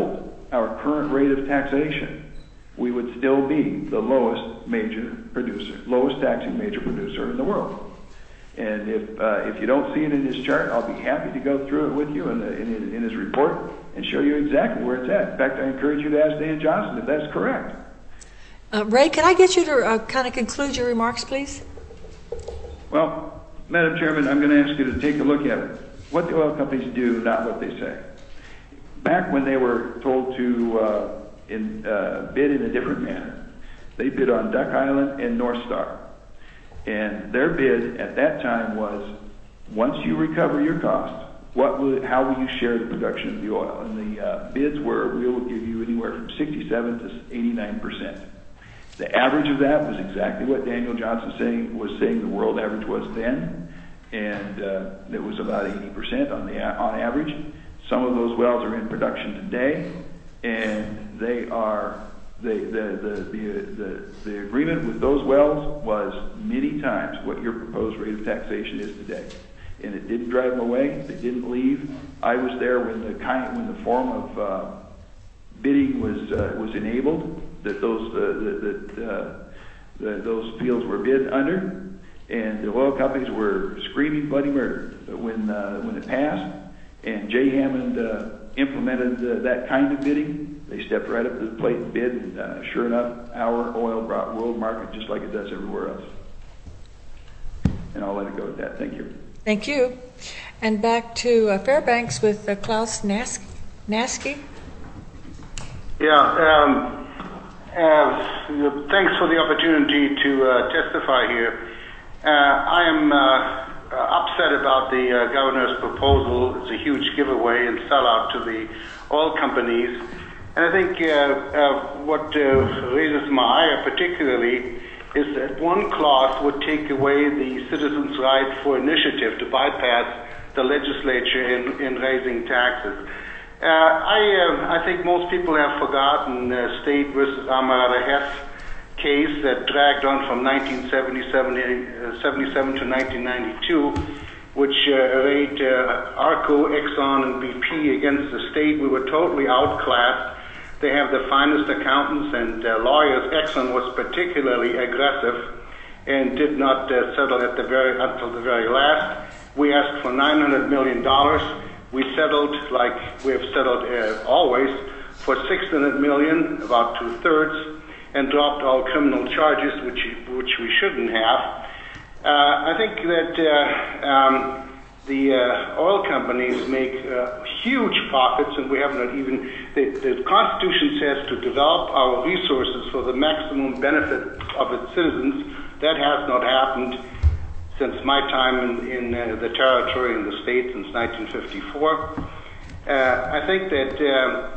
our current rate of taxation, we would still be the lowest taxing major producer in the world. And if you don't see it in his chart, I'll be happy to go through it with you in his report and show you exactly where it's at. In fact, I encourage you to ask Dan Johnson if that's correct. Ray, can I get you to kind of conclude your remarks, please? Well, Madam Chairman, I'm going to ask you to take a look at what the oil companies do, not what they say. Back when they were told to bid in a different manner, they bid on Duck Island and North Star. And their bid at that time was, once you recover your cost, how will you share the production of the oil? And the bids were, we will give you anywhere from 67 to 89%. The average of that was exactly what Daniel Johnson was saying the world average was then, and it was about 80% on average. Some of those wells are in production today, and they are the agreement with those wells was many times what your proposed rate of taxation is today, and it didn't drive them away. They didn't leave. I was there when the form of bidding was enabled, that those fields were bid under, and the oil companies were screaming bloody murder. But when it passed and Jay Hammond implemented that kind of bidding, they stepped right up to the plate and bid, and sure enough, our oil brought world market just like it does everywhere else. And I'll let it go at that. Thank you. Thank you. And back to Fairbanks with Klaus Naske. Yeah, thanks for the opportunity to testify here. I am upset about the governor's proposal. It's a huge giveaway and sellout to the oil companies. And I think what raises my ire particularly is that one clause would take away the citizens' right for initiative to bypass the legislature in raising taxes. I think most people have forgotten State versus Amarada Hess case that dragged on from 1977 to 1992, which arrayed ARCO, Exxon, and BP against the state. We were totally outclassed. They have the finest accountants and lawyers. Exxon was particularly aggressive and did not settle until the very last. We asked for $900 million. We settled, like we have settled always, for $600 million, about 2/3, and dropped all criminal charges, which we shouldn't have. I think that the oil companies make huge profits, and we have not even. The Constitution says to develop our resources for the maximum benefit of its citizens. That has not happened since my time in the territory in the state since 1954. I think that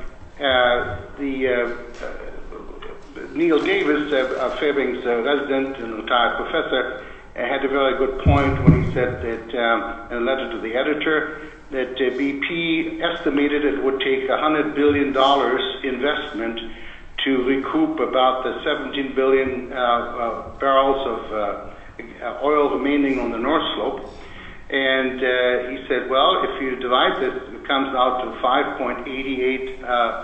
Neil Davis, Fairbanks resident and retired professor, had a very good point when he said that in a letter to the editor that BP estimated it would take $100 billion investment to recoup about the 17 billion barrels of oil remaining on the North Slope. And he said, well, if you divide this, it comes out to $5.88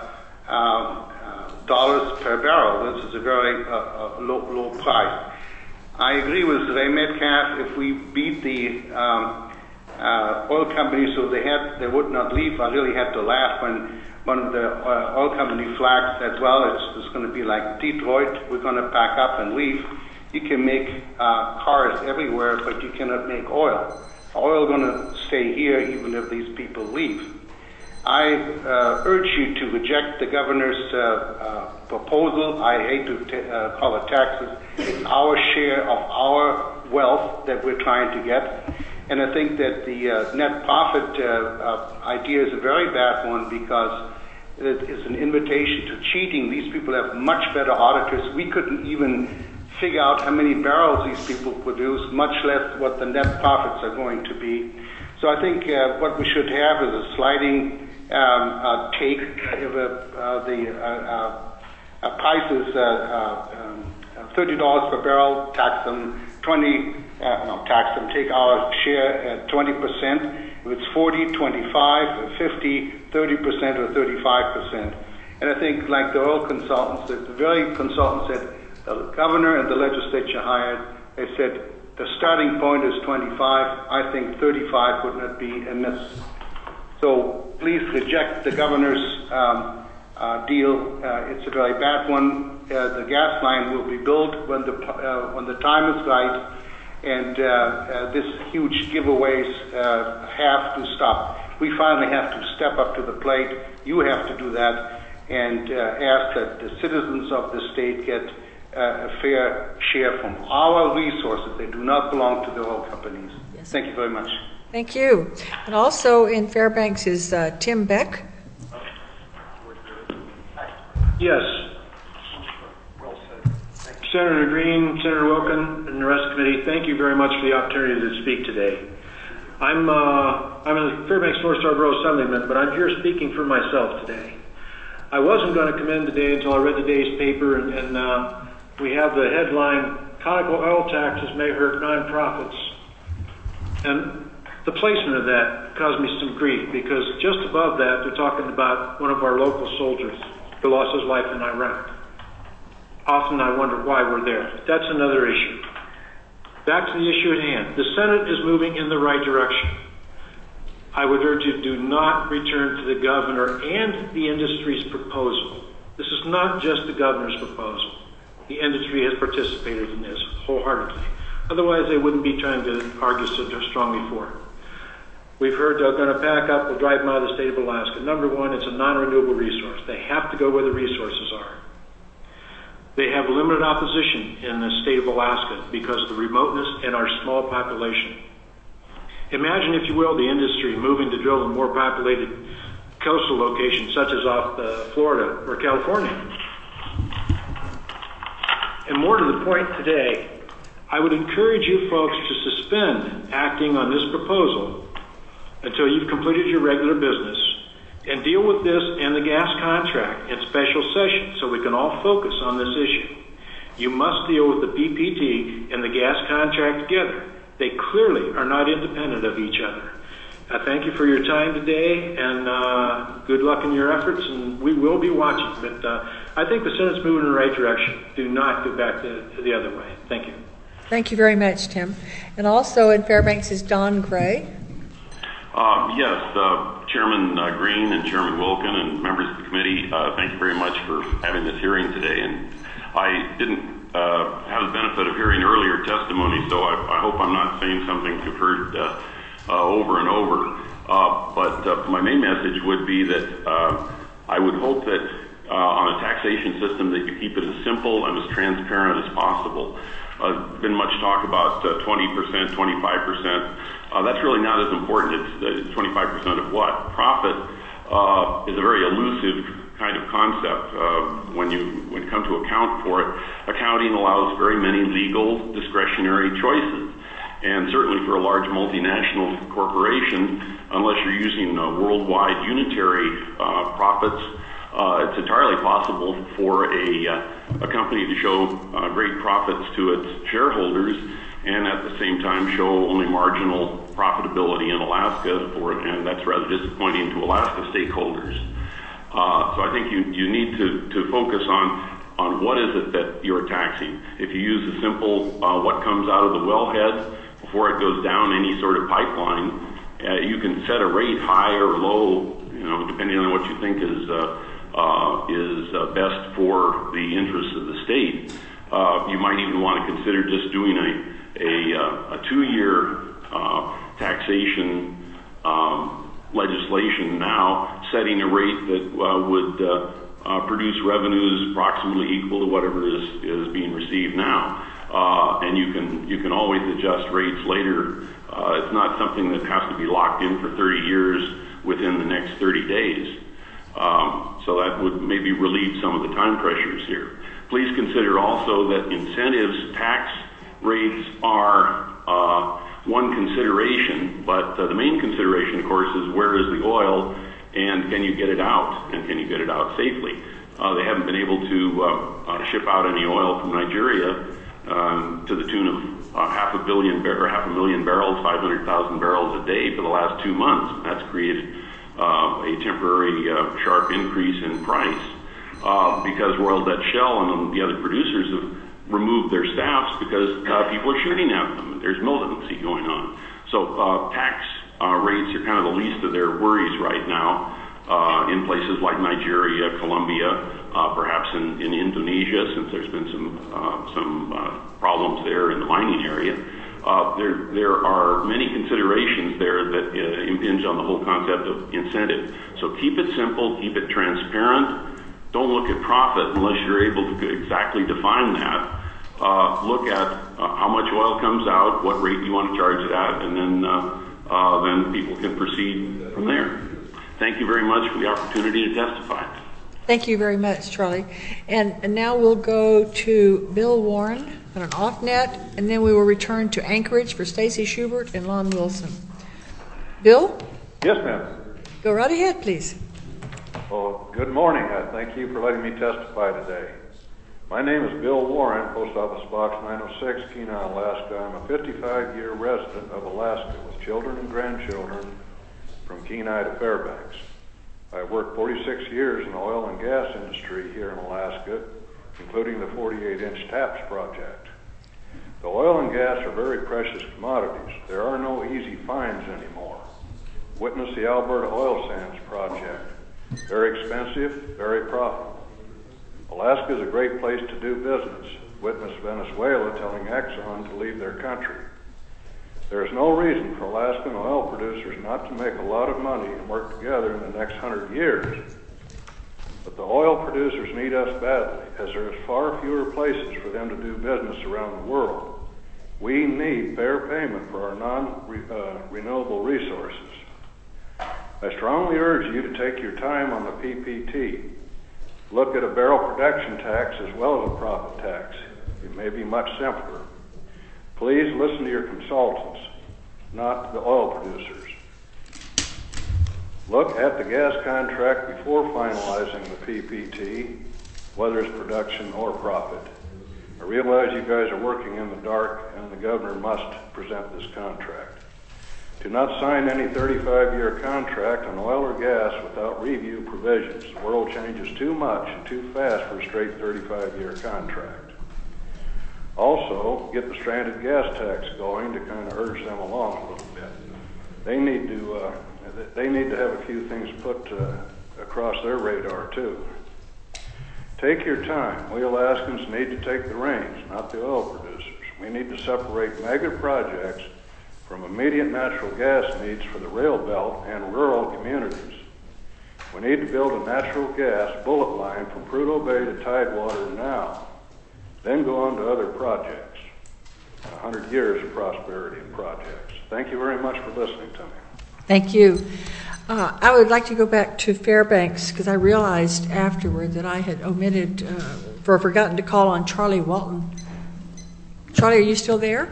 dollars per barrel. This is a very low price. I agree with Ray Metcalf. If we beat the oil companies so they would not leave, I really had to laugh when one of the oil company flags said, well, it's going to be like Detroit. We're going to pack up and leave. You can make cars everywhere, but you cannot make oil. Oil is going to stay here even if these people leave. I urge you to reject the governor's proposal. I hate to call it taxes. It's our share of our wealth that we're trying to get. And I think that the net profit idea is a very bad one because it is an invitation to cheating. These people have much better auditors. We couldn't even figure out how many barrels these people produce, much less what the net profits are going to be. So I think what we should have is a sliding take. If the price is $30 per barrel, tax them take our share at 20%. If it's 40, 25, 50, 30%, or 35%. And I think, like the oil consultants, the very consultants that the governor and the legislature hired, they said the starting point is 25. I think 35 would not be amiss. So please reject the governor's deal. It's a very bad one. The gas line will be built when the time is right, and this huge giveaways have to stop. We finally have to step up to the plate. You have to do that and ask that the citizens of the state get a fair share from our resources. They do not belong to the oil companies. Yes. Thank you very much. Thank you. And also in Fairbanks is Tim Beck. Yes. Senator Green, Senator Wilken, and the rest of the committee, thank you very much for the opportunity to speak today. I'm a Fairbanks North Star Borough Assemblyman, but I'm here speaking for myself today. I wasn't going to come in today until I read today's paper, and we have the headline, Conoco Oil Taxes May Hurt Nonprofits. And the placement of that caused me some grief, because just above that, they're talking about one of our local soldiers who lost his life in Iraq. Often I wonder why we're there. That's another issue. Back to the issue at hand. The Senate is moving in the right direction. I would urge you, do not return to the governor and the industry's proposal. This is not just the governor's proposal. The industry has participated in this wholeheartedly. Otherwise, they wouldn't be trying to argue so strongly for it. We've heard they're going to pack up, we'll drive them out of the state of Alaska. Number one, it's a non-renewable resource. They have to go where the resources are. They have limited opposition in the state of Alaska because of the remoteness and our small population. Imagine, if you will, the industry moving to drill in more populated coastal locations, such as off Florida or California. And more to the point today, I would encourage you folks to suspend acting on this proposal until you've completed your regular business and deal with this and the gas contract in special session so we can all focus on this issue. You must deal with the PPT and the gas contract together. They clearly are not independent of each other. I thank you for your time today, and good luck in your efforts, and we will be watching. But I think the Senate's moving in the right direction. Do not go back the other way. Thank you. Thank you very much, Tim. And also in Fairbanks is Don Gray. Yes, Chairman Green and Chairman Wilken and members of the committee, thank you very much for having this hearing today. And I didn't have the benefit of hearing earlier testimony, so I hope I'm not saying something you've heard over and over. But my main message would be that I would hope that on a taxation system that you keep it as simple and as transparent as possible. There's been much talk about 20%, 25%. That's really not as important. It's 25% of what? Profit is a very elusive kind of concept when you come to account for it. Accounting allows very many legal discretionary choices. And certainly for a large multinational corporation, unless you're using worldwide unitary profits, it's entirely possible for a company to show great profits to its shareholders and at the same time show only marginal profitability in Alaska, and that's rather disappointing to Alaska stakeholders. So I think you need to focus on what is it that you're taxing. If you use a simple what comes out of the wellhead before it goes down any sort of pipeline, you can set a rate high or low, depending on what you think is best for the interests of the state. You might even want to consider just doing a 2-year taxation legislation now, setting a rate that would produce revenues approximately equal to whatever is being received now. And you can always adjust rates later. It's not something that has to be locked in for 30 years within the next 30 days. So that would maybe relieve some of the time pressures here. Please consider also that incentives, tax rates are one consideration, but the main consideration, of course, is where is the oil and can you get it out, and can you get it out safely? They haven't been able to ship out any oil from Nigeria to the tune of half a million barrels, 500,000 barrels a day for the last 2 months. That's created a temporary sharp increase in price. because Royal Dutch Shell and the other producers have removed their staffs because people are shooting at them. There's militancy going on. So tax rates are kind of the least of their worries right now in places like Nigeria, Colombia, perhaps in Indonesia, since there's been some problems there in the mining area. There are many considerations there that impinge on the whole concept of incentive. So keep it simple, keep it transparent. Don't look at profit unless you're able to exactly define that. Look at how much oil comes out, what rate you want to charge it at, and then people can proceed from there. Thank you very much for the opportunity to testify. Thank you very much, Charlie. And now we'll go to Bill Warren on an off-net, and then we will return to Anchorage for Stacy Schubert and Lon Wilson. Bill? Yes, ma'am. Go right ahead, please. Well, good morning. Thank you for letting me testify today. My name is Bill Warren, Post Office Box 906, Keenan, Alaska. I'm a 55-year resident of Alaska with children and grandchildren from Kenai to Fairbanks. I've worked 46 years in the oil and gas industry here in Alaska, including the 48-inch TAPS project. The oil and gas are very precious commodities. There are no easy finds anymore. Witness the Alberta Oil Sands project. Very expensive, very profitable. Alaska is a great place to do business. Witness Venezuela telling Exxon to leave their country. There is no reason for Alaskan oil producers not to make a lot of money and work together in the next 100 years. But the oil producers need us badly, as there is far fewer places for them to do business around the world. We need fair payment for our non-renewable resources. I strongly urge you to take your time on the PPT. Look at a barrel production tax as well as a profit tax. It may be much simpler. Please listen to your consultants, not the oil producers. Look at the gas contract before finalizing the PPT, whether it's production or profit. I realize you guys are working in the dark and the governor must present this contract. Do not sign any 35-year contract on oil or gas without review provisions. The world changes too much and too fast for a straight 35-year contract. Also, get the stranded gas tax going to kind of urge them along a little bit. They need to have a few things put across their radar too. Take your time. We Alaskans need to take the reins, not the oil producers. We need to separate mega projects from immediate natural gas needs for the rail belt and rural communities. We need to build a natural gas bullet line from Prudhoe Bay to Tidewater now, then go on to other projects. 100 years of prosperity in projects. Thank you very much for listening to me. Thank you. I would like to go back to Fairbanks because I realized afterward that I had omitted or forgotten to call on Charlie Walton. Charlie, are you still there?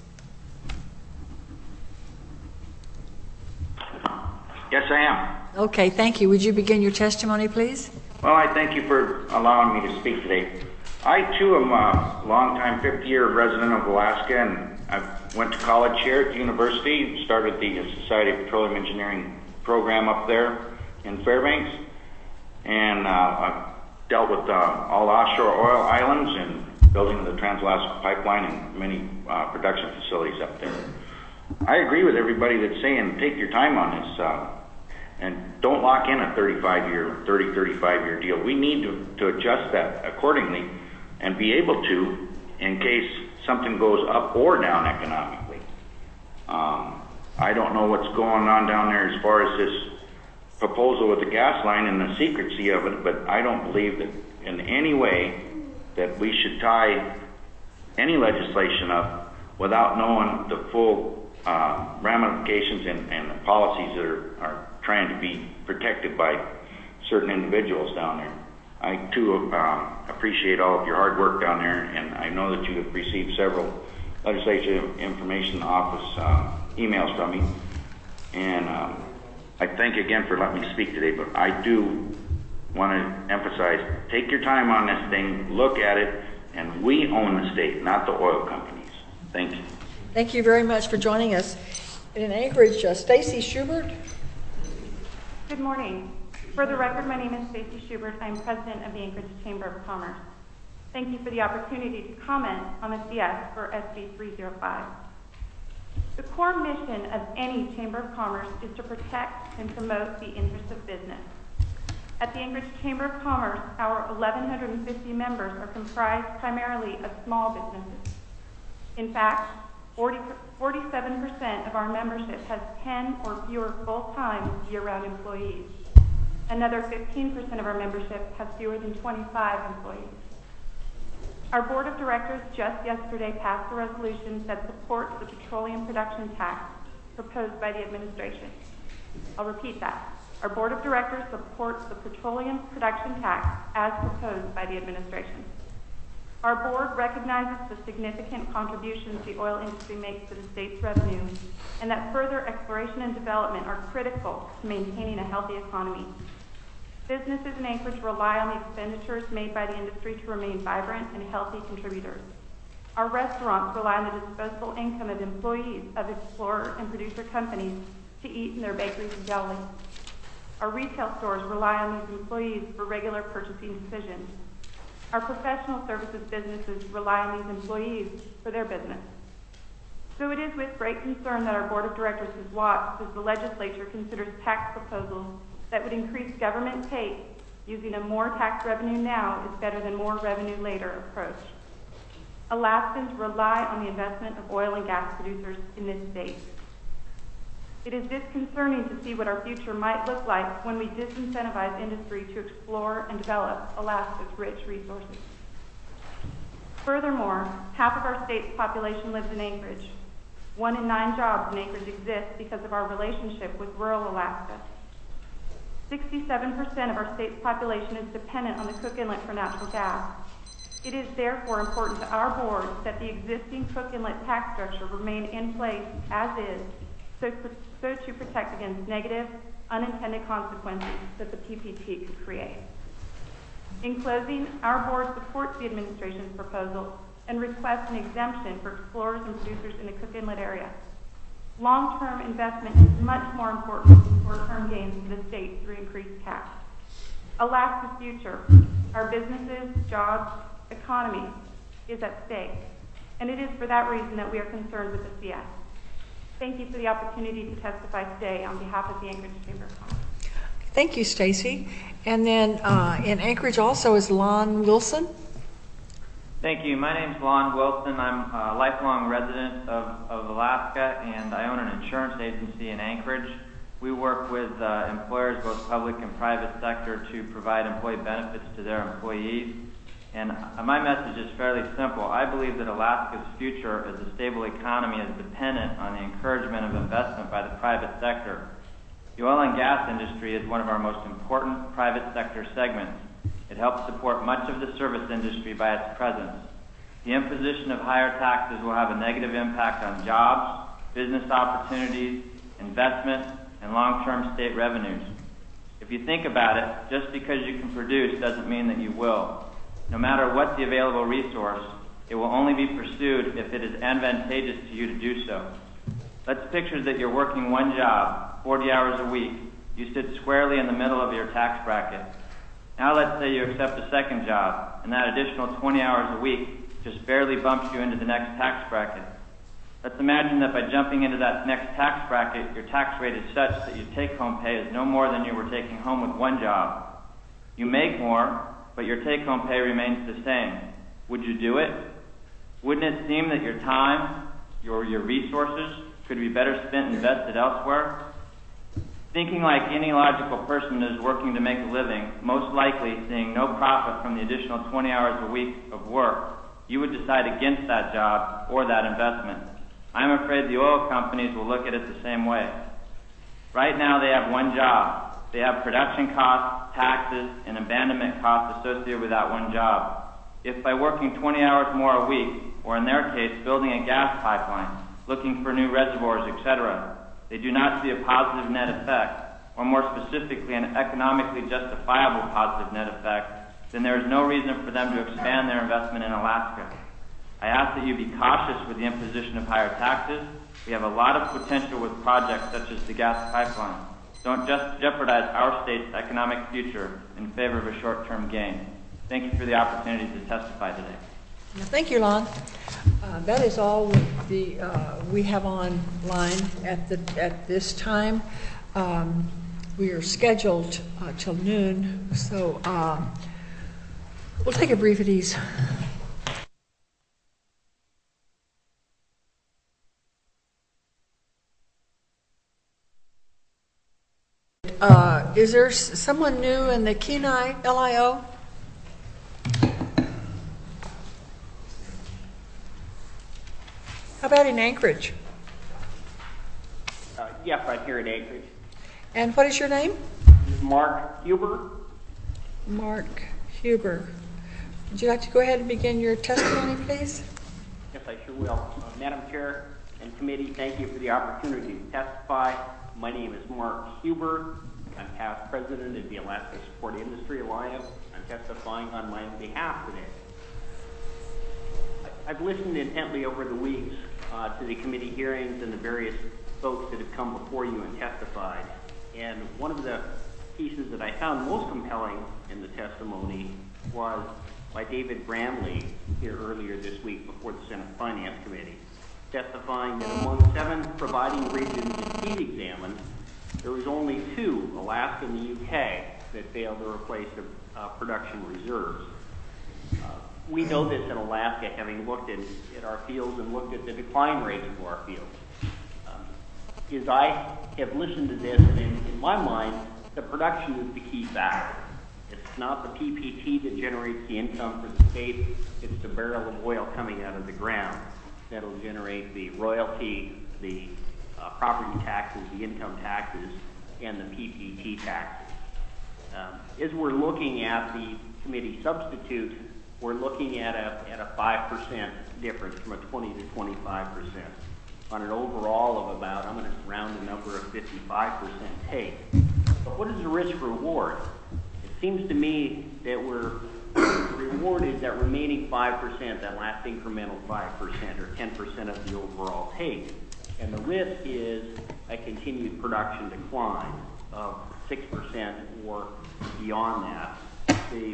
Yes, I am. Okay, thank you. Would you begin your testimony, please? Well, I thank you for allowing me to speak today. I, too, am a longtime 50-year resident of Alaska, and I went to college here at the university, started the Society of Petroleum Engineering program up there in Fairbanks, and I've dealt with all offshore oil islands and building the Trans-Alaska Pipeline and many production facilities up there. I agree with everybody that's saying take your time on this. And don't lock in a 35-year deal. We need to adjust that accordingly and be able to in case something goes up or down economically. I don't know what's going on down there as far as this proposal with the gas line and the secrecy of it, but I don't believe that in any way that we should tie any legislation up without knowing the full ramifications and the policies that are trying to be protected by certain individuals down there. I, too, appreciate all of your hard work down there, and I know that you have received several legislative information office emails from me. And I thank you again for letting me speak today, but I do want to emphasize, take your time on this thing, look at it, and we own the state, not the oil companies. Thank you. Thank you very much for joining us. In Anchorage, Stacy Schubert. Good morning. For the record, my name is Stacy Schubert. I am president of the Anchorage Chamber of Commerce. Thank you for the opportunity to comment on the CS for SB 305. The core mission of any Chamber of Commerce is to protect and promote the interests of business. At the Anchorage Chamber of Commerce, our 1,150 members are comprised primarily of small businesses. In fact, 47% of our membership has 10 or fewer full-time year-round employees. Another 15% of our membership has fewer than 25 employees. Our board of directors just yesterday passed a resolution that supports the petroleum production tax proposed by the administration. I'll repeat that. Our board of directors supports the petroleum production tax as proposed by the administration. Our board recognizes the significant contributions the oil industry makes to the state's revenue and that further exploration and development are critical to maintaining a healthy economy. Businesses in Anchorage rely on the expenditures made by the industry to remain vibrant and healthy contributors. Our restaurants rely on the disposable income of employees of explorer and producer companies to eat in their bakeries and delis. Our retail stores rely on these employees for regular purchasing decisions. Our professional services businesses rely on these employees for their business. So it is with great concern that our board of directors has watched as the legislature considers tax proposals that would increase government take using a more tax revenue now is better than more revenue later approach. Alaskans rely on the investment of oil and gas producers in this state. It is disconcerting to see what our future might look like when we disincentivize industry to explore and develop Alaska's rich resources. Furthermore, half of our state's population lives in Anchorage. 1 in 9 jobs in Anchorage exist because of our relationship with rural Alaska. 67% of our state's population is dependent on the Cook Inlet for natural gas. It is therefore important to our board that the existing Cook Inlet tax structure remain in place as is, so to protect against negative, unintended consequences that the PPT could create. In closing, our board supports the administration's proposal and requests an exemption for explorers and producers in the Cook Inlet area. Long-term investment is much more important than short-term gains to the state through increased tax. Alaska's future, our businesses, jobs, economy, is at stake, and it is for that reason that we are concerned with the CS. Thank you for the opportunity to testify today on behalf of the Anchorage Chamber of Commerce. Thank you, Stacy. And then in Anchorage also is Lon Wilson. Thank you. My name is Lon Wilson. I'm a lifelong resident of Alaska, and I own an insurance agency in Anchorage. We work with employers, both public and private sector, to provide employee benefits to their employees. And my message is fairly simple. I believe that Alaska's future as a stable economy is dependent on the encouragement of investment by the private sector. The oil and gas industry is one of our most important private sector segments. It helps support much of the service industry by its presence. The imposition of higher taxes will have a negative impact on jobs, business opportunities, investment, and long-term state revenues. If you think about it, just because you can produce doesn't mean that you will. No matter what the available resource, it will only be pursued if it is advantageous to you to do so. Let's picture that you're working one job, 40 hours a week. You sit squarely in the middle of your tax bracket. Now let's say you accept a second job, and that additional 20 hours a week just barely bumps you into the next tax bracket. Let's imagine that by jumping into that next tax bracket, your tax rate is such that your take-home pay is no more than you were taking home with one job. You make more, but your take-home pay remains the same. Would you do it? Wouldn't it seem that your time, your resources, could be better spent invested elsewhere? Thinking like any logical person is working to make a living, most likely seeing no profit from the additional 20 hours a week of work, you would decide against that job or that investment. I'm afraid the oil companies will look at it the same way. Right now they have one job. They have production costs, taxes, and abandonment costs associated with that one job. If by working 20 hours more a week, or in their case, building a gas pipeline, looking for new reservoirs, etc., they do not see a positive net effect, or more specifically, an economically justifiable positive net effect, then there is no reason for them to expand their investment in Alaska. I ask that you be cautious with the imposition of higher taxes. We have a lot of potential with projects such as the gas pipeline. Don't just jeopardize our state's economic future in favor of a short-term gain. Thank you for the opportunity to testify today. Thank you, Lon. That is all we have online at this time. We are scheduled till noon, so we'll take a brief at ease. Is there someone new in the Kenai LIO? How about in Anchorage? Yes, I'm here in Anchorage. And what is your name? Mark Huber. Mark Huber. Would you like to go ahead and begin your testimony, please? Yes, I sure will. Madam Chair and committee, thank you for the opportunity to testify. My name is Mark Huber. I'm past president of the Alaska Support Industry Alliance. I'm testifying on my own behalf today. I've listened intently over the weeks to the committee hearings and the various folks that have come before you and testified. And one of the pieces that I found most compelling in the testimony was by David Bramley here earlier this week before the Senate Finance Committee, testifying that among 7 providing regions that he'd examined, there was only 2, Alaska and the UK, that failed to replace their production reserves. We know this in Alaska, having looked at our fields and looked at the decline rates of our fields. As I have listened to this, and in my mind, the production is the key factor. It's not the PPT that generates the income for the state, it's the barrel of oil coming out of the ground that'll generate the royalty, the property taxes, the income taxes, and the PPT taxes. As we're looking at the committee substitute, we're looking at a 5% difference from a 20 to 25% on an overall of about, I'm going to round the number of 55% take. But what is the risk reward? It seems to me that we're rewarded that remaining 5%, that last incremental 5% or 10% of the overall take. And the risk is a continued production decline of 6% or beyond that. The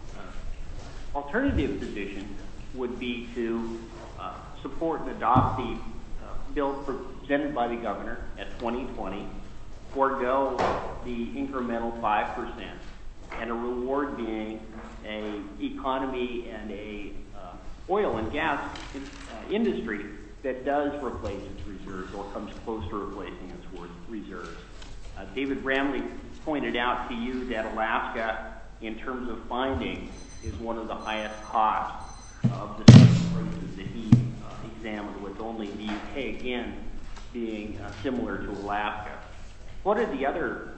alternative position would be to support and adopt the bill presented by the governor at 2020, forego the incremental 5%, and a reward being a economy and a oil and gas industry that does replace its reserves or comes close to replacing its reserves. David Bramley pointed out to you that Alaska, in terms of finding, is one of the highest costs of the places that he examined, with only the UK again being similar to Alaska. What are the other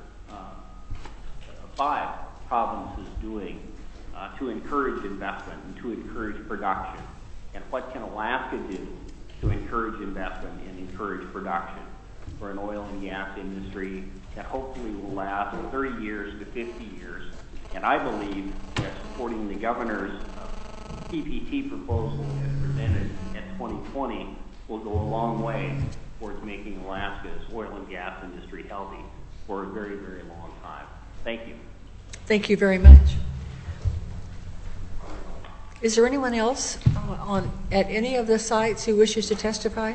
5 provinces doing to encourage investment and to encourage production? And what can Alaska do to encourage investment and encourage production for an oil and gas industry that hopefully will last 30 years to 50 years? And I believe that supporting the governor's PPT proposal as presented at 2020 will go a long way towards making Alaska's oil and gas industry healthy for a very, very long time. Thank you. Thank you very much. Is there anyone else at any of the sites who wishes to testify?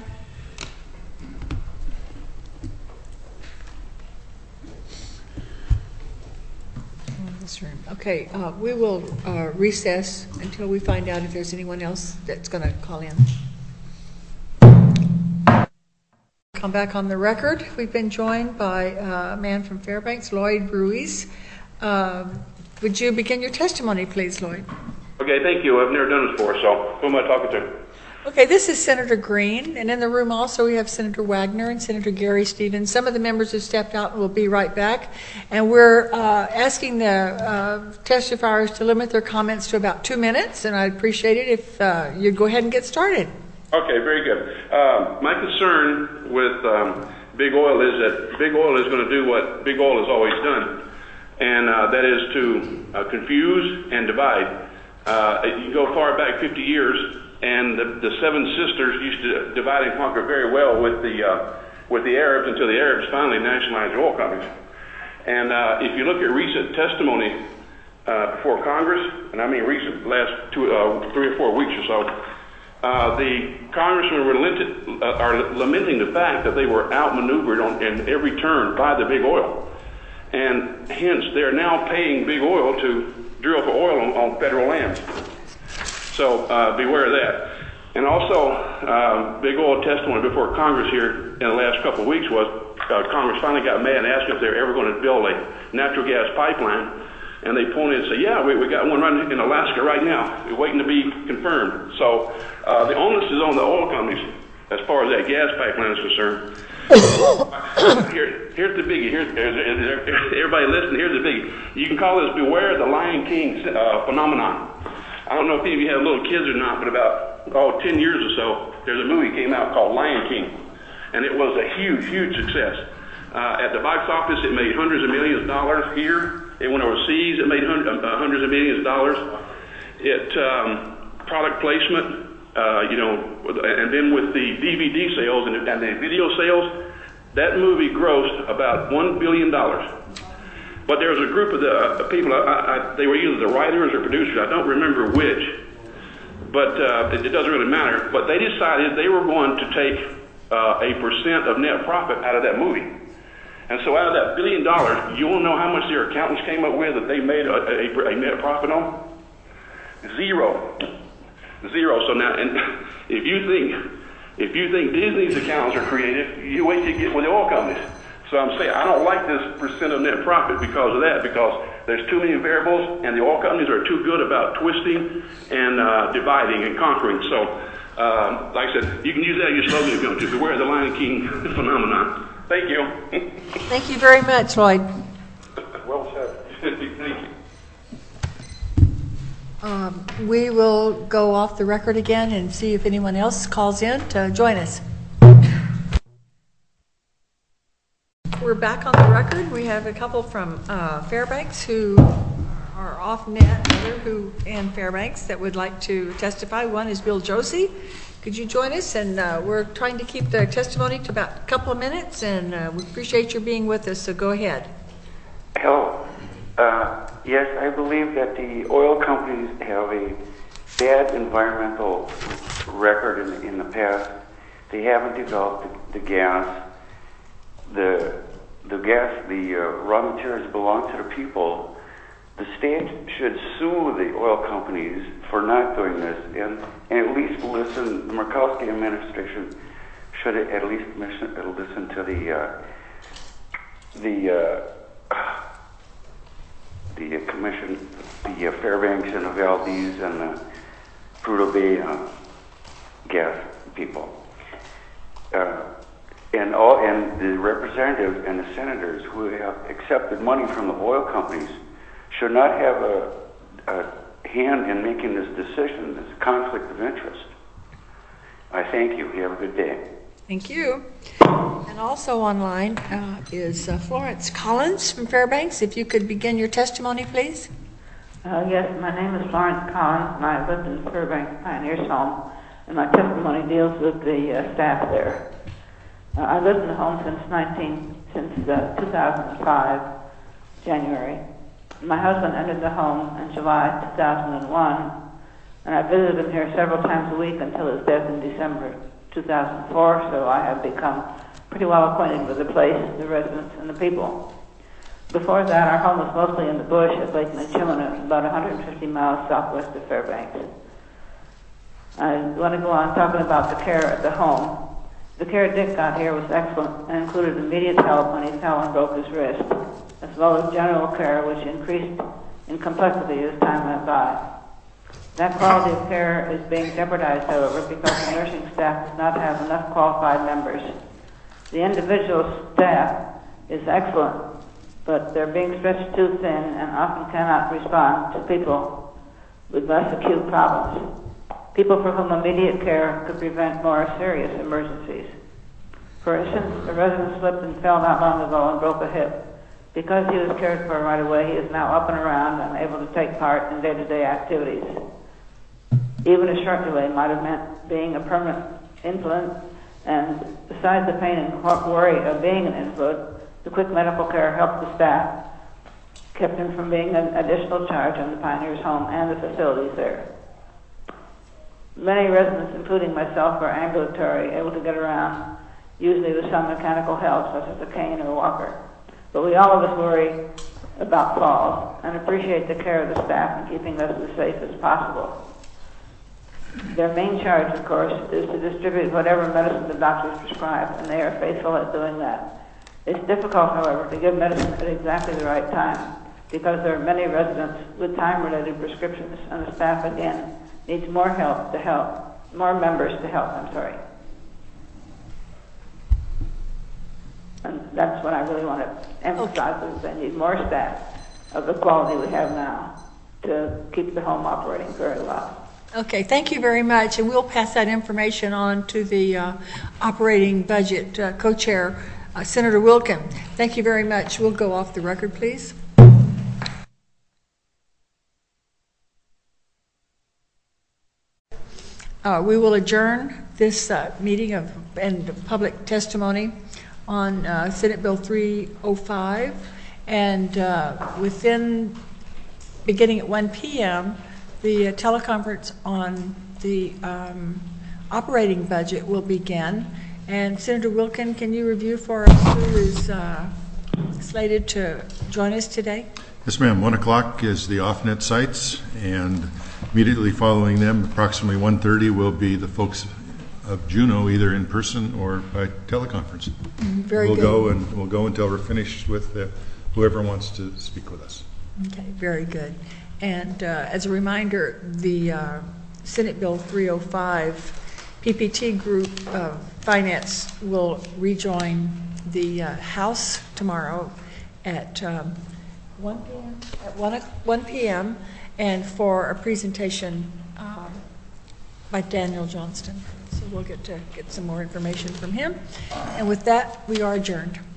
This room. Okay, we will recess until we find out if there's anyone else that's going to call in. Come back on the record. We've been joined by a man from Fairbanks, Lloyd Ruiz. Would you begin your testimony, please, Lloyd? Okay, thank you. I've never done this before, so who am I talking to? Okay, this is Senator Green, and in the room also we have Senator Wagner and Senator Gary Stevens. Some of the members have stepped out and will be right back. And we're asking the testifiers to limit their comments to about 2 minutes, and I'd appreciate it if you'd go ahead and get started. Okay, very good. My concern with Big Oil is that Big Oil is going to do what Big Oil has always done, and that is to confuse and divide. You go far back 50 years, and the Seven Sisters used to divide and conquer very well with the Arabs until the Arabs finally nationalized the oil companies. And if you look at recent testimony before Congress, and I mean recent, last 3 or 4 weeks or so, the congressmen are lamenting the fact that they were outmaneuvered in every turn by the big oil. And hence, they're now paying big oil to drill for oil on federal lands. So beware of that. And also, big oil testimony before Congress here in the last couple of weeks was Congress finally got mad and asked if they were ever going to build a natural gas pipeline. And they pointed and said, yeah, we got one running in Alaska right now. We're waiting to be confirmed. So the onus is on the oil companies as far as that gas pipeline is concerned. Here's the biggie. Everybody listen, here's the biggie. You can call this beware the Lion King phenomenon. I don't know if any of you have little kids or not, but about 10 years or so, there's a movie came out called Lion King. And it was a huge, huge success. At the box office, it made hundreds of millions of dollars here. It went overseas. It made hundreds of millions of dollars. It product placement, and then with the DVD sales and the video sales, that movie grossed about $1 billion. But there was a group of the people. They were either the writers or producers. I don't remember which, but it doesn't really matter. But they decided they were going to take a percent of net profit out of that movie. And so out of that $1 billion, you want to know how much their accountants came up with that they made a net profit on? Zero. So now, and if you think Disney's accountants are creative, you wait till you get with the oil companies. So I'm saying I don't like this percent of net profit because of that, because there's too many variables, and the oil companies are too good about twisting and dividing and conquering. So, like I said, you can use that as your slogan if you want to. Beware the Lion King phenomenon. Thank you. Thank you very much, Lloyd. Well said. Thank you. We will go off the record again and see if anyone else calls in to join us. We're back on the record. We have a couple from Fairbanks who are off net, and Fairbanks that would like to testify. One is Bill Josie. Could you join us? And we're trying to keep the testimony to about a couple of minutes, and we appreciate your being with us, so go ahead. Hello. Yes, I believe that the oil companies have a bad environmental record in the past. They haven't developed the gas. The raw materials belong to the people. The state should sue the oil companies for not doing this, and at least listen. The Murkowski administration should at least listen to the commission, the Fairbanks and the Valdez and the Prudhoe Bay gas people, and the representatives and the senators who have accepted money from the oil companies should not have a hand in making this decision. It's a conflict of interest. I thank you. You have a good day. Thank you. And also online is Florence Collins from Fairbanks. If you could begin your testimony, please. Yes, my name is Florence Collins, and I lived in Fairbanks Pioneers Home, and my testimony deals with the staff there. I lived in the home since 2005, January. My husband entered the home in July 2001, and I visited him here several times a week until his death in December 2004, so I have become pretty well acquainted with the place, the residents, and the people. Before that, our home was mostly in the bush at Lake Minchimina, about 150 miles southwest of Fairbanks. I want to go on talking about the care at the home. The care Dick got here was excellent and included immediate help when he fell and broke his wrist, as well as general care, which increased in complexity as time went by. That quality of care is being jeopardized, however, because the nursing staff does not have enough qualified members. The individual staff is excellent, but they're being stretched too thin and often cannot respond to people with less acute problems. People for whom immediate care could prevent more serious emergencies. For instance, a resident slipped and fell not long ago and broke a hip. Because he was cared for right away, he is now up and around and able to take part in day-to-day activities. Even a short delay might have meant being a permanent invalid, and besides the pain and worry of being an invalid, The quick medical care helped the staff, kept him from being an additional charge on the Pioneers home and the facilities there. Many residents, including myself, are ambulatory, able to get around, usually with some mechanical help, such as a cane or a walker. But we all of us worry about falls and appreciate the care of the staff in keeping us as safe as possible. Their main charge, of course, is to distribute whatever medicine the doctors prescribe, and they are faithful at doing that. It's difficult, however, to give medicine at exactly the right time because there are many residents with time-related prescriptions, and the staff, again, needs more more members to help, And that's what I really want to emphasize, is they need more staff of the quality we have now to keep the home operating very well. Okay, thank you very much, and we'll pass that information on to the operating budget co-chair, Senator Wilkin. Thank you very much. We'll go off the record, please. We will adjourn this meeting and public testimony on Senate Bill 305, and beginning at 1 p.m., the teleconference on the operating budget will begin. And Senator Wilkin, can you review for us who is slated to join us today? Yes, ma'am. 1 o'clock is the off-net sites, and immediately following them, approximately 1:30, will be the folks of Juneau, either in person or by teleconference. Very good. We'll go until we're finished with whoever wants to speak with us. Okay, very good. And as a reminder, the Senate Bill 305 PPT Group Finance will rejoin the House tomorrow at 1 p.m. At 1 p.m. and for a presentation by Daniel Johnston. So we'll get some more information from him. And with that, we are adjourned.